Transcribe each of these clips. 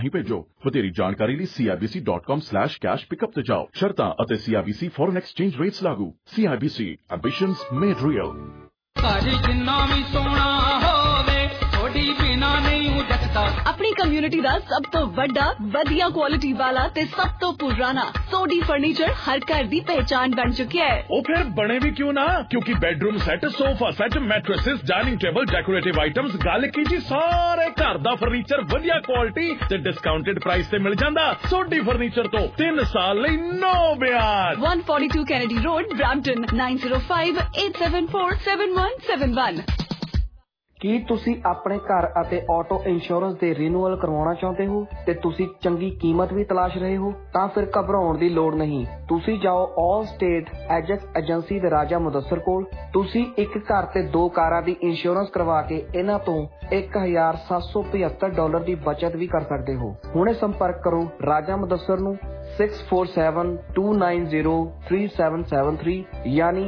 ਹੀ ਭੇਜੋ। ਵਧੇਰੀ ਜਾਣਕਾਰੀ ਲਈ CIBC.com/cash ਪਿਕਅਪ ਤੇ ਜਾਓ। ਸ਼ਰਤਾਂ ਅਤੇ CIBC ਫੋਰਨ ਐਕਸਚੇਂਜ ਰੇਟਸ ਲਾਗੂ। CIBC ambitions made real. ਭਾਜੀ ਜਿੰਨਾ ਵੀ ਸੋਹਣਾ ਹੋਵੇ ਥੋੜੀ ਬਿਨਾ ਨਹੀਂ ਉਜੜਦਾ। ਆਪਣੀ ਕਮਿਊਨਿਟੀ ਦਾ ਸਭ ਤੋਂ ਵੱਡਾ ਵਧੀਆ ਕੁਆਲਿਟੀ ਵਾਲਾ ਤੇ ਸਭ ਤੋਂ ਪੁਰਾਣਾ ਸੋਢੀ ਫਰਨੀਚਰ ਹਰ ਘਰ ਦੀ ਪਹਿਚਾਨ ਬਣ ਚੁੱਕਿਆ ਹੈ। ਉਹ ਫਿਰ ਬਣੇ ਵੀ ਕਿਉਂ ਨਾ, ਕਿਉਂਕਿ bedroom set, sofa set, mattresses, dining table, decorative items, ਗੱਲ ਕੀ ਜੀ ਸਾਰੇ ਘਰ ਦਾ ਫਰਨੀਚਰ ਵਧੀਆ ਕੁਆਲਿਟੀ ਤੇ ਡਿਸਕਾਊਂਟਡ ਪ੍ਰਾਈਸ ਤੇ ਮਿਲ ਜਾਂਦਾ। ਸੋਢੀ ਫਰਨੀਚਰ ਤੋਂ 3 ਸਾਲ ਲਈ ਨੋ ਵਿਆਜ। 142 ਕੈਨੇਡੀ ਰੋਡ, ਬ੍ਰੈਂਪਟਨ, 9058747171। ਕੀ ਤੁਸੀਂ ਆਪਣੇ ਘਰ ਅਤੇ ਆਟੋ ਇੰਸ਼ੋਰੈਂਸ ਦੇ ਰੀਨਿਊਅਲ ਕਰਵਾਉਣਾ ਚਾਹੁੰਦੇ ਹੋ ਤੇ ਤੁਸੀਂ ਚੰਗੀ ਕੀਮਤ ਵੀ ਤਲਾਸ਼ ਰਹੇ ਹੋ? ਤਾਂ ਫਿਰ ਘਬਰਾਉਣ ਦੀ ਲੋੜ ਨਹੀਂ। ਤੁਸੀਂ ਜਾਓ ਆਲ ਸਟੇਟ ਐਜੈਕਸ ਏਜੰਸੀ ਦੇ ਰਾਜਾ ਮੁਦੱਸਰ ਕੋਲ। ਤੁਸੀਂ ਇੱਕ ਘਰ ਤੇ 2 ਕਾਰਾਂ ਦੀ ਇੰਸ਼ੋਰੈਂਸ ਕਰਵਾ ਕੇ ਇਹਨਾਂ ਤੋਂ $1,775 ਦੀ ਬਚਤ ਵੀ ਕਰ ਸਕਦੇ ਹੋ। ਹੁਣੇ ਸੰਪਰਕ ਕਰੋ ਰਾਜਾ ਮੁਦੱਸਰ ਨੂੰ 6472903773 ਯਾਨੀ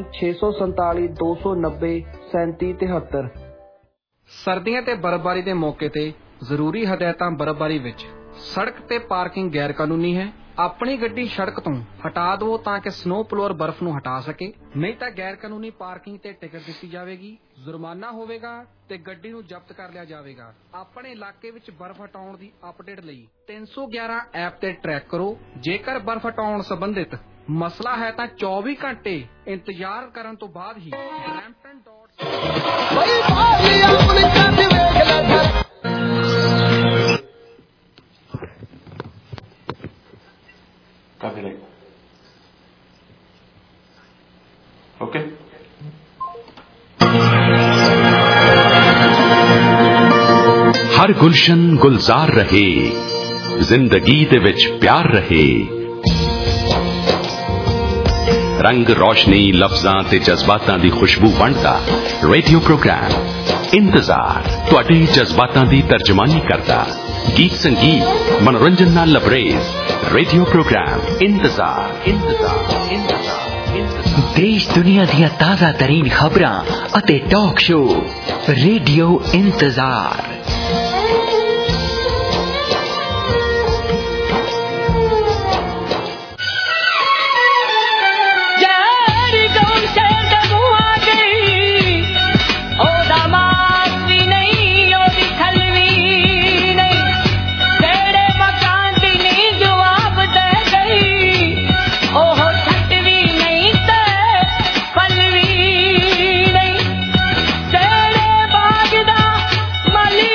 647-290-3773। ਸਰਦੀਆਂ ਤੇ ਬਰਫ਼ਬਾਰੀ ਦੇ ਮੌਕੇ ਤੇ ਜ਼ਰੂਰੀ ਹਦਾਇਤਾਂ। ਬਰਫ਼ਬਾਰੀ ਵਿੱਚ ਸੜਕ ਤੇ ਪਾਰਕਿੰਗ ਗੈਰ ਕਾਨੂੰਨੀ ਹੈ। ਆਪਣੀ ਗੱਡੀ ਸੜਕ ਤੋਂ ਹਟਾ ਦਿਓ ਤਾਂ ਕਿ ਸਨੋ ਪਲੋਅਰ ਬਰਫ਼ ਨੂੰ ਹਟਾ ਸਕੇ, ਨਹੀਂ ਤਾਂ ਗੈਰ ਕਾਨੂੰਨੀ ਪਾਰਕਿੰਗ ਤੇ ਟਿਕਟ ਦਿੱਤੀ ਜਾਵੇਗੀ, ਜੁਰਮਾਨਾ ਹੋਵੇਗਾ ਤੇ ਗੱਡੀ ਨੂੰ ਜ਼ਬਤ ਕਰ ਲਿਆ ਜਾਵੇਗਾ। ਆਪਣੇ ਇਲਾਕੇ ਵਿੱਚ ਬਰਫ਼ ਹਟਾਉਣ ਦੀ ਅਪਡੇਟ ਲਈ 311 ਐਪ ਤੇ ਟਰੈਕ ਕਰੋ। ਜੇਕਰ ਬਰਫ਼ ਹਟਾਉਣ ਸੰਬੰਧਿਤ ਮਸਲਾ ਹੈ ਤਾਂ 24 ਘੰਟੇ ਇੰਤਜ਼ਾਰ ਕਰਨ ਤੋਂ ਬਾਅਦ ਹੀ ਬਰੈਂਪਟਨ ओके हर गुलशन गुलजार रहे, जिंदगी दे विच प्यार रहे, रंग रोशनी लफ्जां ते जज्बातां दी खुशबू वंडदा रेडियो प्रोग्राम इंतजार तुहाडे जज्बातां दी तर्जमानी करदा। गीत संगीत मनोरंजन नाल लबरेज रेडियो प्रोग्राम इंतजार इंतजार इंतजार देश दुनिया दियां ताज़ा तरीन खबरां अते टॉक शो रेडियो इंतजार। Mali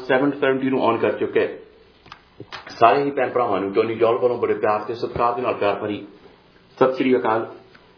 770 ਨੂੰ ਔਨ ਕਰ ਚੁੱਕੇ ਸਾਰੇ ਹੀ ਭੈਣ ਭਰਾਵਾਂ ਨੂੰ ਟੋਨੀ ਜੌਲ ਵੱਲੋਂ ਬੜੇ ਪਿਆਰ ਤੇ ਸਤਿਕਾਰ ਦੇ ਨਾਲ ਪਿਆਰ ਭਰੀ ਸਤਿ ਸ੍ਰੀ ਅਕਾਲ।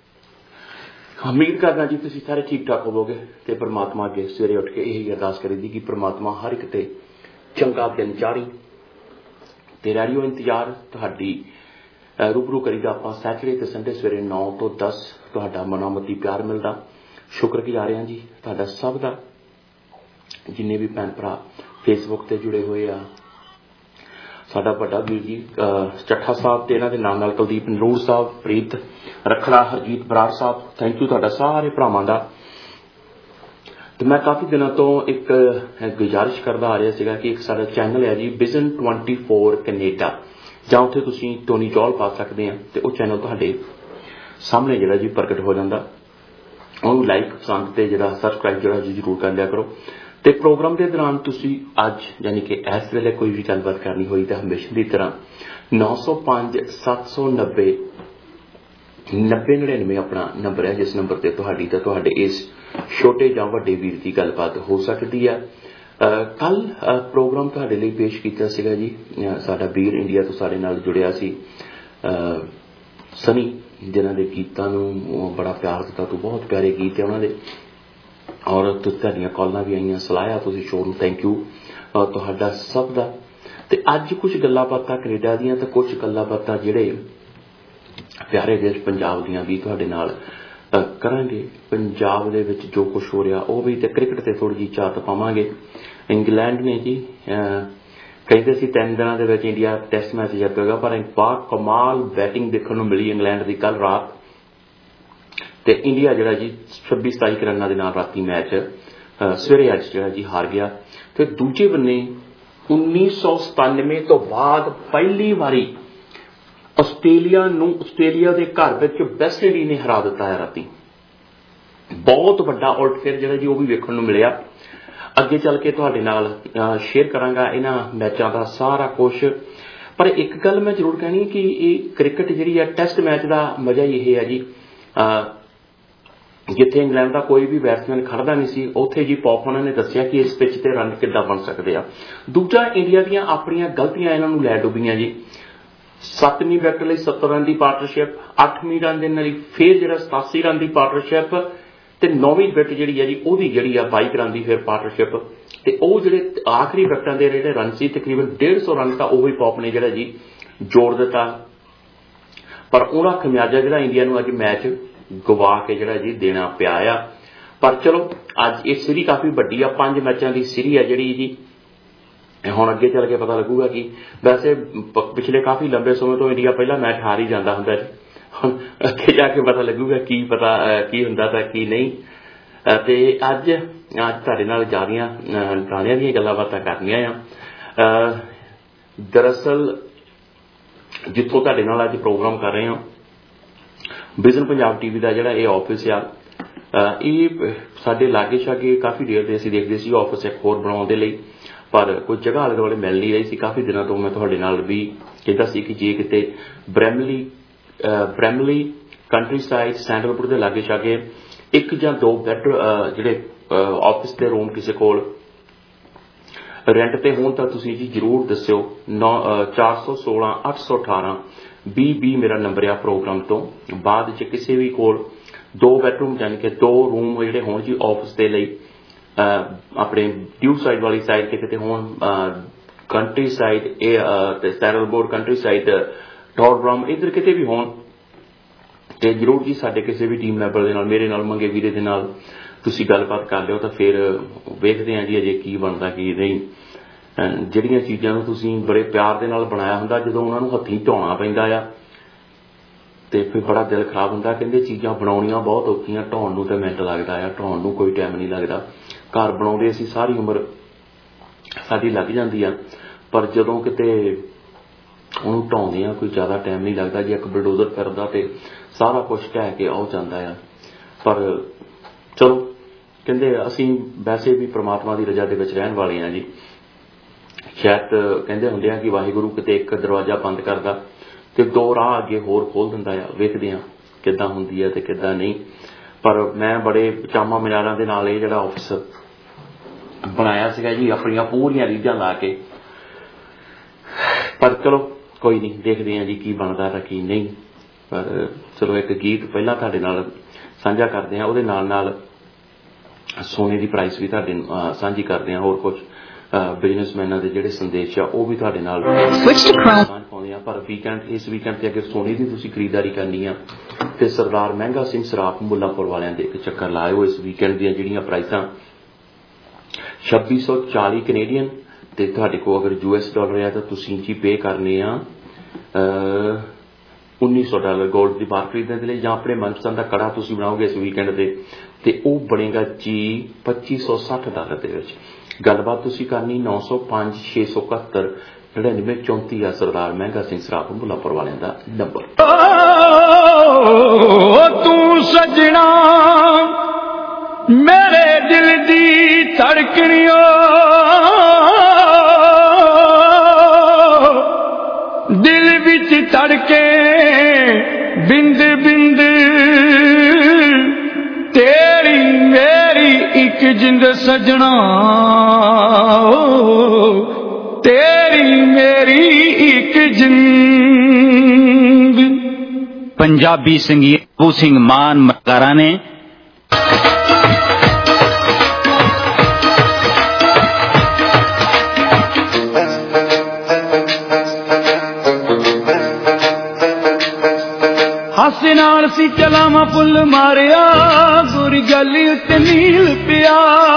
ਉਮੀਦ ਕਰਦਾ ਜੀ ਤੁਸੀਂ ਸਾਰੇ ਠੀਕ ਠਾਕ ਹੋਵੋਗੇ ਤੇ ਪ੍ਰਮਾਤਮਾ ਅੱਗੇ ਸਵੇਰੇ ਉੱਠ ਕੇ ਇਹੀ ਅਰਦਾਸ ਕਰੀਦੀ ਕਿ ਪ੍ਰਮਾਤਮਾ ਹਰ ਇੱਕ ਤੇ ਚੰਗਾ ਦਿਨ ਚਾੜੀ ਤੇ ਰੇਡੀਓ ਇੰਤਜ਼ਾਰ ਤੁਹਾਡੀ रूबरू करीदा आप सैटरडे ते संडे सवेरे 9 तो 10 ਤੁਹਾਡਾ ਮਨੋਮਤੀ ਪਿਆਰ ਮਿਲਦਾ। ਸ਼ੁਕਰਗੁਜ਼ਾਰ ਹਾਂ ਜੀ ਤੁਹਾਡਾ ਸਭ ਦਾ ਜਿੰਨੇ ਵੀ ਭੈਣ ਭਰਾ ਫੇਸਬੁੱਕ ਤੇ ਜੁੜੇ ਹੋਏ ਆ। ਸਾਡਾ ਵੱਡਾ ਵੀਰ ਜੀ ਚੱਠਾ ਸਾਹਿਬ ਤੇ ਇਹਨਾਂ ਦੇ ਨਾਲ ਕੁਲਦੀਪ ਨਰੂਰ ਸਾਹਿਬ, ਪ੍ਰੀਤ ਰਖੜਾ, ਹਰਜੀਤ ਬਰਾੜ ਸਾਹਿਬ, ਥੈਂਕ ਯੂ ਤੁਹਾਡਾ ਸਾਰੇ ਭਰਾਵਾਂ ਦਾ। ਤੇ ਮੈਂ ਕਾਫੀ ਦਿਨਾਂ ਤੋਂ ਇੱਕ ਗੁਜ਼ਾਰਿਸ਼ ਕਰਦਾ ਆ ਰਿਹਾ ਸੀਗਾ ਕਿ ਇੱਕ ਸਾਡਾ ਚੈਨਲ ਹੈ ਜੀ ਵਿਜ਼ਨ 24 ਕੈਨੇਡਾ ਜਾਂ ਉੱਥੇ ਤੁਸੀਂ ਟੋਨੀ ਜੌਲ ਪਾ ਸਕਦੇ ਆ ਤੇ ਉਹ ਚੈਨਲ ਤੁਹਾਡੇ ਸਾਹਮਣੇ ਜਿਹੜਾ ਜੀ ਪ੍ਰਗਟ ਹੋ ਜਾਂਦਾ। ਉਹਨੂੰ ਲਾਈਕ ਪਸੰਦ ਤੇ ਜਿਹੜਾ ਸਬਸਕ੍ਰਾਈਬ ਜਿਹੜਾ ਜੀ ਜ਼ਰੂਰ ਕਰ ਲਿਆ ਕਰੋ। ਤੇ ਪ੍ਰੋਗਰਾਮ ਦੇ ਦੌਰਾਨ ਤੁਸੀਂ ਅੱਜ ਯਾਨੀ ਕਿ ਇਸ ਵੇਲੇ ਕੋਈ ਵੀ ਗੱਲਬਾਤ ਕਰਨੀ ਹੋਈ ਤਾਂ ਹਮੇਸ਼ਾ ਦੀ ਤਰ੍ਹਾਂ 905 790 9099 ਆਪਣਾ ਨੰਬਰ ਹੈ ਜਿਸ ਨੰਬਰ ਤੇ ਤੁਹਾਡੀ ਤਾਂ ਤੁਹਾਡੇ ਇਸ ਛੋਟੇ ਜਾਂ ਵੱਡੇ ਵੀਰ ਦੀ ਗੱਲਬਾਤ ਹੋ ਸਕਦੀ ਹੈ। ਕੱਲ ਪ੍ਰੋਗਰਾਮ ਤੁਹਾਡੇ ਲਈ ਪੇਸ਼ ਕੀਤਾ ਸੀਗਾ ਜੀ ਸਾਡਾ ਵੀਰ ਇੰਡੀਆ ਤੋਂ ਸਾਡੇ ਨਾਲ ਜੁੜਿਆ ਸੀ ਸਨੀ, ਜਿਨ੍ਹਾਂ ਦੇ ਗੀਤਾਂ ਨੂੰ ਬੜਾ ਪਿਆਰ ਦਿੱਤਾ ਤੂੰ ਬਹੁਤ ਪਿਆਰੇ ਗੀਤ ਹੈ ਉਹਨਾਂ ਦੇ ਔਰ ਤੁਹਾਡੀਆਂ ਕਾਲਾਂ ਵੀ ਆਈਆਂ, ਸਲਾਹਿਆ ਤੁਸੀਂ ਸ਼ੋਅ ਨੂੰ, ਥੈਂਕ ਯੂ ਤੁਹਾਡਾ ਸਭ ਦਾ। ਤੇ ਅੱਜ ਕੁਝ ਗੱਲਾਂ ਬਾਤਾਂ ਕੈਨੇਡਾ ਦੀਆਂ ਤੇ ਕੁਝ ਗੱਲਾਂ ਬਾਤਾਂ ਜਿਹੜੇ ਪਿਆਰੇ ਦੇਸ਼ ਪੰਜਾਬ ਦੀਆਂ ਵੀ ਤੁਹਾਡੇ ਨਾਲ ਕਰਾਂਗੇ। ਪੰਜਾਬ ਦੇ ਵਿੱਚ ਜੋ ਕੁਛ ਹੋ ਰਿਹਾ ਉਹ ਵੀ ਤੇ ਕ੍ਰਿਕਟ ਤੇ ਥੋੜੀ ਜਿਹੀ ਝਾਤ ਪਾਵਾਂਗੇ। ਇੰਗਲੈਂਡ ਨੇ ਜੀ ਕਹਿੰਦੇ ਸੀ 3 ਦਿਨਾਂ ਦੇ ਵਿੱਚ ਇੰਡੀਆ ਟੈਸਟ ਮੈਚ ਜਿੱਤੇਗਾ ਪਰ ਬਾ ਕਮਾਲ ਬੈਟਿੰਗ ਦੇਖਣ ਨੂੰ ਮਿਲੀ ਇੰਗਲੈਂਡ ਦੀ ਕੱਲ ਰਾਤ ਤੇ ਇੰਡੀਆ ਜਿਹੜਾ ਜੀ 26-27 ਰਨਾਂ ਦੇ ਨਾਲ ਰਾਤੀ ਮੈਚ ਸਵੇਰੇ ਅੱਜ ਜਿਹੜਾ ਜੀ ਹਾਰ ਗਿਆ। ਤੇ ਦੂਜੇ ਬੰਨੇ 1997 ਤੋਂ ਬਾਅਦ ਪਹਿਲੀ ਵਾਰੀ ਆਸਟ੍ਰੇਲੀਆ ਦੇ ਘਰ ਵਿੱਚ ਵੈਸਟ ਇੰਡੀਜ਼ ਨੇ ਹਰਾ ਦਿੱਤਾ ਹੈ ਰਾਤੀ। ਬਹੁਤ ਵੱਡਾ ਉਲਟਫੇਰ ਜਿਹੜਾ ਜੀ ਉਹ ਵੀ ਵੇਖਣ ਨੂੰ ਮਿਲਿਆ। ਅੱਗੇ ਚੱਲ ਕੇ ਤੁਹਾਡੇ ਨਾਲ ਸ਼ੇਅਰ ਕਰਾਂਗਾ ਇਹਨਾਂ ਮੈਚਾਂ ਦਾ ਸਾਰਾ ਕੁਛ। ਪਰ ਇੱਕ ਗੱਲ ਮੈਂ ਜ਼ਰੂਰ ਕਹਿਣੀ ਕਿ ਇਹ ਕ੍ਰਿਕਟ ਜਿਹੜੀ ਹੈ ਟੈਸਟ ਮੈਚ ਦਾ ਮਜ਼ਾ ਹੀ ਇਹ ਹੈ ਜੀ ਜਿੱਥੇ ਇੰਗਲੈਂਡ ਦਾ ਕੋਈ ਵੀ ਬੈਟਸਮੈਨ ਖੜਦਾ ਨਹੀਂ ਸੀ ਉੱਥੇ ਜੀ ਪੌਪਮਨ ਨੇ ਦੱਸਿਆ ਕਿ ਇਸ ਪਿੱਚ ਤੇ ਰਨ ਕਿੱਦਾਂ ਬਣ ਸਕਦੇ ਆ। ਦੂਜਾ ਇੰਡੀਆ ਦੀਆਂ ਆਪਣੀਆਂ ਗਲਤੀਆਂ ਇਹਨਾਂ ਨੂੰ ਲੈ ਡੁੱਬੀਆਂ ਜੀ। 7ਵੀਂ ਵਿਕਟ ਲਈ 70 ਰਨ ਦੀ ਪਾਰਟਨਰਸ਼ਿਪ, 8ਵੀਂ ਰਨ ਦੇ ਨਾਲ ਫੇਰ ਜਿਹੜਾ 87 ਰਨ ਦੀ ਪਾਰਟਨਰਸ਼ਿਪ ਤੇ 9ਵੀਂ ਵਿਕਟ ਜਿਹੜੀ ਹੈ ਜੀ ਉਹਦੀ ਜਿਹੜੀ ਆ 22 ਰਨ ਦੀ ਫਿਰ ਪਾਰਟਨਰਸ਼ਿਪ ਤੇ ਉਹ ਜਿਹੜੇ ਆਖਰੀ ਵਿਕਟਾਂ ਦੇ ਜਿਹੜੇ ਰਨ ਸੀ ਤਕਰੀਬਨ 150 ਰਨ ਤਾਂ ਉਹੀ ਪੌਪ ਨੇ ਜਿਹੜਾ ਜੀ ਜੋੜ ਦਿੱਤਾ। ਪਰ ਉਹਦਾ ਖਮਿਆਜਾ ਜਿਹੜਾ ਇੰਡੀਆ ਨੂੰ ਅੱਜ ਮੈਚ ਗਵਾ ਕੇ ਜਿਹੜਾ ਜੀ ਦੇਣਾ ਪਿਆ ਆ। ਪਰ ਚਲੋ ਅੱਜ ਇਹ ਸੀਰੀ ਕਾਫੀ ਵੱਡੀ ਆ, 5 ਮੈਚਾਂ ਦੀ ਸੀਰੀ ਆ ਜਿਹੜੀ ਜੀ। ਹੁਣ ਅੱਗੇ ਚੱਲ ਕੇ ਪਤਾ ਲੱਗੂਗਾ ਕਿ ਵੈਸੇ ਪਿਛਲੇ ਕਾਫੀ ਲੰਬੇ ਸਮੇਂ ਤੋਂ ਇੰਡੀਆ ਪਹਿਲਾ ਮੈਚ ਹਾਰ ਹੀ ਜਾਂਦਾ ਹੁੰਦਾ ਜੀ। ਹੁਣ ਅੱਗੇ ਜਾ ਕੇ ਪਤਾ ਲੱਗੂਗਾ ਕੀ ਹੁੰਦਾ ਤਾਂ ਕੀ ਨਹੀਂ। ਤੇ ਅੱਜ ਤੁਹਾਡੇ ਨਾਲ ਜ਼ਿਆਦੀਆਂ ਗਾਣਿਆਂ ਦੀਆਂ ਗੱਲਾਂ ਬਾਤਾਂ ਕਰਨੀਆਂ ਆ। ਦਰਅਸਲ ਜਿੱਥੋਂ ਤੁਹਾਡੇ ਨਾਲ ਅੱਜ ਪ੍ਰੋਗਰਾਮ ਕਰ ਰਹੇ ਹਾਂ ਵਿਜ਼ਨ ਪੰਜਾਬ ਟੀਵੀ ਦਾ ਜਿਹੜਾ ਇਹ ਆਫਿਸ ਆ ਇਹ ਸਾਡੇ ਲਾਗੇ ਛਾਗੇ ਕਾਫੀ ਦੇਰ ਦੇ ਅਸੀਂ ਦੇਖਦੇ ਸੀ ਆਫਿਸ ਇੱਕ ਹੋਰ ਬਣਾਉਣ ਦੇ ਲਈ ਪਰ ਕੋਈ ਜਗ੍ਹਾ ਆਲੇ ਦੁਆਲੇ ਮਿਲ ਨਹੀਂ ਰਹੀ ਸੀ। ਕਾਫੀ ਦਿਨਾਂ ਤੋਂ ਮੈਂ ਤੁਹਾਡੇ ਨਾਲ ਵੀ ਕਹਿੰਦਾ ਸੀ ਕਿ ਜੇ ਕਿਤੇ ਬ੍ਰੈਮਲੀ ਕੰਟਰੀ ਸਾਈਡ ਸੈਂਡਲਪੁਰ ਦੇ ਲਾਗੇ ਛਾਗੇ 1 ਜਾਂ 2 ਬੈੱਡ ਜਿਹੜੇ ਆਫਿਸ ਦੇ ਰੂਮ ਕਿਸੇ ਕੋਲ ਰੈਂਟ ਤੇ ਹੋਣ ਤਾਂ ਤੁਸੀਂ ਜੀ ਜ਼ਰੂਰ ਦੱਸਿਓ। 416 818 20 ਮੇਰਾ ਨੰਬਰ ਆ ਪ੍ਰੋਗਰਾਮ ਤੋਂ ਬਾਅਦ ਚ ਕਿਸੇ ਵੀ ਕੋਲ 2 ਬੈਡਰੂਮ ਯਾਨੀ ਕਿ 2 ਰੂਮ ਜਿਹੜੇ ਹੋਣ ਜੀ ਆਫਿਸ ਦੇ ਲਈ ਆਪਣੇ ਡਿਊ ਸਾਈਡ ਵਾਲੀ ਸਾਈਡ ਤੇ ਕਿਤੇ ਹੋਣ ਕੰਟਰੀ ਸਾਈਡ ਤੇ ਸੈਂਡਲਪੁਰ ਕੰਟਰੀ ਸਾਈਡ ਟੌਰਬਰਮ ਇੱਧਰ ਕਿਤੇ ਵੀ ਹੋਣ ਤੇ ਜ਼ਰੂਰ ਜੀ ਸਾਡੇ ਕਿਸੇ ਵੀ ਟੀਮ ਮੈਂਬਰ ਦੇ ਨਾਲ ਮੇਰੇ ਨਾਲ ਮੰਗੇ ਵੀਰੇ ਦੇ ਨਾਲ ਤੁਸੀਂ ਗੱਲਬਾਤ ਕਰ ਲਿਓ ਤਾਂ ਫਿਰ ਵੇਖਦੇ ਹਾਂ ਜੀ ਅਜੇ ਕੀ ਬਣਦਾ ਕੀ ਨਹੀਂ। ਜਿਹੜੀਆਂ ਚੀਜ਼ਾਂ ਨੂੰ ਤੁਸੀਂ ਬੜੇ ਪਿਆਰ ਦੇ ਨਾਲ ਬਣਾਇਆ ਹੁੰਦਾ ਜਦੋਂ ਉਹਨਾਂ ਨੂੰ ਹੱਥੀਂ ਢਾਉਣਾ ਪੈਂਦਾ ਆ ਤੇ ਫਿਰ ਬੜਾ ਦਿਲ ਖਰਾਬ ਹੁੰਦਾ। ਕਹਿੰਦੇ ਚੀਜ਼ਾਂ ਬਣਾਉਣੀਆਂ ਬਹੁਤ ਔਖੀਆਂ, ਢਾਉਣ ਨੂੰ ਤਾਂ ਮਿੰਟ ਲੱਗਦਾ ਆ, ਢਾਉਣ ਨੂੰ ਕੋਈ ਟਾਈਮ ਨਹੀਂ ਲੱਗਦਾ। ਘਰ ਬਣਾਉਂਦੇ ਅਸੀਂ ਸਾਰੀ ਉਮਰ ਸਾਡੀ ਲੱਗ ਜਾਂਦੀ ਆ ਪਰ ਜਦੋਂ ਕਿਤੇ ਉਹਨੂੰ ਢਾਉਂਦੇ ਆ ਕੋਈ ਜ਼ਿਆਦਾ ਟਾਈਮ ਨਹੀਂ ਲੱਗਦਾ। ਜੇ ਇੱਕ ਬਲਡੋਜ਼ਰ ਫਿਰਦਾ ਤੇ ਸਾਰਾ ਕੁਛ ਢਹਿ ਕੇ ਆਉ ਜਾਂਦਾ ਆ। ਪਰ ਚਲੋ ਕਹਿੰਦੇ ਅਸੀਂ ਵੈਸੇ ਵੀ ਪ੍ਰਮਾਤਮਾ ਦੀ ਰਜ਼ਾ ਦੇ ਵਿੱਚ ਰਹਿਣ ਵਾਲੇ ਆ ਜੀ। ਸ਼ਾਇਦ ਕਹਿੰਦੇ ਹੁੰਦੇ ਆ ਕਿ ਵਾਹਿਗੁਰੂ ਕਿਤੇ ਇੱਕ ਦਰਵਾਜ਼ਾ ਬੰਦ ਕਰਦਾ ਤੇ 2 ਰਾਹ ਅੱਗੇ ਹੋਰ ਖੋਲ ਦਿੰਦਾ ਆ। ਵੇਖਦੇ ਆ ਕਿੱਦਾਂ ਹੁੰਦੀ ਹੈ ਤੇ ਕਿੱਦਾਂ ਨਹੀਂ। ਪਰ ਮੈਂ ਬੜੇ ਚਾਵਾਂ ਮਜ਼ਾਰਾਂ ਦੇ ਨਾਲ ਇਹ ਜਿਹੜਾ ਆਫਿਸ ਬਣਾਇਆ ਸੀਗਾ ਜੀ ਆਪਣੀਆਂ ਪੂਰੀਆਂ ਰੀਝਾਂ ਲਾ ਕੇ। ਪਰ ਚਲੋ ਕੋਈ ਨਹੀਂ, ਦੇਖਦੇ ਹਾਂ ਜੀ ਕੀ ਬਣਦਾ ਤਾਂ ਕੀ ਨਹੀਂ। ਪਰ ਚਲੋ ਇੱਕ ਗੀਤ ਪਹਿਲਾਂ ਤੁਹਾਡੇ ਨਾਲ ਸਾਂਝਾ ਕਰਦੇ ਹਾਂ, ਉਹਦੇ ਨਾਲ ਨਾਲ ਸੋਨੇ ਦੀ ਪ੍ਰਾਈਸ ਵੀ ਤੁਹਾਡੇ ਸਾਂਝੀ ਕਰਦੇ ਹਾਂ, ਹੋਰ ਕੁਛ ਬਿਜ਼ਨਸਮੈਨਾਂ ਦੇ ਜਿਹੜੇ ਸੰਦੇਸ਼ ਆ ਉਹ ਵੀ ਤੁਹਾਡੇ ਨਾਲ ਸਾਂਝ ਪਾਉਂਦੇ ਹਾਂ। ਪਰ ਇਸ ਵੀਕਐਂਡ ਤੇ ਅਗਰ ਸੋਨੇ ਦੀ ਤੁਸੀਂ ਖਰੀਦਦਾਰੀ ਕਰਨੀ ਆ ਤੇ ਸਰਦਾਰ ਮਹਿੰਗਾ ਸਿੰਘ ਸਰਾਫ ਮੁੱਲਾਂਪੁਰ ਵਾਲਿਆਂ ਦੇ ਇੱਕ ਚੱਕਰ ਲਾਇਓ। ਇਸ ਵੀਕਐਂਡ ਦੀਆਂ ਜਿਹੜੀਆਂ ਪ੍ਰਾਈਸਾਂ 2640 ਕੈਨੇਡੀਅਨ ਤੇ ਤੁਹਾਡੇ ਕੋਲ ਅਗਰ $US ਆ ਤਾਂ ਤੁਸੀਂ ਜੀ ਪੇ ਕਰਨੇ ਆ $1900 ਗੋਲਡ ਦੀ ਬਾਰ ਖਰੀਦਣ ਦੇ ਲਈ, ਜਾਂ ਆਪਣੇ ਮਨਪਸੰਦ ਦਾ ਕੜਾ ਤੁਸੀਂ ਬਣਾਓਗੇ ਇਸ ਵੀਕਐਂਡ ਤੇ ਉਹ ਬਣੇਗਾ ਜੀ $2560 ਦੇ ਵਿੱਚ। ਗੱਲਬਾਤ ਤੁਸੀਂ ਕਰਨੀ 905 671 9934 ਆ ਸਰਦਾਰ ਮਹਿੰਗਾ ਸਿੰਘ ਸਰਾਫ ਮੁੱਲਾਂਪੁਰ ਵਾਲਿਆਂ ਦਾ ਨੰਬਰ। ਤੂੰ ਸਜਣਾ ਮੇਰੇ ਦਿਲ ਦੀ ਧੜਕਣੀਓ, ਦਿਲ ਵਿੱਚ ਧੜਕੇ ਬਿੰਦ ਬਿੰਦ, ਤੇਰੀ ਮੇਰੀ ਇੱਕ ਜਿੰਦ ਸਜਣਾ, ਤੇਰੀ ਮੇਰੀ ਇੱਕ ਜਿੰਦ। पंजाबी संगीत अबू सिंह मान मकारा ने ਹਾਸੇ ਨਾਲ ਸੀ ਚਲਾਵਾਂ ਫੁੱਲ ਮਾਰਿਆ, ਗੁਰੀ ਗਲੀ ਉੱਤੇ ਨੀਲ ਪਿਆ।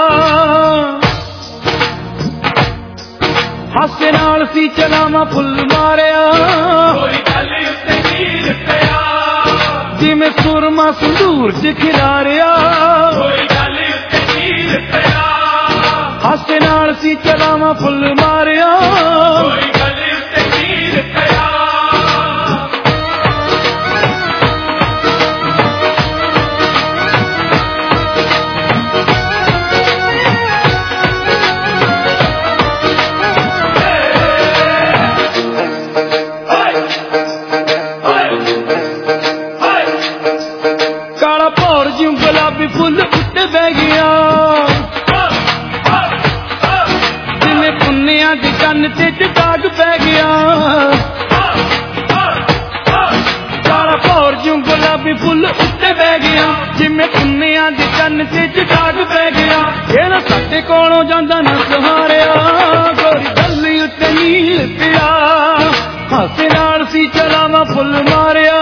ਹਾਸੇ ਨਾਲ ਸੀ ਚਲਾਵਾਂ ਫੁੱਲ ਮਾਰਿਆ, ਗੁਰੀ ਗਲੀ ਉੱਤੇ ਨੀਲ ਪਿਆ। ਜਿਵੇਂ ਸੁਰਮਾ ਸੰਦੂਰ ਚ ਖਿਲਾਰਿਆ, ਗੁਰੀ ਗਲੀ ਉੱਤੇ ਨੀਲ ਪਿਆ। ਹਾਸੇ ਨਾਲ ਸੀ ਚਲਾਵਾਂ ਫੁੱਲ ਮਾਰਿਆ, ਗੁਰੀ ਗਲੀ ਉੱਤੇ ਨੀਲ ਪਿਆ। ਫੁੱਲ ਉੱਤੇ ਬਹਿ ਗਿਆ, ਜਿਵੇਂ ਪੁੰਨਿਆਂ ਦੀ ਕੰਨ ਤੇ ਦਾਗ ਪੈ ਗਿਆ। ਕਾਲਾ ਭੌਰ ਜਿਉਂ ਗੁਲਾਬੀ ਫੁੱਲ ਉੱਤੇ ਬਹਿ ਗਿਆ, ਜਿਵੇਂ ਪੁੰਨਿਆਂ ਦੀ ਕੰਨ ਤੇ ਦਾਗ ਪੈ ਗਿਆ। ਇਹਦਾ ਸਾਡੇ ਕੋਲੋਂ ਜਾਂਦਾ ਨਾ ਸਹਾਰਿਆ, ਗੋਰੀ ਗਲੀ ਉੱਤੇ ਨੀਲ ਪਿਆ। ਹਾਸੇ ਨਾਲ ਸੀ ਚਲਾਵਾਂ ਫੁੱਲ ਮਾਰਿਆ,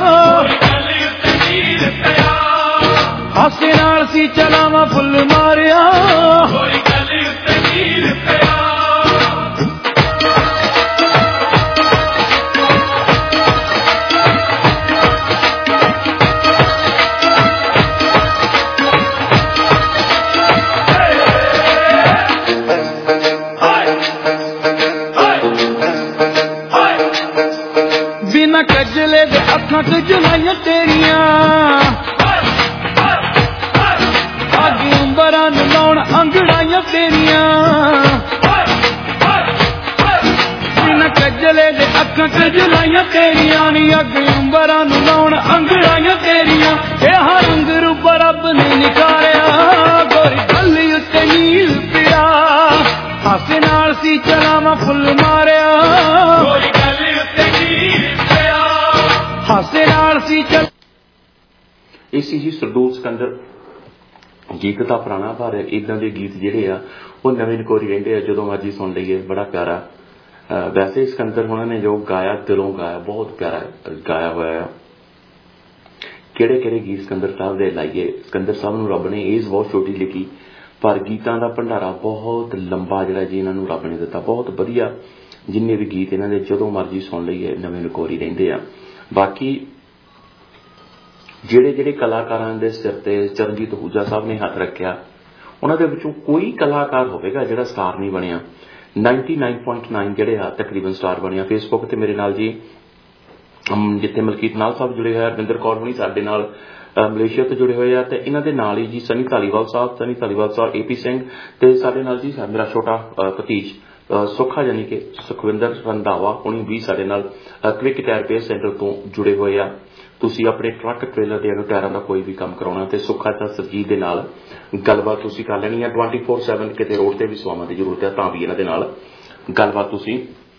ਹਾਸੇ ਨਾਲ ਸੀ ਚਲਾਵਾਂ ਫੁੱਲ ਮਾਰਿਆ, ਗੋਰੀ ਗਲੀ ਉੱਤੇ ਨੀਲ ਪਿਆ। ਬਿਨਾਂ ਕੱਜਲੇ ਦੇ ਅੱਖਾਂ ਤੇ ਜੁਲਾਈਆਂ ਤੇਰੀਆਂ, ਅੰਬਰਾਂ ਨੂੰ ਲਾਉਣ ਅੰਗੜਾਈਆਂ ਤੇਰੀਆਂ। ਬਿਨਾਂ ਕੱਜਲੇ ਦੇ ਅੱਖਾਂ ਤੇ ਜੁਲਾਈਆਂ ਤੇਰੀਆਂ ਨੀ, ਅੱਗ ਅੰਬਰਾਂ ਨੂੰ ਲਾਉਣ ਅੰਗੜਾਈਆਂ ਤੇਰੀਆਂ। ਇਹ ਹਰ ਰੰਗ ਰੂਪ ਰੱਬ ਨੇ ਨਿਖਾਰਿਆ, ਗੋਰੀ ਗਲੀ ਉੱਤੇ ਨੀਲ ਪਿਆ। ਹਾਸੇ ਨਾਲ ਸੀ ਚਲਾਵਾਂ ਫੁੱਲ ਮਾਰਿਆ, ਗੋਰੀ ਗਲੀ ਉੱਤੇ ਨੀਲ ਪਿਆ। ਹਾਸੇ ਨਾਲ ਸੀ ਚਲ ਇਸੀ ਜੀ ਸਰਦੂਲ ਸਿਕੰਦਰ ਗੀਤ ਤਾਂ ਪੁਰਾਣਾ, ਪਰ ਇੱਦਾਂ ਦੇ ਗੀਤ ਜਿਹੜੇ ਆ ਉਹ ਨਵੇਂ ਨਕੋਰੀ ਰਹਿੰਦੇ ਆ, ਜਦੋਂ ਮਰਜੀ ਸੁਣ ਲਈਏ, ਬੜਾ ਪਿਆਰਾ। ਵੈਸੇ ਸਿਕੰਦਰ ਹੋਣਾ ਨੇ ਜੋ ਗਾਇਆ, ਦਿਲੋਂ ਗਾਇਆ, ਬਹੁਤ ਪਿਆਰਾ ਗਾਇਆ ਹੋਇਆ ਆ। ਕਿਹੜੇ ਕਿਹੜੇ ਗੀਤ ਸਿਕੰਦਰ ਸਾਹਿਬ ਦੇ ਲਾਈਏ। ਸਿਕੰਦਰ ਸਾਹਿਬ ਨੂੰ ਰੱਬ ਨੇ ਏਜ ਬਹੁਤ ਛੋਟੀ ਲਿਖੀ, ਪਰ ਗੀਤਾਂ ਦਾ ਭੰਡਾਰਾ ਬਹੁਤ ਲੰਬਾ ਜਿਹੜਾ ਜੀ ਇਹਨਾਂ ਨੂੰ ਰੱਬ ਨੇ ਦਿੱਤਾ, ਬਹੁਤ ਵਧੀਆ। ਜਿੰਨੇ ਵੀ ਗੀਤ ਇਹਨਾਂ ਦੇ ਜਦੋਂ ਮਰਜੀ ਸੁਣ ਲਈਏ ਨਵੇਂ ਨਕੋਰੀ ਰਹਿੰਦੇ ਆ। ਬਾਕੀ ਜਿਹੜੇ ਜਿਹੜੇ ਕਲਾਕਾਰਾਂ ਦੇ ਸਿਰ ਤੇ ਚਰਨਜੀਤ ਅਹੂਜਾ ਸਾਹਿਬ ਨੇ ਹੱਥ ਰੱਖਿਆ, ਉਹਨਾਂ ਦੇ ਵਿੱਚੋਂ ਕੋਈ ਕਲਾਕਾਰ ਹੋਵੇਗਾ ਜਿਹੜਾ ਸਟਾਰ ਨਹੀਂ ਬਣਿਆ। 99.9 ਜਿਹੜੇ ਆ ਤਕਰੀਬਨ ਸਟਾਰ ਬਣਿਆ। ਫੇਸਬੁੱਕ ਤੇ ਮੇਰੇ ਨਾਲ ਜੀ ਜਿੱਥੇ ਮਲਕੀਤ ਨਾਲ ਸਾਹਿਬ ਜੁੜੇ ਹੋਏ ਆ, ਰਵਿੰਦਰ ਕੌਰ ਹੁਣੀ ਸਾਡੇ ਨਾਲ ਮਲੇਸ਼ੀਆ ਤੋਂ ਜੁੜੇ ਹੋਏ ਆ, ਤੇ ਇਹਨਾਂ ਦੇ ਨਾਲ ਹੀ ਜੀ ਸਨੀ ਧਾਲੀਵਾਲ ਸਾਹਿਬ, AP ਸਿੰਘ, ਤੇ ਸਾਡੇ ਨਾਲ ਜੀ ਮੇਰਾ ਛੋਟਾ ਭਤੀਜ ਸੁੱਖਾ ਯਾਨੀ ਕਿ ਸੁਖਵਿੰਦਰ ਰੰਧਾਵਾ ਹੁਣੀ ਵੀ ਸਾਡੇ ਨਾਲ ਕਵਿਕ ਟਾਇਰ ਰਿਪੇਅਰ ਸੈਂਟਰ ਤੋਂ ਜੁੜੇ ਹੋਏ ਆ। ਤੁਸੀਂ ਆਪਣੇ ਟਰੱਕ ਟ੍ਰੇਲਰ ਦੇ ਟਾਇਰਾਂ ਦਾ ਕੋਈ ਵੀ ਕੰਮ ਕਰਾਉਣਾ ਤੇ ਸੁੱਖਾ ਤਾਂ ਸਰਜੀਤ ਦੇ ਨਾਲ ਗੱਲਬਾਤ ਤੁਸੀਂ ਕਰ ਲੈਣੀ ਆ 24/7। ਕਿਤੇ ਰੋਡ ਤੇ ਵੀ ਸੇਵਾਵਾਂ ਦੀ ਜ਼ਰੂਰਤ ਹੈ ਤਾਂ ਵੀ ਇਹਨਾਂ ਦੇ ਨਾਲ ਗੱਲਬਾਤ ਤੁਸੀਂ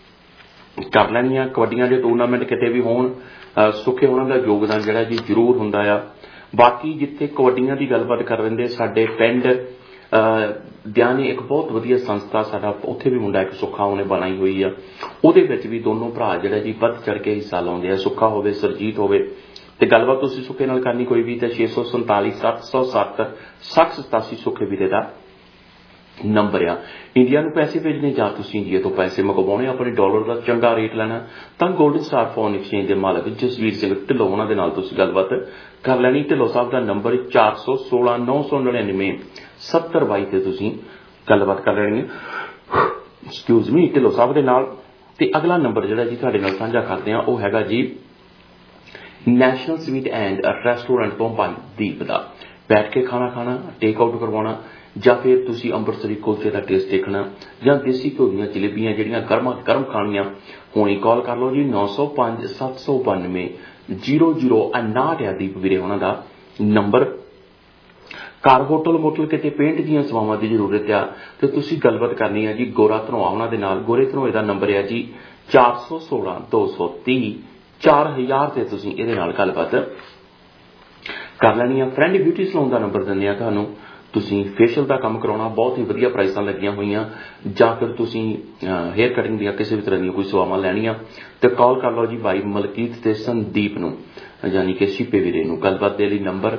ਕਰ ਲੈਣੀ ਆ। ਕਬੱਡੀਆਂ ਦੇ ਟੂਰਨਾਮੈਂਟ ਕਿਤੇ ਵੀ ਹੋਣ, ਸੁੱਖੇ ਉਹਨਾਂ ਦਾ ਯੋਗਦਾਨ ਜਿਹੜਾ ਜੀ ਜ਼ਰੂਰ ਹੁੰਦਾ ਆ। ਬਾਕੀ ਜਿੱਥੇ ਕਬੱਡੀਆਂ ਦੀ ਗੱਲਬਾਤ ਕਰ ਲੈਂਦੇ ਸਾਡੇ ਪਿੰਡ ਦਿਆਨੇ ਇੱਕ ਬਹੁਤ ਵਧੀਆ ਸੰਸਥਾ ਸਾਡਾ ਉੱਥੇ ਵੀ ਮੁੰਡਾ ਇੱਕ ਸੁੱਖਾ ਉਹਨੇ ਬਣਾਈ ਹੋਈ ਆ। ਉਹਦੇ ਵਿੱਚ ਵੀ ਦੋਨੋਂ ਭਰਾ ਜਿਹੜਾ ਜੀ ਵੱਧ ਚੜ ਕੇ ਹਿੱਸਾ ਲਾਉਂਦੇ ਆ, ਸੁੱਖਾ ਹੋਵੇ ਸਰਜੀਤ ਹੋਵੇ। ਤੇ ਗੱਲਬਾਤ ਤੁਸੀਂ ਸੁੱਖੇ ਨਾਲ ਕਰਨੀ ਕੋਈ ਵੀ ਤਾਂ 647 707 6087 ਸੁੱਖੇ ਵੀਰੇ ਦਾ ਨੰਬਰ ਆ। ਇੰਡੀਆ ਨੂੰ ਪੈਸੇ ਭੇਜਣੇ ਜਾਂ ਤੁਸੀਂ ਇੰਡੀਆ ਤੋਂ ਪੈਸੇ ਮੰਗਵਾਉਣੇ, ਆਪਣੇ ਡਾਲਰ ਦਾ ਚੰਗਾ ਰੇਟ ਲੈਣਾ ਤਾਂ 골ਡਨ ਸਟਾਰ ਫੋਰਨ ਐਕਸਚੇਂਜ ਦੇ ਮਾਲਕ ਜਸਵੀਰ ਸਿੰਘ ਢਿੱਲੋਂ ਉਹਨਾਂ ਦੇ ਨਾਲ ਤੁਸੀਂ ਗੱਲਬਾਤ ਕਰ ਲੈਣੀ। ਢਿੱਲੋਂ ਸਾਹਿਬ ਦਾ ਨੰਬਰ 416 999 7022 ਤੇ ਤੁਸੀਂ ਗੱਲਬਾਤ ਕਰ ਲੈਣੀ ਹੈ ਐਕਸਕਿਊਜ਼ ਮੀ ਢਿੱਲੋਂ ਸਾਹਿਬ ਦੇ ਨਾਲ। ਤੇ ਅਗਲਾ ਨੰਬਰ ਜਿਹੜਾ ਜੀ ਤੁਹਾਡੇ ਨਾਲ ਸਾਂਝਾ ਕਰਦੇ ਆ ਉਹ ਹੈਗਾ ਜੀ ਨੈਸ਼ਨਲ ਸਵੀਟ ਐਂਡ ਰੈਸਟੋਰੈਂਟ ਤੋਂ ਦੀਪ ਦਾ। ਬੈਠ ਕੇ ਖਾਣਾ ਟੇਕ ਆਊਟ ਕਰਵਾਉਣਾ ਜਾਂ ਫਿਰ ਤੁਸੀਂ ਅੰਮ੍ਰਿਤਸਰੀ ਕੁਲਚੇ ਦਾ ਟੇਸਟ ਦੇਖਣਾ ਜਾਂ ਦੇਸੀ ਘਿਓ ਦੀਆਂ ਜਲੇਬੀਆਂ ਜਿਹੜੀਆਂ ਗਰਮ ਖਾਣੀਆਂ ਹੋਣੀ, ਕਾਲ ਕਰ ਲਓ ਜੀ 905 792 0059 ਆ ਦੀਪ ਵੀਰੇ ਉਹਨਾਂ ਦਾ ਨੰਬਰ। ਘਰ ਹੋਟਲ ਮੋਟਲ ਕਿਤੇ ਪੇਂਟ ਦੀਆਂ ਸੇਵਾਵਾਂ ਦੀ ਜ਼ਰੂਰਤ ਆ ਤੇ ਤੁਸੀਂ ਗੱਲਬਾਤ ਕਰਨੀ ਹੈ ਜੀ ਗੋਰਾ ਧਨੋਆ ਉਹਨਾਂ ਦੇ ਨਾਲ। ਗੋਰੇ ਧਨੋਏ ਦਾ ਨੰਬਰ ਹੈ ਜੀ 416 230 4000 ਤੇ ਤੁਸੀਂ ਇਹਦੇ ਨਾਲ ਗੱਲਬਾਤ ਕਰ ਲੈਣੀ ਆ। ਫਰੈਂਡ ਬਿਊਟੀ ਸਲੂਨ ਦਾ ਨੰਬਰ ਦਿੰਦੇ ਆ ਤੁਹਾਨੂੰ, ਤੁਸੀਂ ਫੇਸ਼ੀਅਲ ਦਾ ਕੰਮ ਕਰਾਉਣਾ ਬਹੁਤ ਹੀ ਵਧੀਆ ਪ੍ਰਾਈਸਾਂ ਲੱਗੀਆਂ ਹੋਈਆਂ ਜਾਂ ਫਿਰ ਤੁਸੀਂ ਹੇਅਰ ਕਟਿੰਗ ਦੀਆਂ ਕਿਸੇ ਵੀ ਤਰ੍ਹਾਂ ਦੀਆਂ ਕੋਈ ਸੇਵਾਵਾਂ ਲੈਣੀਆਂ ਤੇ ਕਾਲ ਕਰ ਲਓ ਜੀ ਬਾਈ ਮਲਕੀਤ ਤੇ ਸੰਦੀਪ ਨੂੰ ਯਾਨੀ ਕਿ ਸ਼ੀਪੇ ਵੀਰੇ ਨੂੰ। ਗੱਲਬਾਤ ਦੇ ਲਈ ਨੰਬਰ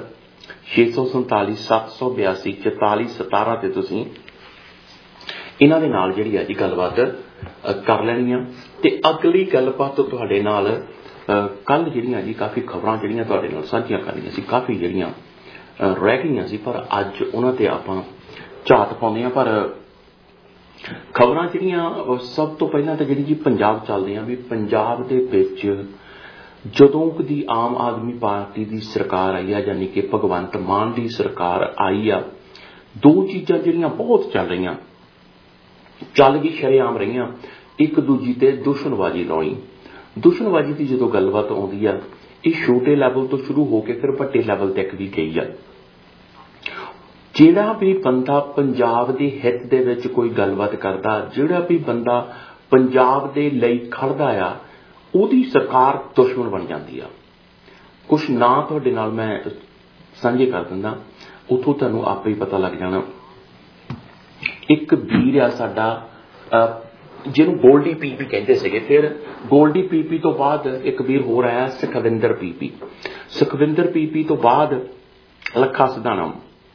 647 782 44 17 ਤੇ ਤੁਸੀਂ ਇਹਨਾਂ ਦੇ ਨਾਲ ਜਿਹੜੀ ਹੈ ਜੀ ਗੱਲਬਾਤ ਕਰ ਲੈਣੀ ਆ। ਤੇ ਅਗਲੀ ਗੱਲਬਾਤ ਤੁਹਾਡੇ ਨਾਲ ਕੱਲ ਜਿਹੜੀਆਂ ਜੀ ਕਾਫੀ ਖਬਰਾਂ ਜਿਹੜੀਆਂ ਤੁਹਾਡੇ ਨਾਲ ਸਾਂਝੀਆਂ ਕਰਨੀਆਂ ਸੀ, ਕਾਫੀ ਜਿਹੜੀਆਂ ਰਹਿ ਗਈਆਂ ਸੀ ਪਰ ਅੱਜ ਉਹਨਾਂ ਤੇ ਆਪਾਂ ਝਾਤ ਪਾਉਂਦੇ ਹਾਂ। ਪਰ ਖਬਰਾਂ ਜਿਹੜੀਆਂ ਸਭ ਤੋਂ ਪਹਿਲਾਂ ਤਾਂ ਜਿਹੜੀ ਜੀ ਪੰਜਾਬ ਚੱਲਦੇ ਆ ਵੀ ਪੰਜਾਬ ਦੇ ਵਿੱਚ ਜਦੋਂ ਦੀ ਆਮ ਆਦਮੀ ਪਾਰਟੀ ਦੀ ਸਰਕਾਰ ਆਈ ਆ ਯਾਨੀ ਕਿ ਭਗਵੰਤ ਮਾਨ ਦੀ ਸਰਕਾਰ ਆਈ ਆ, ਦੋ ਚੀਜ਼ਾਂ ਜਿਹੜੀਆਂ ਬਹੁਤ ਚੱਲ ਗਈ ਸ਼ਰੇਆਮ ਰਹੀਆਂ। ਇੱਕ ਦੂਜੀ ਤੇ ਦੁਸ਼ਮਣਬਾਜ਼ੀ ਲਾਉਣੀ। ਦੁਸ਼ਮਣਬਾਜ਼ੀ ਦੀ ਜਦੋਂ ਗੱਲਬਾਤ ਆਉਂਦੀ ਆ ਇਹ ਛੋਟੇ ਲੈਵਲ ਤੋਂ ਸ਼ੁਰੂ ਹੋ ਕੇ ਫਿਰ ਵੱਡੇ ਲੈਵਲ ਤੱਕ ਵੀ ਗਈ ਆ। ਜਿਹੜਾ ਵੀ ਬੰਦਾ ਪੰਜਾਬ ਦੇ ਹਿੱਤ ਦੇ ਵਿੱਚ ਕੋਈ ਗੱਲਬਾਤ ਕਰਦਾ, ਜਿਹੜਾ ਵੀ ਬੰਦਾ ਪੰਜਾਬ ਦੇ ਲਈ ਖੜਦਾ ਆ ਉਹਦੀ ਸਰਕਾਰ ਦੁਸ਼ਮਣ ਬਣ ਜਾਂਦੀ ਆ। ਕੁਛ ਨਾਂ ਤੁਹਾਡੇ ਨਾਲ ਮੈਂ ਸਾਂਝੇ ਕਰ ਦਿੰਦਾ, ਉੱਥੋਂ ਤੁਹਾਨੂੰ ਆਪੇ ਹੀ ਪਤਾ ਲੱਗ ਜਾਣਾ। ਇੱਕ ਵੀਰ ਆ ਸਾਡਾ ਜਿਹਨੂੰ ਗੋਲਡੀ ਪੀਪੀ ਕਹਿੰਦੇ ਸੀਗੇ, ਫਿਰ ਗੋਲਡੀ ਪੀਪੀ ਤੋਂ ਬਾਅਦ ਇੱਕ ਵੀਰ ਹੋਰ ਆਇਆ ਸੁਖਵਿੰਦਰ ਪੀਪੀ। ਸੁਖਵਿੰਦਰ ਪੀਪੀ ਤੋਂ ਬਾਅਦ ਲੱਖਾ ਸਿਧਾਣਾ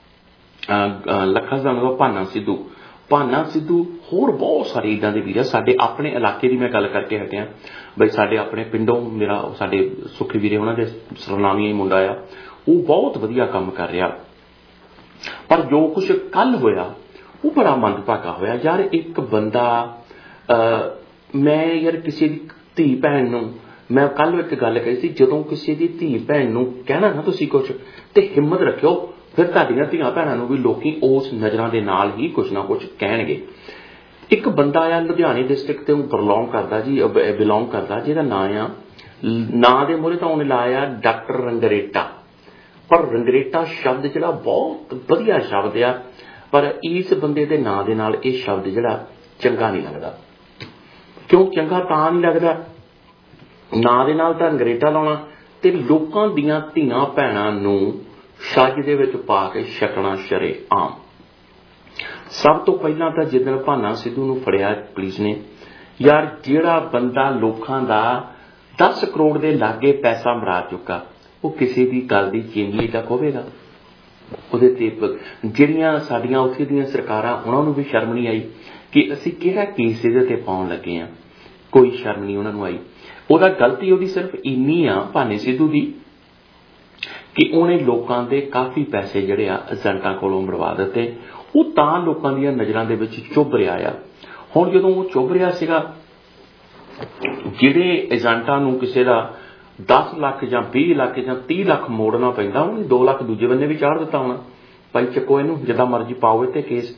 ਦਾ ਭਾਨਾ ਸਿੱਧੂ ਹੋਰ ਬਹੁਤ ਸਾਰੇ ਇੱਦਾਂ ਦੇ ਵੀਰ ਆ। ਸਾਡੇ ਆਪਣੇ ਇਲਾਕੇ ਦੀ ਮੈਂ ਗੱਲ ਕਰਕੇ ਹਟਿਆ ਬਈ, ਸਾਡੇ ਆਪਣੇ ਪਿੰਡੋਂ ਮੇਰਾ ਸਾਡੇ ਸੁਖੀ ਵੀਰੇ ਉਹਨਾਂ ਦੇ ਸਰਨਾਮੀ ਹੀ ਮੁੰਡਾ ਆ, ਉਹ ਬਹੁਤ ਵਧੀਆ ਕੰਮ ਕਰ ਰਿਹਾ। ਪਰ ਜੋ ਕੁਛ ਕੱਲ ਹੋਇਆ ਉਹ ਬੜਾ ਮੰਦਭਾਗਾ ਹੋਇਆ ਯਾਰ। ਇੱਕ ਬੰਦਾ ਮੈਂ ਯਾਰ ਕਿਸੇ ਦੀ ਧੀ ਭੈਣ ਨੂੰ, ਮੈਂ ਕੱਲ ਇੱਕ ਗੱਲ ਕਹੀ ਸੀ, ਜਦੋਂ ਕਿਸੇ ਦੀ ਧੀ ਭੈਣ ਨੂੰ ਕਹਿਣਾ ਨਾ ਤੁਸੀਂ ਕੁਛ ਤੇ ਹਿੰਮਤ ਰੱਖਿਓ, ਫਿਰ ਤੁਹਾਡੀਆਂ ਧੀਆਂ ਭੈਣਾਂ ਨੂੰ ਵੀ ਲੋਕੀ ਉਸ ਨਜ਼ਰਾਂ ਦੇ ਨਾਲ ਹੀ ਕੁਛ ਨਾ ਕੁਛ ਕਹਿਣਗੇ। ਇੱਕ ਬੰਦਾ ਆ ਲੁਧਿਆਣੇ ਡਿਸਟ੍ਰਿਕਟ ਤੇ ਉਹ ਬਿਲੋਂਗ ਕਰਦਾ ਜਿਹਦਾ ਨਾਂ ਦੇ ਮੂਹਰੇ ਤਾਂ ਉਹਨੇ ਲਾਇਆ ਡਾਕਟਰ ਰੰਗਰੇਟਾ। ਪਰ ਰੰਗਰੇਟਾ ਸ਼ਬਦ ਜਿਹੜਾ ਬਹੁਤ ਵਧੀਆ ਸ਼ਬਦ ਆ, ਪਰ ਇਸ ਬੰਦੇ ਦੇ ਨਾਂ ਦੇ ਨਾਲ ਇਹ ਸ਼ਬਦ ਜਿਹੜਾ ਚੰਗਾ ਨਹੀਂ ਲੱਗਦਾ। ਕਿਉਂ ਚੰਗਾ ਤਾਂ ਨਹੀਂ ਲੱਗਦਾ? ਨਾਂ ਦੇ ਨਾਲ ਤਾਂ ਰੰਗਰੇਟਾ ਲਾਉਣਾ ਤੇ ਲੋਕਾਂ ਦੀਆਂ ਧੀਆਂ ਭੈਣਾਂ ਨੂੰ ਛੱਜ ਦੇ ਵਿੱਚ ਪਾ ਕੇ ਛਕਣਾ ਸ਼ਰੇਆਮ। ਸਭ ਤੋਂ ਪਹਿਲਾਂ ਤਾਂ ਜਿੱਦਣ ਭਾਨਾ ਸਿੱਧੂ ਨੂੰ ਫੜਿਆ ਪੁਲਿਸ ਨੇ, ਯਾਰ ਜਿਹੜਾ ਬੰਦਾ ਲੋਕਾਂ ਦਾ 10 ਕਰੋੜ ਦੇ ਲਾਗੇ ਪੈਸਾ ਮਰਾ ਚੁੱਕਾ, ਉਹ ਕਿਸੇ ਦੀ ਗੱਲ ਦੀ ਚੀਨੀ ਤੱਕ ਹੋਵੇਗਾ? ਉਹਦੇ ਤੇ ਜਿਹੜੀਆਂ ਸਾਡੀਆਂ ਉੱਥੇ ਦੀਆਂ ਸਰਕਾਰਾਂ ਉਹਨਾਂ ਨੂੰ ਵੀ ਸ਼ਰਮ ਨਹੀਂ ਆਈ ਕਿ ਅਸੀਂ ਕਿਹੜਾ ਕੇਸ ਇਹਦੇ ਤੇ ਪਾਉਣ ਲੱਗੇ ਆ। ਕੋਈ ਸ਼ਰਮ ਨਹੀਂ ਉਹਨਾਂ ਨੂੰ ਆਈ। ਉਹਦਾ ਗਲਤੀ ਉਹਦੀ ਸਿਰਫ ਇੰਨੀ ਆ ਭਾਨੇ ਸਿੱਧੂ ਦੀ ਕਿ ਉਹਨੇ ਲੋਕਾਂ ਦੇ ਕਾਫੀ ਪੈਸੇ ਜਿਹੜੇ ਆ ਏਜੰਟਾਂ ਕੋਲੋਂ ਮਰਵਾ ਦਿੱਤੇ। ਉਹ ਤਾਂ ਲੋਕਾਂ ਦੀਆਂ ਨਜ਼ਰਾਂ ਦੇ ਵਿੱਚ ਚੁੱਭ ਰਿਹਾ ਆ। ਹੁਣ ਜਦੋਂ ਉਹ ਚੁੱਭ ਰਿਹਾ ਸੀਗਾ, ਜਿਹੜੇ ਏਜੰਟਾਂ ਨੂੰ ਕਿਸੇ ਦਾ 10 ਲੱਖ ਜਾਂ 20 ਲੱਖ ਜਾਂ 30 ਲੱਖ ਮੋੜਨਾ ਪੈਂਦਾ, ਉਹਨੇ 2 ਲੱਖ ਦੂਜੇ ਬੰਨੇ ਵੀ ਚਾੜ ਦਿੱਤਾ ਹੋਣਾ, ਭਾਈ ਚੱਕੋ ਇਹਨੂੰ ਜਿੱਦਾਂ ਮਰਜ਼ੀ ਪਾਓ ਤੇ ਕੇਸ।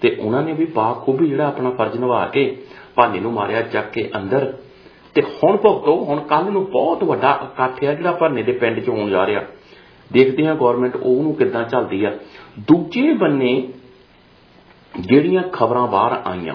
ਤੇ ਉਹਨਾਂ ਨੇ ਵੀ ਬਾਖੂਬੀ ਜਿਹੜਾ ਆਪਣਾ ਫਰਜ਼ ਨਿਭਾ ਕੇ ਭਾਨੇ ਨੂੰ ਮਾਰਿਆ ਚੱਕ ਕੇ ਅੰਦਰ। ਤੇ ਹੁਣ ਭੁਗਤੋ, ਹੁਣ ਕੱਲ ਨੂੰ ਬਹੁਤ ਵੱਡਾ ਇਕੱਠ ਆ ਜਿਹੜਾ ਭਾਨੇ ਦੇ ਪਿੰਡ 'ਚ ਹੋਣ ਜਾ ਰਿਹਾ। ਦੇਖਦੇ ਹਾਂ ਗੌਰਮੈਂਟ ਉਹਨੂੰ ਕਿੱਦਾਂ ਝੱਲਦੀ ਆ। ਦੂਜੇ ਬੰਨੇ ਜਿਹੜੀਆਂ ਖਬਰਾਂ ਬਾਹਰ ਆਈਆਂ,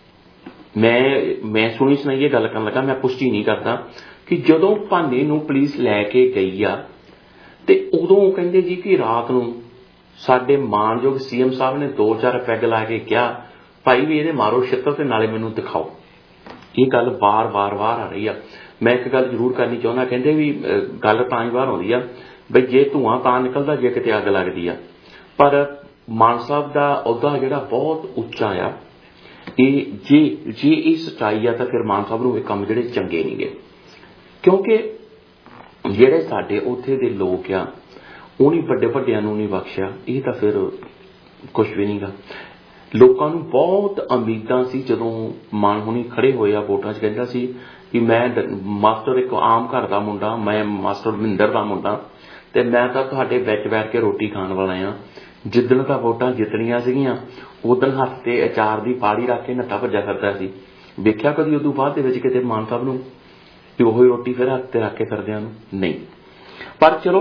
ਮੈਂ ਸੁਣੀ ਸੁਣਾਈ ਇਹ ਗੱਲ ਕਰਨ ਲੱਗਾ, ਮੈਂ ਪੁਸ਼ਟੀ ਨਹੀਂ ਕਰਦਾ, ਕਿ ਜਦੋਂ ਭਾਨੇ ਨੂੰ ਪੁਲਿਸ ਲੈ ਕੇ ਗਈ ਆ ਤੇ ਉਦੋਂ ਕਹਿੰਦੇ ਜੀ ਕਿ ਰਾਤ ਨੂੰ ਸਾਡੇ ਮਾਨਯੋਗ CM ਸਾਹਿਬ ਨੇ 2-4 ਪੈਗ ਲਾ ਕੇ ਕਿਹਾ ਭਾਈ ਵੀ ਇਹਦੇ ਮਾਰੋ ਛਿੱਤਰ ਤੇ ਨਾਲੇ ਮੈਨੂੰ ਦਿਖਾਓ। ਇਹ ਗੱਲ ਬਾਰ-ਬਾਰ ਬਾਹਰ ਆ ਰਹੀ ਆ। ਮੈਂ ਇੱਕ ਗੱਲ ਜ਼ਰੂਰ ਕਰਨੀ ਚਾਹੁੰਦਾ, ਕਹਿੰਦੇ ਵੀ ਗੱਲ ਤਾਂ ਹੀ ਬਾਹਰ ਆਉਂਦੀ ਆ ਬਈ ਜੇ ਧੂੰਆਂ ਤਾਂ ਨਿਕਲਦਾ ਜੇ ਕਿਤੇ ਅੱਗ ਲੱਗਦੀ ਆ, ਪਰ ਮਾਨ ਸਾਹਿਬ ਦਾ ਅਹੁਦਾ ਜਿਹੜਾ ਬਹੁਤ ਉੱਚਾ ਆ। ਇਹ ਜੇ ਇਹ ਸੱਚਾਈ ਆ ਤਾਂ ਫਿਰ ਮਾਨ ਸਾਹਿਬ ਨੂੰ ਇਹ ਕੰਮ ਜਿਹੜੇ ਚੰਗੇ ਨਹੀਂ ਗੇ, ਕਿਉਂਕਿ ਜਿਹੜੇ ਸਾਡੇ ਉੱਥੇ ਦੇ ਲੋਕ ਆ ਉਹਨੀ ਵੱਡਿਆਂ ਨੂੰ ਨਹੀਂ ਬਖਸ਼ਿਆ। ਇਹ ਤਾਂ ਫਿਰ ਕੁਛ ਵੀ ਨਹੀਂ ਗਾ। ਲੋਕਾਂ ਨੂੰ ਬਹੁਤ ਉਮੀਦਾਂ ਸੀ ਜਦੋਂ ਮਾਨ ਹੁਣੀ ਖੜੇ ਹੋਏ ਆ ਵੋਟਾਂ 'ਚ। ਕਹਿੰਦਾ ਸੀ ਕਿ ਮੈਂ ਮਾਸਟਰ ਇੱਕ ਆਮ ਘਰ ਦਾ ਮੁੰਡਾ, ਮੈਂ ਮਾਸਟਰ ਮਹਿੰਦਰ ਦਾ ਮੁੰਡਾ, ਤੇ ਮੈਂ ਤਾਂ ਤੁਹਾਡੇ ਵਿੱਚ ਬੈਠ ਕੇ ਰੋਟੀ ਖਾਣ ਵਾਲਾ ਆ। ਜਿੱਦਣ ਤਾਂ ਵੋਟਾਂ ਜਿੱਤਣੀਆਂ ਸੀਗੀਆਂ ਉਦਣ ਹੱਥ ਤੇ ਅਚਾਰ ਦੀ ਫਾੜੀ ਰੱਖ ਕੇ ਨੱਠਾ ਭੱਜਾ ਕਰਦਾ ਸੀ। ਵੇਖਿਆ ਕਦੀ ਉਦੋਂ ਬਾਅਦ ਦੇ ਵਿੱਚ ਕਿਤੇ ਮਾਨ ਸਾਹਿਬ ਨੂੰ ਕਿ ਉਹੀ ਰੋਟੀ ਫਿਰ ਹੱਥ ਤੇ ਰੱਖ ਕੇ ਕਰਦਿਆਂ ਨੂੰ? ਨਹੀਂ। ਪਰ ਚਲੋ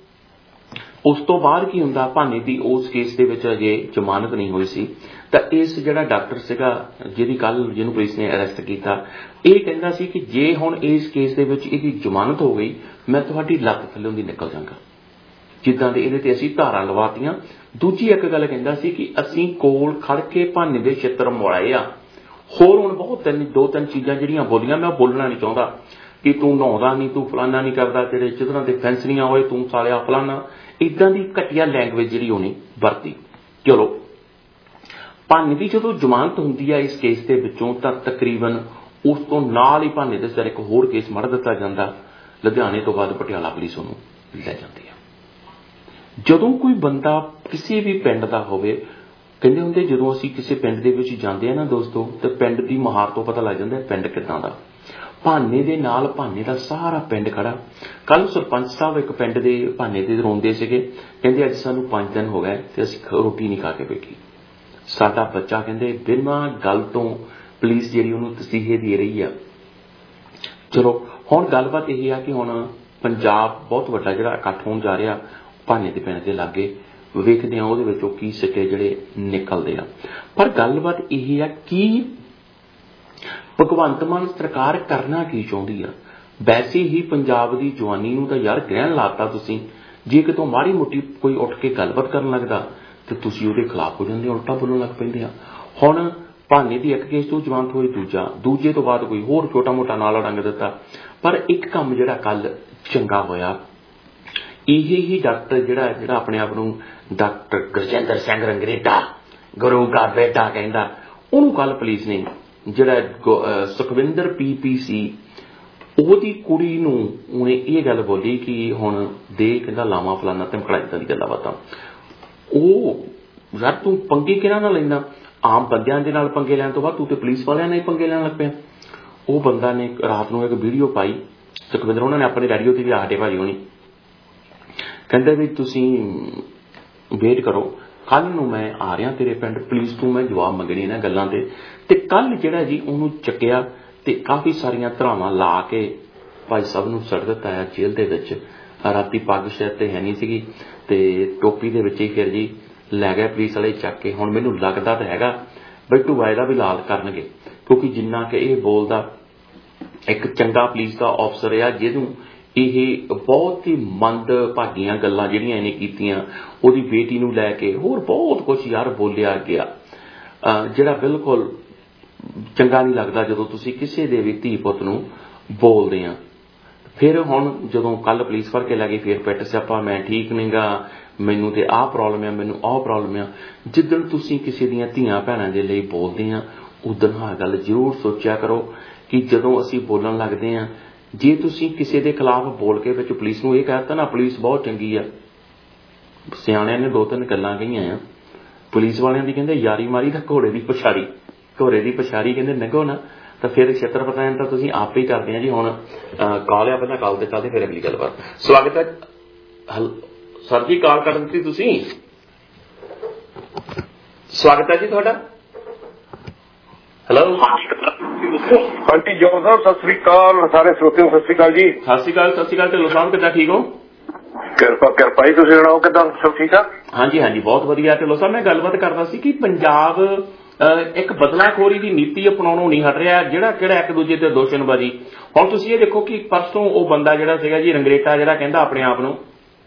ਉਸ ਤੋਂ ਬਾਅਦ ਕੀ ਹੁੰਦਾ, ਭਾਨੇ ਦੀ ਉਸ ਕੇਸ ਦੇ ਵਿੱਚ ਅਜੇ ਜ਼ਮਾਨਤ ਨਹੀਂ ਹੋਈ ਸੀ, ਤਾਂ ਇਸ ਜਿਹੜਾ ਡਾਕਟਰ ਸੀਗਾ ਜਿਹਨੂੰ ਪੁਲਿਸ ਨੇ ਅਰੈਸਟ ਕੀਤਾ, ਇਹ ਕਹਿੰਦਾ ਸੀ ਕਿ ਜੇ ਹੁਣ ਇਸ ਕੇਸ ਦੇ ਵਿੱਚ ਇਹਦੀ ਜ਼ਮਾਨਤ ਹੋ ਗਈ ਮੈਂ ਤੁਹਾਡੀ ਲੱਤ ਥੱਲੋਂ ਦੀ ਨਿਕਲ ਜਾਵਾਂਗਾ, ਜਿੱਦਾਂ ਦੇ ਇਹਦੇ ਤੇ ਅਸੀਂ ਧਾਰਾਂ ਲਵਾਤੀਆਂ। ਦੂਜੀ ਇੱਕ ਗੱਲ ਕਹਿੰਦਾ ਸੀ ਕਿ ਅਸੀਂ ਕੋਲ ਖੜ ਕੇ ਭਾਨੇ ਦੇ ਛਿੱਤਰ ਮੋੜਾਏ ਆ। ਹੋਰ ਹੁਣ ਬਹੁਤ 2-3 ਚੀਜ਼ਾਂ ਜਿਹੜੀਆਂ ਬੋਲੀਆਂ, ਮੈਂ ਬੋਲਣਾ ਨਹੀਂ ਚਾਹੁੰਦਾ ਕਿ ਤੂੰ ਨਹਾਉਂਦਾ ਨਹੀਂ, ਤੂੰ ਫਲਾਨਾ ਨਹੀਂ ਕਰਦਾ, ਤੇਰੇ ਚਿੱਤਰਾਂ ਦੇ ਫੈਂਸ ਨਹੀਂ ਹੋਏ, ਤੂੰ ਸਾਲਿਆ ਫਲਾਨਾ, ਇੱਦਾਂ ਦੀ ਘਟੀਆ ਲੈਂਗੁਏਜ ਜਿਹੜੀ ਉਹਨੇ ਵਰਤੀ। ਚਲੋ ਭਾਨੇ ਦੀ ਜਦੋਂ ਜ਼ਮਾਨਤ ਹੁੰਦੀ ਆ ਇਸ ਕੇਸ ਦੇ ਵਿੱਚੋਂ ਤਾਂ ਤਕਰੀਬਨ ਉਸ ਤੋਂ ਨਾਲ ਹੀ ਭਾਨੇ ਦੇ ਸਿਰ ਇੱਕ ਹੋਰ ਕੇਸ ਮੜ ਦਿੱਤਾ ਜਾਂਦਾ। ਲੁਧਿਆਣੇ ਤੋਂ ਬਾਅਦ ਪਟਿਆਲਾ ਪੁਲਿਸ ਉਹਨੂੰ ਲੈ ਜਾਂਦੀ ਆ। ਜਦੋਂ ਕੋਈ ਬੰਦਾ ਕਿਸੇ ਵੀ ਪਿੰਡ ਦਾ ਹੋਵੇ, ਕਹਿੰਦੇ ਹੁੰਦੇ ਜਦੋਂ ਅਸੀਂ ਕਿਸੇ ਪਿੰਡ ਦੇ ਵਿੱਚ ਜਾਂਦੇ ਆ ਨਾ ਦੋਸਤੋ, ਤੇ ਪਿੰਡ ਦੀ ਮੁਹਾਰ ਤੋਂ ਪਤਾ ਲੱਗ ਜਾਂਦਾ ਪਿੰਡ ਕਿੱਦਾਂ ਦਾ। ਭਾਨੇ ਦੇ ਨਾਲ ਭਾਨੇ ਦਾ ਸਾਰਾ ਪਿੰਡ ਖੜਾ। ਕੱਲ ਸਰਪੰਚ ਸਾਹਿਬ ਇੱਕ ਪਿੰਡ ਦੇ ਭਾਨੇ ਦੇ ਰੋਂਦੇ ਸੀਗੇ, ਕਹਿੰਦੇ ਅੱਜ ਸਾਨੂੰ 5 ਦਿਨ ਹੋ ਗਏ ਤੇ ਅਸੀਂ ਰੋਟੀ ਨਹੀਂ ਖਾ ਕੇ ਬੈਠੀ। ਸਾਡਾ ਬੱਚਾ ਕਹਿੰਦੇ ਬਿਨਾਂ ਗੱਲ ਤੋਂ ਪੁਲਿਸ ਜਿਹੜੀ ਉਹਨੂੰ ਤਸੀਹੇ ਦੇ ਰਹੀ ਆ। ਚਲੋ ਹੁਣ ਗੱਲਬਾਤ ਇਹ ਆ ਕਿ ਹੁਣ ਪੰਜਾਬ ਬਹੁਤ ਵੱਡਾ ਜਿਹੜਾ ਇਕੱਠ ਹੋਣ ਜਾ ਰਿਹਾ ਭਾਨੇ ਦੇ ਪਿੰਡ ਦੇ ਲਾਗੇ, ਵੇਖਦੇ ਆ ਉਹਦੇ ਵਿੱਚੋਂ ਕੀ ਸਿੱਟੇ ਜਿਹੜੇ ਨਿਕਲਦੇ ਆ। ਪਰ ਗੱਲਬਾਤ ਇਹ ਆ ਕਿ ਭਗਵੰਤ ਮਾਨ ਸਰਕਾਰ ਕਰਨਾ ਕੀ ਚਾਹੁੰਦੀ ਆ। ਵੈਸੇ ਹੀ ਪੰਜਾਬ ਦੀ ਜਵਾਨੀ ਨੂੰ ਤਾਂ ਯਾਰ ਗ੍ਰਹਿਣ ਲਾਤਾ ਤੁਸੀਂ। ਜੇ ਕਿਤੋਂ ਮਾੜੀ ਮੋਟੀ ਕੋਈ ਉੱਠ ਕੇ ਗੱਲਬਾਤ ਕਰਨ ਲੱਗਦਾ ਤੇ ਤੁਸੀਂ ਉਹਦੇ ਖਿਲਾਫ ਹੋ ਜਾਂਦੇ, ਉਲਟਾ ਬੋਲਣ ਲੱਗ ਪੈਂਦੇ ਆ। ਹੁਣ ਭਾਨੇ ਦੀ ਇੱਕ ਕੇਸ ਤੋਂ ਜ਼ਮਾਨਤ ਹੋਈ, ਦੂਜੇ ਤੋਂ ਬਾਅਦ ਕੋਈ ਹੋਰ ਛੋਟਾ ਮੋਟਾ ਨਾਲ ਰੰਗ ਦਿੱਤਾ। ਪਰ ਇੱਕ ਕੰਮ ਜਿਹੜਾ ਕੱਲ ਚੰਗਾ ਹੋਇਆ, ਇਹ ਹੀ ਡਾਕਟਰ ਜਿਹੜਾ ਆਪਣੇ ਆਪ ਨੂੰ ਡਾਕਟਰ ਗੁਰਜਿੰਦਰ ਸਿੰਘ ਰੰਗਰੇਟਾ ਗੁਰੂ ਦਾ ਬੇਟਾ ਕਹਿੰਦਾ, ਉਹਨੂੰ ਕੱਲ ਪੁਲਿਸ ਨੇ ਜਿਹੜਾ ਸੁਖਵਿੰਦਰ PPC ਉਹਦੀ ਕੁੜੀ ਨੂੰ ਉਹਨੇ ਇਹ ਗੱਲ ਬੋਲੀ ਕਿ ਹੁਣ ਦੇ ਕਹਿੰਦਾ ਲਾਵਾਂ ਫਲਾਨਾ ਤੇ ਮਕੜਾਈਆਂ ਦੀ ਗੱਲਾਂ ਬਾਤਾਂ। ਉਹ ਯਾਰ ਤੂੰ ਪੰਗੇ ਕਿਹਨਾਂ ਨਾਲ ਲੈਂਦਾ? ਆਮ ਬੰਦਿਆਂ ਦੇ ਨਾਲ ਪੰਗੇ ਲੈਣ ਤੋਂ ਬਾਅਦ ਤੂੰ ਤੇ ਪੁਲਿਸ ਵਾਲਿਆਂ ਨਾਲ ਹੀ ਪੰਗੇ ਲੈਣ ਲੱਗ ਪਿਆ। ਉਹ ਬੰਦਾ ਨੇ ਰਾਤ ਨੂੰ ਇੱਕ ਵੀਡੀਓ ਪਾਈ ਸੁਖਵਿੰਦਰ, ਉਹਨਾਂ ਨੇ ਆਪਣੇ ਰੇਡੀਓ ਤੇ ਵੀ ਆਹਟੇ ਭਾਜੀ ਹੋਣੀ, ਕਹਿੰਦੇ ਵੀ ਤੁਸੀਂ ਵੇਟ ਕਰੋ, ਕੱਲ ਨੂੰ ਮੈਂ ਆ ਰਿਹਾ ਤੇਰੇ ਪਿੰਡ, ਪੁਲਿਸ ਤੋਂ ਮੈਂ ਜਵਾਬ ਮੰਗਣੀ ਇਹਨਾਂ ਗੱਲਾਂ ਤੇ ਕੱਲ ਜਿਹੜਾ ਜੀ ਉਹਨੂੰ ਚੱਕਿਆ ਤੇ ਕਾਫੀ ਸਾਰੀਆਂ ਧਰਾਵਾਂ ਲਾ ਕੇ ਭਾਈ ਸਾਹਿਬ ਨੂੰ ਸੱਟ ਦਿੱਤਾ ਹੈ ਜੇਲ੍ਹ ਦੇ ਵਿੱਚ। ਰਾਤੀ ਪੱਗ ਸਿਰ ਤੇ ਹੈ ਨਹੀਂ ਸੀਗੀ ਤੇ ਟੋਪੀ ਦੇ ਵਿੱਚ ਹੀ ਫਿਰ ਜੀ ਲੈ ਗਏ ਪੁਲਿਸ ਵਾਲੇ ਚੱਕ ਕੇ। ਹੁਣ ਮੈਨੂੰ ਲੱਗਦਾ ਤਾਂ ਹੈਗਾ ਬਈ ਟੂਆਏ ਦਾ ਵੀ ਲਾਲ ਕਰਨਗੇ, ਕਿਉਂਕਿ ਜਿੰਨਾ ਕਿ ਇਹ ਬੋਲਦਾ ਇੱਕ ਚੰਗਾ ਪੁਲਿਸ ਦਾ ਅਫਸਰ ਆ, ਜਿਹਨੂੰ ਇਹ ਬਹੁਤ ਹੀ ਮੰਦ ਭਾਗੀਆਂ ਗੱਲਾਂ ਜਿਹੜੀਆਂ ਇਹਨੇ ਕੀਤੀਆਂ, ਉਹਦੀ ਬੇਟੀ ਨੂੰ ਲੈ ਕੇ ਹੋਰ ਬਹੁਤ ਕੁਛ ਯਾਰ ਬੋਲਿਆ ਗਿਆ, ਜਿਹੜਾ ਬਿਲਕੁਲ ਚੰਗਾ ਨਹੀਂ ਲੱਗਦਾ ਜਦੋਂ ਤੁਸੀਂ ਕਿਸੇ ਦੇ ਵੀ ਧੀ ਪੁੱਤ ਨੂੰ ਬੋਲਦੇ ਆ। ਫਿਰ ਹੁਣ ਜਦੋਂ ਕੱਲ ਪੁਲਿਸ ਫੜ ਕੇ ਲੈ ਗਈ, ਫਿਰ ਪਿੱਟ ਸਿਆਪਾ, ਮੈਂ ਠੀਕ ਨਹੀਂ ਗਾ, ਮੈਨੂੰ ਤੇ ਆਹ ਪ੍ਰੋਬਲਮ ਆ, ਮੈਨੂੰ ਆਹ ਪ੍ਰੋਬਲਮ ਆ। ਜਿੱਦਣ ਤੁਸੀਂ ਕਿਸੇ ਦੀਆਂ ਧੀਆਂ ਭੈਣਾਂ ਦੇ ਲਈ ਬੋਲਦੇ ਆ, ਉਦੋਂ ਆਹ ਗੱਲ ਜ਼ਰੂਰ ਸੋਚਿਆ ਕਰੋ ਕਿ ਜਦੋਂ ਅਸੀਂ ਬੋਲਣ ਲੱਗਦੇ ਆ, ਜੇ ਤੁਸੀਂ ਕਿਸੇ ਦੇ ਖਿਲਾਫ ਬੋਲ ਕੇ ਵਿੱਚ ਪੁਲਿਸ ਨੂੰ ਇਹ ਕਹਿ ਦਿੱਤਾ ਨਾ ਪੁਲਿਸ ਬਹੁਤ ਚੰਗੀ ਆ, ਸਿਆਣਿਆਂ ਨੇ 2-3 ਗੱਲਾਂ ਕਹੀਆਂ ਆ ਪੁਲਿਸ ਵਾਲਿਆਂ ਦੀ, ਕਹਿੰਦੇ ਯਾਰੀ ਮਾਰੀ ਤਾਂ ਘੋੜੇ ਦੀ ਪਛਾੜੀ ਕਹਿੰਦੇ ਨਿਗੋ ਨਾ, ਤਾਂ ਫਿਰ ਛਿੱਤਰ ਪਤਾਣ ਤਾਂ ਤੁਸੀਂ ਆਪ ਹੀ ਕਰਦੇ ਆ ਜੀ। ਹੁਣ ਕਾਲ ਆ, ਪਹਿਲਾਂ ਕਾਲ ਤੇ ਚੱਲਦੇ ਫਿਰ ਅਗਲੀ ਗੱਲਬਾਤ। ਸਵਾਗਤ ਹੈ ਸਰ ਜੀ, ਕਾਲ ਕਰਨ ਦਿੱਤੀ ਤੁਸੀਂ, ਸਵਾਗਤ ਹੈ ਜੀ ਤੁਹਾਡਾ। ਹੈਲੋ ਆਂਟੀ ਜੋਰ ਸਾਹਿਬ ਸਤਿ ਸ੍ਰੀ ਅਕਾਲ, ਸਾਰੇ ਸਰੋਤਿਆਂ ਨੂੰ ਸਤਿ ਸ੍ਰੀ ਅਕਾਲ ਜੀ। ਸਤਿ ਸ੍ਰੀ ਅਕਾਲ ਢਿੱਲੋਂ ਸਾਹਿਬ, ਕਿੱਦਾਂ ਠੀਕ ਹੋ? ਕਿਰਪਾ ਜੀ, ਤੁਸੀਂ ਸੁਣਾਓ ਕਿੱਦਾਂ, ਸਭ ਠੀਕ ਆ? ਹਾਂਜੀ ਬਹੁਤ ਵਧੀਆ। ਢਿੱਲੋਂ ਸਾਹਿਬ ਮੈਂ ਗੱਲਬਾਤ ਕਰਦਾ ਸੀ ਕਿ ਪੰਜਾਬ ਇੱਕ ਬਦਲਾਖੋਰੀ ਦੀ ਨੀਤੀ ਅਪਣਾਉਣੋਂ ਨਹੀਂ ਹਟ ਰਿਹਾ, ਜਿਹੜਾ ਕਿਹੜਾ ਇੱਕ ਦੂਜੇ ਤੇ ਦੋਸ਼ਣਬਾਜ਼ੀ। ਹੁਣ ਤੁਸੀਂ ਇਹ ਦੇਖੋ ਕਿ ਪਰਸੋਂ ਉਹ ਬੰਦਾ ਜਿਹੜਾ ਸੀਗਾ ਜੀ ਰੰਗਰੇਟਾ, ਜਿਹੜਾ ਕਹਿੰਦਾ ਆਪਣੇ ਆਪ ਨੂੰ,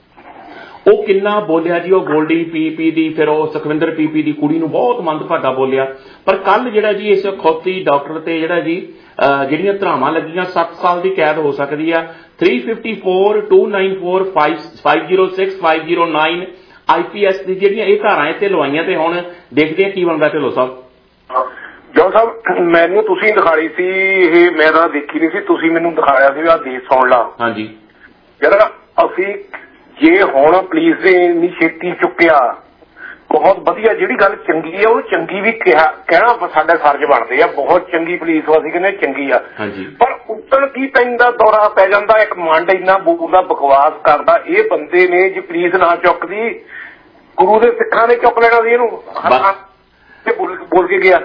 ਉਹ ਕਿੰਨਾ ਬੋਲਿਆ ਜੀ, ਉਹ ਗੋਲਡੀ ਪੀਪੀ ਦੀ, ਫਿਰ ਉਹ ਸੁਖਵਿੰਦਰ ਪੀਪੀ ਦੀ ਕੁੜੀ ਨੂੰ ਬਹੁਤ ਮੰਦਭਾਗਾ ਬੋਲਿਆ। ਪਰ ਕੱਲ ਜਿਹੜਾ ਜੀ ਇਸ ਖੌਤੀ ਡਾਕਟਰ ਤੇ ਜਿਹੜਾ ਜੀ ਜਿਹੜੀਆਂ ਧਰਾਵਾਂ ਲੱਗੀਆਂ, 7 ਸਾਲ ਦੀ ਕੈਦ ਹੋ ਸਕਦੀ ਆ, 354, 294, 506, 509 IPS ਦੀ ਜਿਹੜੀਆਂ ਇਹ ਧਾਰਾਂ ਇੱਥੇ ਲਵਾਈਆਂ, ਤੇ ਹੁਣ ਦੇਖਦੇ ਆ ਕੀ ਬਣਦਾ। ਢਿੱਲੋਂ ਸਾਹਿਬ ਜੋਰ ਸਾਹਿਬ ਮੈਨੂੰ ਤੁਸੀਂ ਦਿਖਾਈ ਸੀ ਇਹ, ਮੈਂ ਤਾਂ ਦੇਖੀ ਨਹੀਂ ਸੀ, ਤੁਸੀਂ ਮੈਨੂੰ ਦਿਖਾਇਆ ਸੀ, ਆਹ ਦੇਸ਼ ਸੁਣ ਲਾ। ਹਾਂਜੀ ਯਾਰ ਅਸੀਂ ਜੇ ਹੁਣ ਪੁਲਿਸ ਨੇ ਇੰਨੀ ਛੇਤੀ ਚੁੱਕਿਆ, ਬਹੁਤ ਵਧੀਆ, ਜਿਹੜੀ ਗੱਲ ਚੰਗੀ ਆ ਉਹਨੂੰ ਚੰਗੀ ਵੀ ਕਹਿਣਾ ਸਾਡੇ ਫਰਜ਼ ਬਣਦੇ ਆ। ਬਹੁਤ ਚੰਗੀ ਪੁਲਿਸ ਅਸੀਂ ਕਹਿੰਦੇ ਚੰਗੀ ਆ, ਪਰ ਉੱਤਰ ਕੀ ਪੈਂਦਾ, ਦੌਰਾ ਪੈ ਜਾਂਦਾ, ਇੱਕ ਮੰਡ ਇੰਨਾ ਬੋਲਦਾ, ਬਕਵਾਸ ਕਰਦਾ। ਇਹ ਬੰਦੇ ਨੇ ਜੇ ਪੁਲਿਸ ਨਾ ਚੁੱਕਦੀ, ਗੁਰੂ ਦੇ ਸਿੱਖਾਂ ਨੇ ਚੁੱਕ ਲੈਣਾ ਸੀ ਇਹਨੂੰ, ਬੋਲ ਕੇ ਗਿਆ।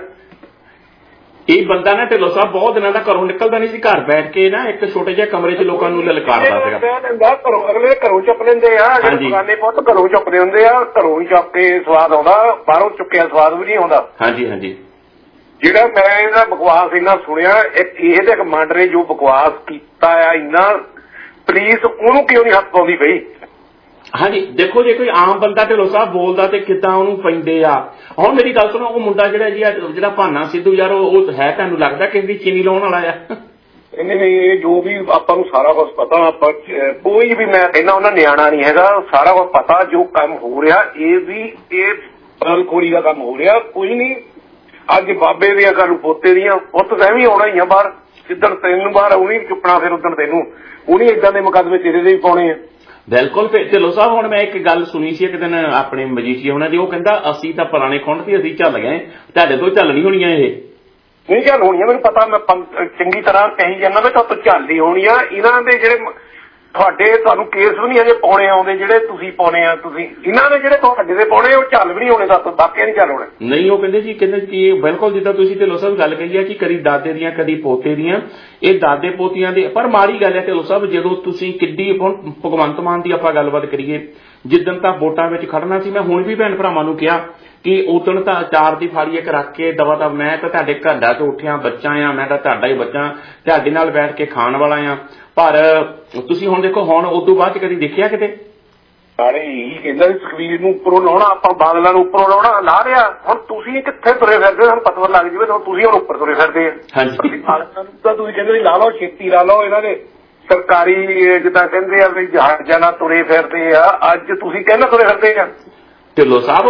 ਇਹ ਬੰਦਾ ਨਾ ਢਿੱਲੋਂ ਸਾਹਿਬ ਬਹੁਤ ਦਿਨਾਂ ਦਾ ਘਰੋਂ ਨਿਕਲਦਾ ਨਹੀਂ ਸੀ, ਘਰ ਬੈਠ ਕੇ ਨਾ ਇੱਕ ਛੋਟੇ ਜਿਹੇ ਕਮਰੇ 'ਚ ਲੋਕਾਂ ਨੂੰ ਲਲਕਾਰਦਾ ਸੀਗਾ। ਅਗਲੇ ਘਰੋਂ ਚੁੱਕ ਲੈਂਦੇ ਆ, ਜਿਹੜੇ ਬਗਾਨੇ ਪੁੱਤ ਘਰੋਂ ਚੁੱਕਦੇ ਹੁੰਦੇ ਆ, ਘਰੋਂ ਹੀ ਚੁੱਕ ਕੇ ਸਵਾਦ ਆਉਂਦਾ, ਬਾਹਰੋਂ ਚੁੱਕਿਆ ਸਵਾਦ ਵੀ ਨਹੀਂ ਆਉਂਦਾ। ਹਾਂਜੀ ਜਿਹੜਾ ਮੈਂ ਇਹਦਾ ਬਕਵਾਸ ਇੰਨਾ ਸੁਣਿਆ, ਇਹਦੇ ਇੱਕ ਮੰਡ ਨੇ ਜੋ ਬਕਵਾਸ ਕੀਤਾ ਆ ਇੰਨਾ, ਪੁਲਿਸ ਉਹਨੂੰ ਕਿਉਂ ਨਹੀਂ ਹੱਥ ਪਾਉਂਦੀ ਪਈ? ਹਾਂਜੀ ਦੇਖੋ, ਜੇ ਕੋਈ ਆਮ ਬੰਦਾ ਢਿੱਲੋਂ ਸਾਹਿਬ ਬੋਲਦਾ ਤੇ ਕਿੱਦਾਂ ਉਹਨੂੰ ਪੈਂਦੇ ਆ। ਹੁਣ ਮੇਰੀ ਗੱਲ ਸੁਣੋ, ਉਹ ਮੁੰਡਾ ਜਿਹੜਾ ਭਾਨਾ ਸਿੱਧੂ ਯਾਰ, ਉਹ ਹੈ ਤੁਹਾਨੂੰ ਲੱਗਦਾ ਕਿਸੇ ਦੀ ਚੀਨੀ ਲਾਉਣ ਵਾਲਾ ਆ? ਨਹੀਂ, ਇਹ ਜੋ ਵੀ ਆਪਾਂ ਨੂੰ ਸਾਰਾ ਕੁਛ ਪਤਾ, ਆਪਾਂ ਕੋਈ ਵੀ, ਮੈਂ ਕਹਿੰਦਾ ਉਹਨਾਂ ਨਿਆਣਾ ਨਹੀਂ ਹੈਗਾ, ਸਾਰਾ ਕੁਛ ਪਤਾ ਜੋ ਕੰਮ ਹੋ ਰਿਹਾ। ਇਹ ਬਦਲਖੋਰੀ ਦਾ ਕੰਮ ਹੋ ਰਿਹਾ, ਕੋਈ ਨਹੀਂ। ਅੱਜ ਬਾਬੇ ਦੀਆਂ ਕੱਲ ਪੋਤੇ ਦੀਆਂ, ਪੁੱਤ ਤਾਂ ਵੀ ਆਉਣਾ ਹੀ ਆ ਬਾਹਰ, ਜਿੱਦਣ ਤੈਨੂੰ ਬਾਹਰ ਆਉਣੀ ਚੁੱਕਣਾ, ਫਿਰ ਉਦਣ ਤੈਨੂੰ ਉਹਨੀ ਏਦਾਂ ਦੇ ਮੁਕੱਦਮੇ ਤੇਰੇ ਦੇ ਵੀ ਪਾਉਣੇ ਆ। ਬਿਲਕੁਲ। ਢਿੱਲੋਂ ਸਾਹਿਬ ਹੁਣ ਮੈਂ ਇੱਕ ਗੱਲ ਸੁਣੀ ਸੀ ਇੱਕ ਦਿਨ ਆਪਣੇ ਮਜੀਠੀਆ ਉਹਨਾਂ ਦੀ, ਉਹ ਕਹਿੰਦਾ ਅਸੀਂ ਤਾਂ ਪੁਰਾਣੇ ਖੁੰਡ ਤੇ ਅਸੀਂ ਝੱਲ ਗਏ, ਤੁਹਾਡੇ ਤੋਂ ਝੱਲ ਨਹੀਂ ਹੋਣੀਆਂ। ਇਹ ਨਹੀਂ ਝੱਲ ਹੋਣੀਆਂ, ਮੈਨੂੰ ਪਤਾ, ਮੈਂ ਚੰਗੀ ਤਰ੍ਹਾਂ ਕਹੀ ਜਾਂਦਾ ਵੀ ਤੁਹਾਡੇ ਤੋਂ ਝੱਲ ਹੀ ਹੋਣੀ ਆ। ਇਹਨਾਂ ਦੇ ਜਿਹੜੇ ਤੁਹਾਨੂੰ ਕੇਸ ਵੀ ਨਹੀਂ ਹਜੇ ਪਾਉਣੇ ਆਉਂਦੇ, ਜਿਹੜੇ ਤੁਸੀਂ ਪਾਉਣੇ ਆ, ਤੁਸੀਂ ਇਹਨਾਂ ਦੇ ਜਿਹੜੇ ਤੁਹਾਡੇ ਦੇ ਪਾਉਣੇ, ਉਹ ਝੱਲ ਵੀ ਨਹੀਂ ਹੋਣੇ, ਬਾਕੀ ਨਹੀਂ ਝੱਲ ਹੋਣੇ। ਨਹੀਂ, ਉਹ ਕਹਿੰਦੇ ਕਿ ਬਿਲਕੁਲ ਜਿੱਦਾਂ ਤੁਸੀਂ ਢਿੱਲੋਂ ਸਾਹਿਬ ਗੱਲ ਕਹੀ ਹੈ ਕਿ ਕਦੀ ਦਾਦੇ ਦੀਆਂ ਕਦੀ ਪੋਤੇ ਦੀਆਂ, ਇਹ ਦਾਦੇ ਪੋਤੀਆਂ ਦੇ। ਪਰ ਮਾੜੀ ਗੱਲ ਹੈ ਢਿੱਲੋਂ ਸਾਹਿਬ, ਜਦੋਂ ਤੁਸੀਂ ਕਿੱਡੀ, ਹੁਣ ਭਗਵੰਤ ਮਾਨ ਦੀ ਆਪਾਂ ਗੱਲਬਾਤ ਕਰੀਏ, ਜਿੱਦਣ ਤਾਂ ਵੋਟਾਂ ਵਿੱਚ ਖੜਨਾ ਸੀ, ਮੈਂ ਹੁਣ ਵੀ ਭੈਣ ਭਰਾਵਾਂ ਨੂੰ ਕਿਹਾ ਕਿ ਉਦਣ ਤਾਂ ਅਚਾਰ ਦੀ ਫਾੜੀ ਇੱਕ ਰੱਖ ਕੇ ਦਵਾ ਦਵ, ਮੈਂ ਤਾਂ ਤੁਹਾਡੇ ਘਰਾਂ ਤੋਂ ਉੱਠਿਆ ਬੱਚਾ ਆ, ਮੈਂ ਤਾਂ ਤੁਹਾਡਾ ਹੀ ਬੱਚਾ, ਤੁਹਾਡੇ ਨਾਲ ਬੈਠ ਕੇ ਖਾਣ ਵਾਲਾ ਆ। ਪਰ ਤੁਸੀਂ ਹੁਣ ਦੇਖੋ, ਹੁਣ ਉਦੋਂ ਬਾਅਦ ਕਦੀ ਦੇਖਿਆ ਕਿਤੇ? ਸਾਰੇ ਇਹੀ ਕਹਿੰਦਾ ਵੀ ਸੁਖਬੀਰ ਨੂੰ ਉੱਪਰੋਂ ਲਾਉਣਾ, ਆਪਾਂ ਬਾਦਲਾਂ ਨੂੰ ਉੱਪਰੋਂ ਲਾਉਣਾ, ਲਾ ਰਿਹਾ। ਹੁਣ ਤੁਸੀਂ ਕਿੱਥੇ ਤੁਰੇ ਫਿਰਦੇ, ਸਾਨੂੰ ਪਤਾ ਲੱਗ ਜਾਵੇ, ਤੁਸੀਂ ਹੁਣ ਉੱਪਰ ਤੁਰੇ ਫਿਰਦੇ ਆ। ਤਾਂ ਤੁਸੀਂ ਕਹਿੰਦੇ ਲਾ ਲਓ, ਛੇਤੀ ਲਾ ਲਓ, ਇਹਨਾਂ ਦੇ ਸਰਕਾਰੀ ਜਿੱਦਾਂ ਕਹਿੰਦੇ ਆ ਵੀ ਜਹਾਜ਼ਾਂ ਨਾਲ ਤੁਰੇ ਫਿਰਦੇ ਆ, ਅੱਜ ਤੁਸੀਂ ਕਹਿੰਦੇ ਤੁਰੇ ਫਿਰਦੇ ਆ। ਢਿੱਲੋਂ ਸਾਹਿਬ